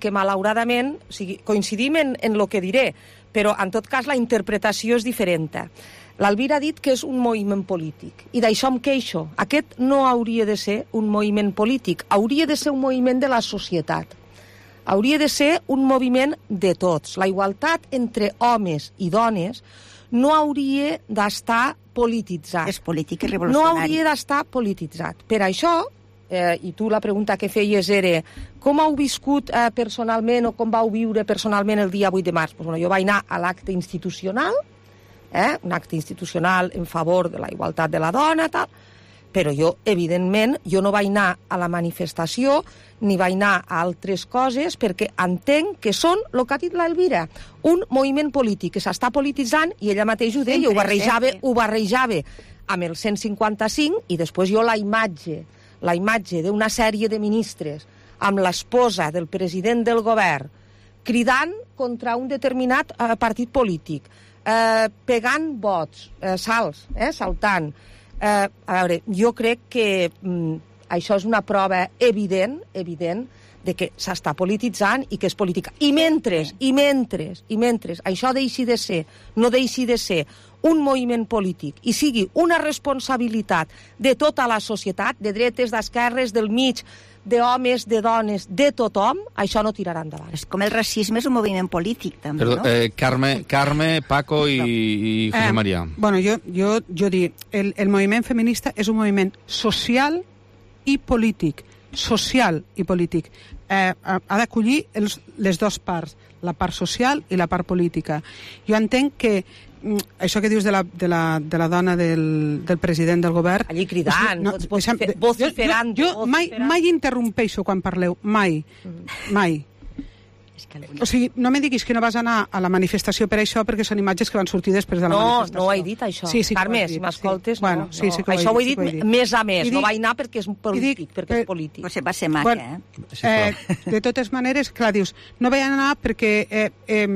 Speaker 7: o sigui, coincidim en lo que diré, però en tot cas la interpretació és diferent. L'Elvira ha dit que és un moviment polític, i d'això em queixo. Aquest no hauria de ser un moviment polític, hauria de ser un moviment de la societat. Hauria de ser un moviment de tots. La igualtat entre homes i dones no hauria d'estar polititzat.
Speaker 9: És polític i revolucionari.
Speaker 7: No hauria d'estar polititzat. Per això, i tu la pregunta que feies era com heu viscut personalment o com vau viure personalment el dia 8 de març? Pues, bueno, jo vaig anar a l'acte institucional, un acte institucional en favor de la igualtat de la dona, tal, però jo, evidentment, no vaig anar a la manifestació ni vaig anar a altres coses perquè entenc que són, el que ha dit l'Elvira, un moviment polític que s'està polititzant, i ella mateix ho deia, ho barrejava amb el 155, i després jo la imatge d'una sèrie de ministres amb l'esposa del president del govern cridant contra un determinat partit polític, pegant vots, saltant. A veure, jo crec que això és una prova evident de que s'està polititzant i que és política. I mentre això no deixi de ser un moviment polític i sigui una responsabilitat de tota la societat, de dretes, d'esquerres, del mig, d'homes, de dones, de tothom, això no tirarà endavant.
Speaker 9: És com el racisme és un moviment polític, també,
Speaker 3: no? Carme, Paco i José María.
Speaker 2: Bueno, jo dic, el moviment feminista és un moviment social i polític. Social i polític. Ha d'acollir les dues parts, la part social i la part política. Jo entenc que això que dius de la dona del president del govern...
Speaker 7: Allí cridant, vociferant...
Speaker 2: Jo mai interrompeixo quan parleu, mai. O sigui, no me diguis que no vas anar a la manifestació per això, perquè són imatges que van sortir després de la manifestació.
Speaker 7: No ho he dit, això.
Speaker 2: Sí,
Speaker 7: Carme, si m'escoltes,
Speaker 2: sí. Bueno, sí, sí que
Speaker 7: això ho he dit més a més. No vaig anar perquè és polític.
Speaker 9: Potser va ser maca,
Speaker 2: De totes maneres, clar, dius, no vaig anar perquè...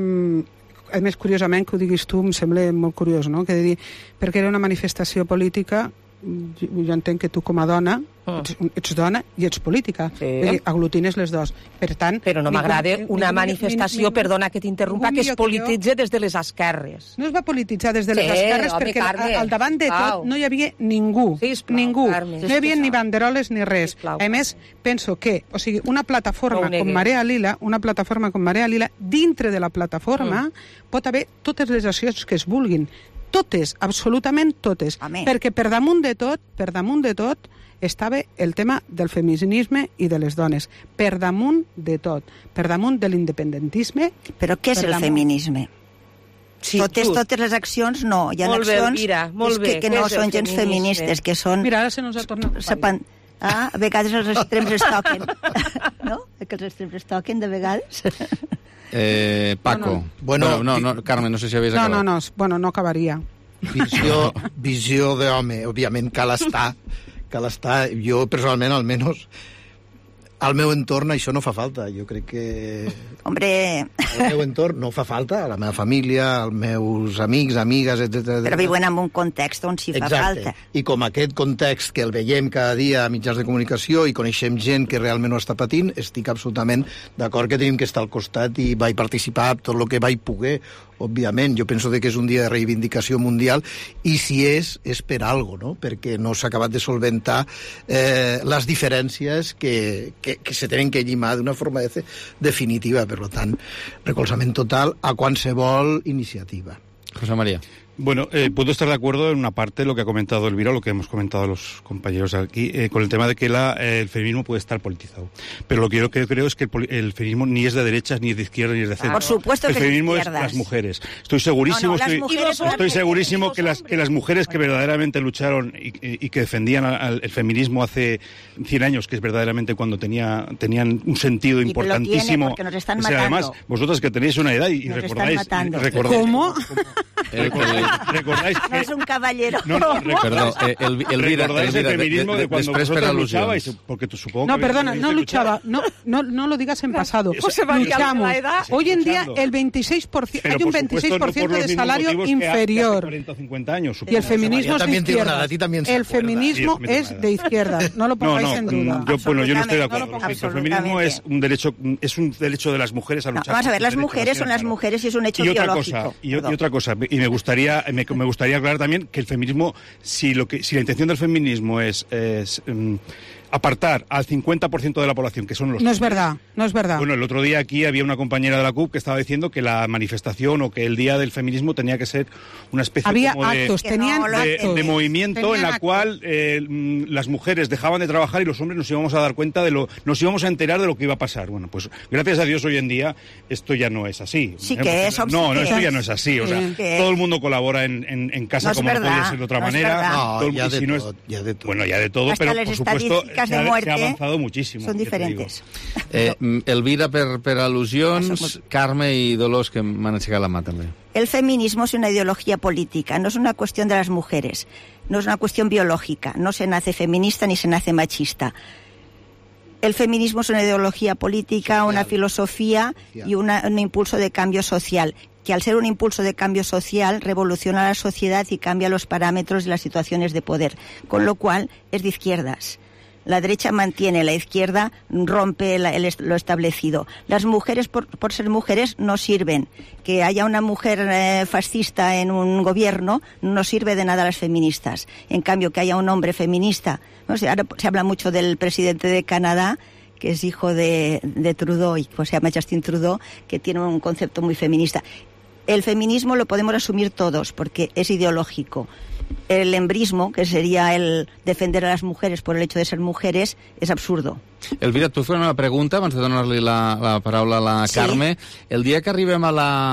Speaker 2: a més, curiosament, que ho diguis tu, em sembla molt curiós, no? Perquè era una manifestació política. Jo entenc que tu com a dona ets dona i ets política, aglutines les dos, per tant...
Speaker 7: Però no m'agrada una manifestació, perdona que t'interrompa, que es polititza des de les esquerres.
Speaker 2: No es va polititzar des de les esquerres perquè al davant de tot no hi havia ningú, ningú, no hi havia ni banderoles ni res. A més, penso que, o sigui, una plataforma com Marea Lila, dintre de la plataforma pot haver totes les accions que es vulguin, totes, absolutament totes, perquè per damunt de tot estava el tema del feminisme i de les dones, per damunt de tot, per damunt de l'independentisme.
Speaker 9: Però què és el feminisme? Totes les accions no, hi ha accions que no són gens feministes, que són...
Speaker 2: Mira, ara se nos ha tornat.
Speaker 9: A vegades els extrems es toquen, no? Que els extrems es toquen de vegades.
Speaker 3: Paco. No, Carme, no sé si havies acabat.
Speaker 2: No acabaria.
Speaker 32: Visió d'home, òbviament cal estar, jo personalment almenys al meu entorn això no fa falta, jo crec que
Speaker 9: al
Speaker 32: meu entorn no fa falta, a la meva família, als meus amics, amigues, etc.
Speaker 9: Però viuen en un context on sí fa falta.
Speaker 32: I com aquest context que el veiem cada dia a mitjans de comunicació i coneixem gent que realment ho està patint, estic absolutament d'acord que tenim que estar al costat i vaig participar tot el que vaig poder. Òbviament, jo penso que és un dia de reivindicació mundial i si és per algo, no? Perquè no s'ha acabat de solventar les diferències que se tenen que llimar d'una forma definitiva. Per tant, recolzament total a qualsevol iniciativa.
Speaker 3: José María.
Speaker 4: Bueno, puedo estar de acuerdo en una parte de lo que ha comentado Elvira, lo que hemos comentado los compañeros aquí, con el tema de que el feminismo puede estar politizado. Pero lo que yo creo es que el feminismo ni es de derechas, ni es de izquierda, ni es de centro.
Speaker 9: Por supuesto que
Speaker 4: el feminismo es las mujeres. Estoy segurísimo, estoy segurísimo que las mujeres que verdaderamente lucharon y que defendían el feminismo hace 100 años, que es verdaderamente cuando tenían un sentido importantísimo.
Speaker 9: Porque nos están matando.
Speaker 4: Además, vosotros que tenéis una edad y recordáis...
Speaker 2: ¿Cómo?
Speaker 4: ¿Recordáis que...
Speaker 9: No es un caballero.
Speaker 3: Perdó,
Speaker 4: ¿recordáis el feminismo de cuando vosotros luchabais? Porque supongo
Speaker 2: no, perdona, no luchaba. No lo digas en pasado. Luchamos. Hoy en día el 26%, hay un 26% de salario inferior.
Speaker 4: 40 o 50 años,
Speaker 2: y el feminismo es de izquierda. El feminismo es de izquierda. No lo pongáis en duda.
Speaker 4: Yo no estoy de acuerdo. El feminismo es un derecho de las mujeres a luchar.
Speaker 9: Vamos a ver, las mujeres son las mujeres y es un hecho biológico.
Speaker 4: Y otra cosa, y me gustaría aclarar también que el feminismo, si la intención del feminismo es apartar al 50% de la población, que son los...
Speaker 2: No es verdad.
Speaker 4: Bueno, el otro día aquí había una compañera de la CUP que estaba diciendo que la manifestación o que el día del feminismo tenía que ser una especie de movimiento en la cual las mujeres dejaban de trabajar y los hombres nos íbamos a dar cuenta nos íbamos a enterar de lo que iba a pasar. Bueno, pues gracias a Dios hoy en día esto ya no es así.
Speaker 9: Sí que es.
Speaker 4: No, esto ya no es así. O sea, todo el mundo colabora en casa como no puede ser de otra manera.
Speaker 32: No, ya de todo.
Speaker 4: Bueno, ya de todo, pero por supuesto...
Speaker 9: de muerte
Speaker 4: se ha avanzado muchísimo.
Speaker 9: Son diferentes.
Speaker 3: Elvira, per al·lusions, Carme y Dolors, que m'han aixecat la mà també.
Speaker 9: El feminismo es una ideología política, no es una cuestión de las mujeres, no es una cuestión biológica, no se nace feminista ni se nace machista. El feminismo es una ideología política, una filosofía y un impulso de cambio social, que al ser un impulso de cambio social revoluciona la sociedad y cambia los parámetros y las situaciones de poder, con lo cual es de izquierdas. La derecha mantiene, la izquierda rompe lo establecido. Las mujeres, por ser mujeres, no sirven. Que haya una mujer fascista en un gobierno no sirve de nada a las feministas. En cambio, que haya un hombre feminista. No sé, ahora se habla mucho del presidente de Canadá, que es hijo de Trudeau, y se llama Justin Trudeau, que tiene un concepto muy feminista. El feminismo lo podemos asumir todos, porque es ideológico. El embrismo, que sería el defender a las mujeres por el hecho de ser mujeres, és absurdo.
Speaker 3: Elvira, tu fes una pregunta abans de donar-li la paraula a la Carme. El dia que arribem a la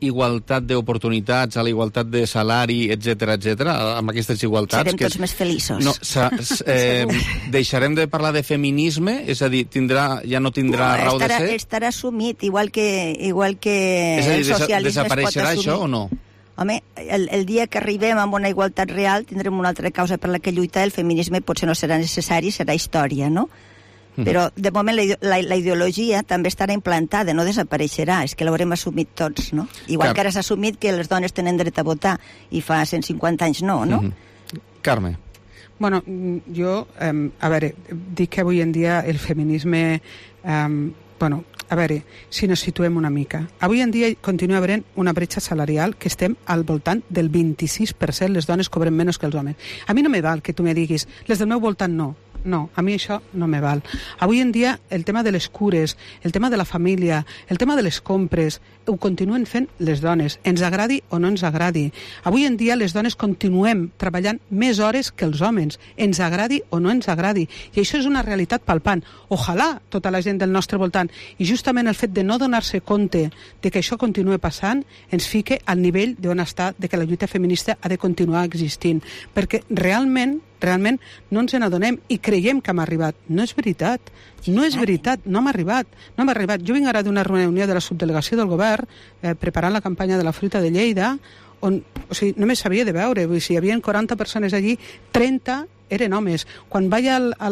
Speaker 3: igualtat d'oportunitats, a la igualtat de salari, etc, amb aquestes igualtats...
Speaker 9: Serem tots més feliços.
Speaker 3: No, deixarem de parlar de feminisme? És a dir, ja no tindrà raó de ser?
Speaker 9: Estarà assumit, igual que
Speaker 3: és a dir,
Speaker 9: el socialisme
Speaker 3: desapareixerà això o no?
Speaker 9: Home, el dia que arribem a una igualtat real tindrem una altra causa per la que lluitar, el feminisme potser no serà necessari, serà història, no? Però, de moment, la ideologia també estarà implantada, no desapareixerà, és que l'haurem assumit tots, no? Igual que ara s'ha assumit que les dones tenen dret a votar i fa 150 anys no, no?
Speaker 3: Carme.
Speaker 2: Bueno, jo, a veure, dic que avui en dia el feminisme... bueno, a veure, si nos situem una mica. Avui en dia continua havent una bretxa salarial que estem al voltant del 26%, les dones cobren menys que els homes. A mi no me val que tu me diguis, les del meu voltant no. No, a mi això no me val. Avui en dia el tema de les cures, el tema de la família, el tema de les compres, ho continuen fent les dones, ens agradi o no ens agradi. Avui en dia les dones continuem treballant més hores que els homes, ens agradi o no ens agradi. I això és una realitat palpant. Ojalà tota la gent del nostre voltant, i justament el fet de no donar-se compte de que això continua passant, ens fique al nivell d'on està, de que la lluita feminista ha de continuar existint. Perquè realment no ens n'adonem i creiem que hem arribat. No és veritat, no hem arribat. Jo vinc ara d'una reunió de la subdelegació del govern preparant la campanya de la fruita de Lleida, on, o sigui, només s'havia de veure, vull dir, si hi havia 40 persones allí, 30 eren homes. Quan vaig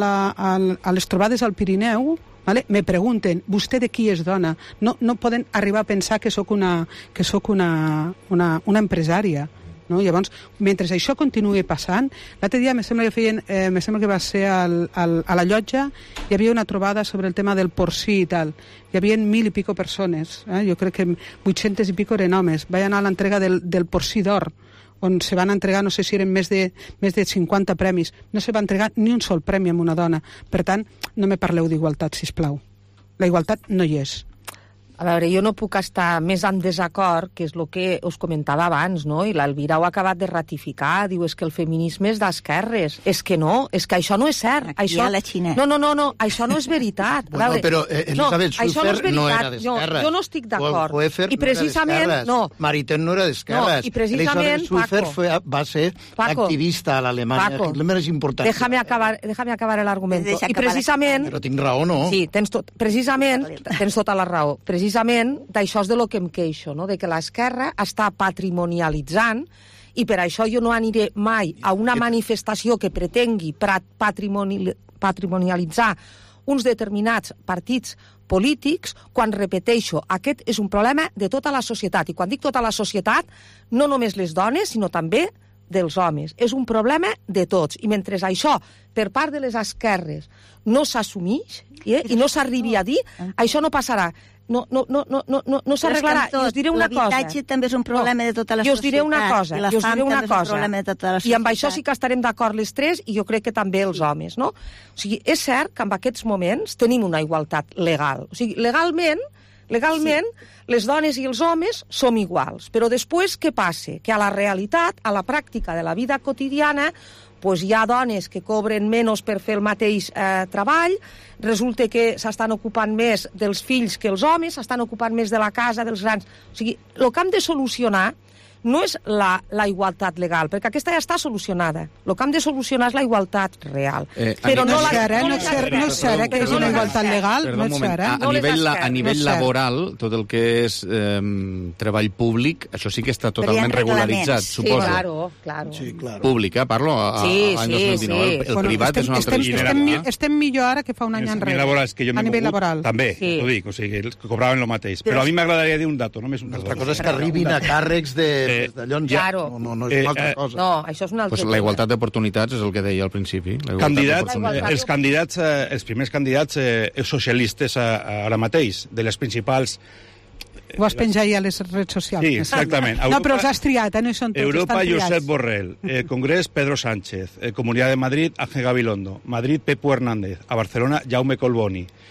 Speaker 2: a les trobades al Pirineu, vale, me pregunten, vostè de qui és dona? No poden arribar a pensar que sóc una empresària. No? Llavors, mentre això continuï passant, l'altre dia me sembla que va ser a la Llotja, hi havia una trobada sobre el tema del porcí i tal. Hi havia 1.000 i pico persones, jo crec que 800 i pico eren homes. Vaig anar a l'entrega del porcí d'or, on se van entregar, no sé si eren més de 50 premis. No se va entregar ni un sol premi a una dona. Per tant, no me parleu d'igualtat, sisplau. La igualtat no hi és.
Speaker 7: A veure, jo no puc estar més en desacord, que és el que us comentava abans, no? I l'Elvira ho ha acabat de ratificar, diu, és que el feminisme és d'esquerres. És que no, és que això no és cert.
Speaker 9: Aquí
Speaker 7: això...
Speaker 9: a la Xina.
Speaker 7: No, això no és veritat.
Speaker 32: Bueno, però Elisabet Schulfer no era d'esquerres.
Speaker 7: Jo no estic d'acord.
Speaker 32: Hoefer no era d'esquerres. Maritain no era d'esquerres.
Speaker 7: I precisament,
Speaker 32: Elisabet Schulfer va ser activista a l'Alemanya. Hitler és important.
Speaker 7: Déjame acabar el argumento. I precisament...
Speaker 32: Però tinc raó, no?
Speaker 7: Sí, tens tota la raó. Precisament d'això és de lo que em queixo, no? De que l'esquerra està patrimonialitzant, i per això jo no aniré mai a una manifestació que pretengui patrimonialitzar uns determinats partits polítics, quan repeteixo, aquest és un problema de tota la societat, i quan dic tota la societat, no només les dones, sinó també dels homes. És un problema de tots, i mentre això, per part de les esquerres, no s'assumeix i no s'arribi a dir, això no passarà. No s'arreglarà. I us diré una cosa.
Speaker 9: L'habitatge també és un problema de tota la societat.
Speaker 7: I us diré una cosa.
Speaker 9: I la fam també és un problema de tota la societat.
Speaker 7: I amb això sí que estarem d'acord les tres, i jo crec que també els homes, no? O sigui, és cert que en aquests moments tenim una igualtat legal. O sigui, legalment, les dones i els homes som iguals. Però després què passa? Que a la realitat, a la pràctica de la vida quotidiana, pues hi ha dones que cobren menys per fer el mateix treball, resulta que s'estan ocupant més dels fills que els homes, s'estan ocupant més de la casa, dels grans... O sigui, el que hem de solucionar no és la igualtat legal, perquè aquesta ja està solucionada. El que hem de solucionar és la igualtat real.
Speaker 2: Però no és cert que és una igualtat legal.
Speaker 3: A nivell laboral, tot el que és treball públic, això sí que està totalment regularitzat, suposo.
Speaker 7: Claro.
Speaker 32: Sí, claro.
Speaker 3: Públic, parlo, l'any 2019. El privat és una altra història.
Speaker 2: Estem millor ara que fa un any enrere. A nivell laboral.
Speaker 4: També, t'ho dic, o sigui, que cobraven el mateix. Però a mi m'agradaria dir un dato, només un dato.
Speaker 32: Una cosa és que arribin a càrrecs de d'allò
Speaker 7: claro.
Speaker 32: No és una altra cosa.
Speaker 7: No, això és una altra
Speaker 3: cosa. La igualtat d'oportunitats és el que deia al principi.
Speaker 4: Els primers candidats socialistes ara mateix, de les principals...
Speaker 2: Ho has penjat ja a les redes socials.
Speaker 4: Sí, exactament.
Speaker 2: No, però els has triat, no són tots,
Speaker 4: Europa, Josep Borrell. Congrés, Pedro Sánchez. Comunitat de Madrid, Ángel Gabilondo. Madrid, Pepo Hernández. A Barcelona, Jaume Colboni.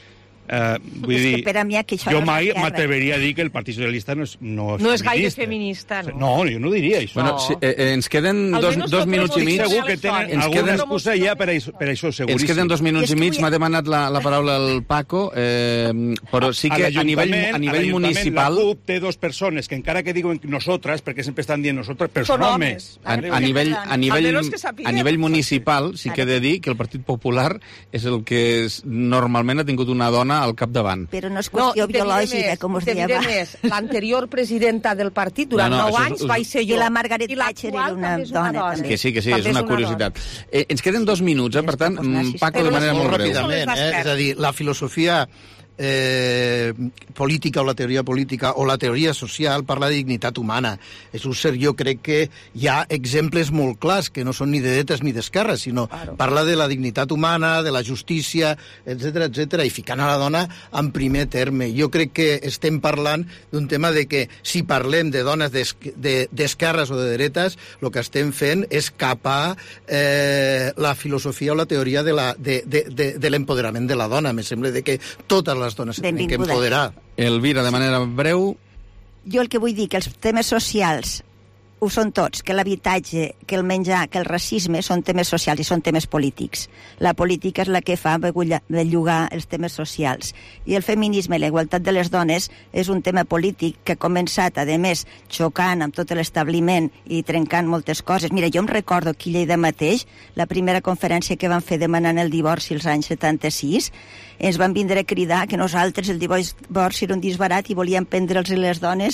Speaker 4: Vull dir,
Speaker 9: per a mi
Speaker 4: jo mai m'atreveria a dir que el Partit Socialista no és
Speaker 7: gaire feminista.
Speaker 4: No, jo no diria això.
Speaker 3: Bueno, ens queden dos minuts i mig.
Speaker 4: Segur que tenen alguna excusa ja per això, seguríssim.
Speaker 3: Ens queden 2 minuts i mig. M'ha demanat la paraula el Paco, però sí que a nivell municipal...
Speaker 4: La CUP té 2 persones que encara que diuen nosaltres, perquè sempre estan dient nosaltres, però són homes.
Speaker 3: A nivell municipal sí que he de dir que el Partit Popular és el que normalment ha tingut una dona al capdavant.
Speaker 9: Però no és qüestió biològica, com us deia abans.
Speaker 7: L'anterior presidenta del partit, durant 9 anys, vaig ser jo.
Speaker 9: I la Margaret Thatcher era una dona, també.
Speaker 3: Que sí, és una curiositat. Ens queden 2 minuts, per tant, Paco, de manera molt breu.
Speaker 32: És a dir, la filosofia política o la teoria política o la teoria social parla de dignitat humana. És un cert, jo crec que hi ha exemples molt clars que no són ni de dretes ni d'esquerres, sinó parla de la dignitat humana, de la justícia, etc i ficant a la dona en primer terme. Jo crec que estem parlant d'un tema de que si parlem de dones d'esquerres o de dretes, el que estem fent és capar la filosofia o la teoria de l'empoderament de la dona. Me sembla que totes les dones tenen que empoderar.
Speaker 3: Elvira, de manera breu...
Speaker 9: Jo el que vull dir que els temes socials ho són tots, que l'habitatge, que el menjar, que el racisme són temes socials i són temes polítics. La política és la que fa bellugar els temes socials. I el feminisme i la igualtat de les dones és un tema polític que ha començat, a més, xocant amb tot l'establiment i trencant moltes coses. Mira, jo em recordo aquí a Lleida mateix, la primera conferència que van fer demanant el divorci als anys 76, ens van vindre a cridar que nosaltres el divorci era un disbarat i volíem prendre'ls les dones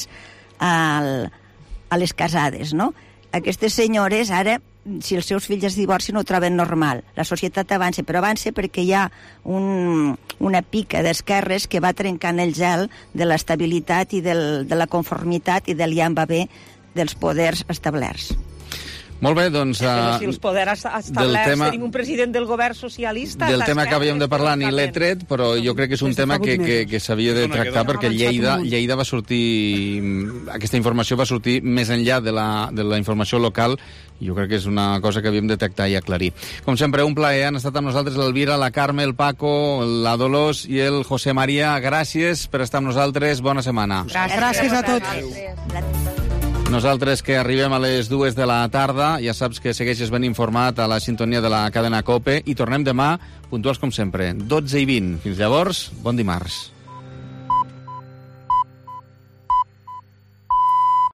Speaker 9: a les casades, no? Aquestes senyores ara, si els seus fills es divorcien, ho troben normal. La societat avança, però avança perquè hi ha una pica d'esquerres que va trencant el gel de l'estabilitat i de la conformitat i del ja em va bé dels poders establerts.
Speaker 3: Molt bé, doncs...
Speaker 7: Si els poders establerts tenim un president del govern socialista...
Speaker 3: Del tema que havíem de parlar ni l'he tret, però jo crec que és un tema que s'havia de tractar perquè Lleida va sortir... Aquesta informació va sortir més enllà de la informació local i jo crec que és una cosa que havíem de tractar i aclarir. Com sempre, un plaer. Han estat amb nosaltres l'Elvira, la Carme, el Paco, la Dolors i el José María. Gràcies per estar amb nosaltres. Bona setmana.
Speaker 2: Gràcies a tots.
Speaker 3: Nosaltres que arribem a les 2 de la tarda, ja saps que segueixes ben informat a la sintonia de la cadena COPE i tornem demà puntuals com sempre, 12:20. Fins llavors, bon dimarts.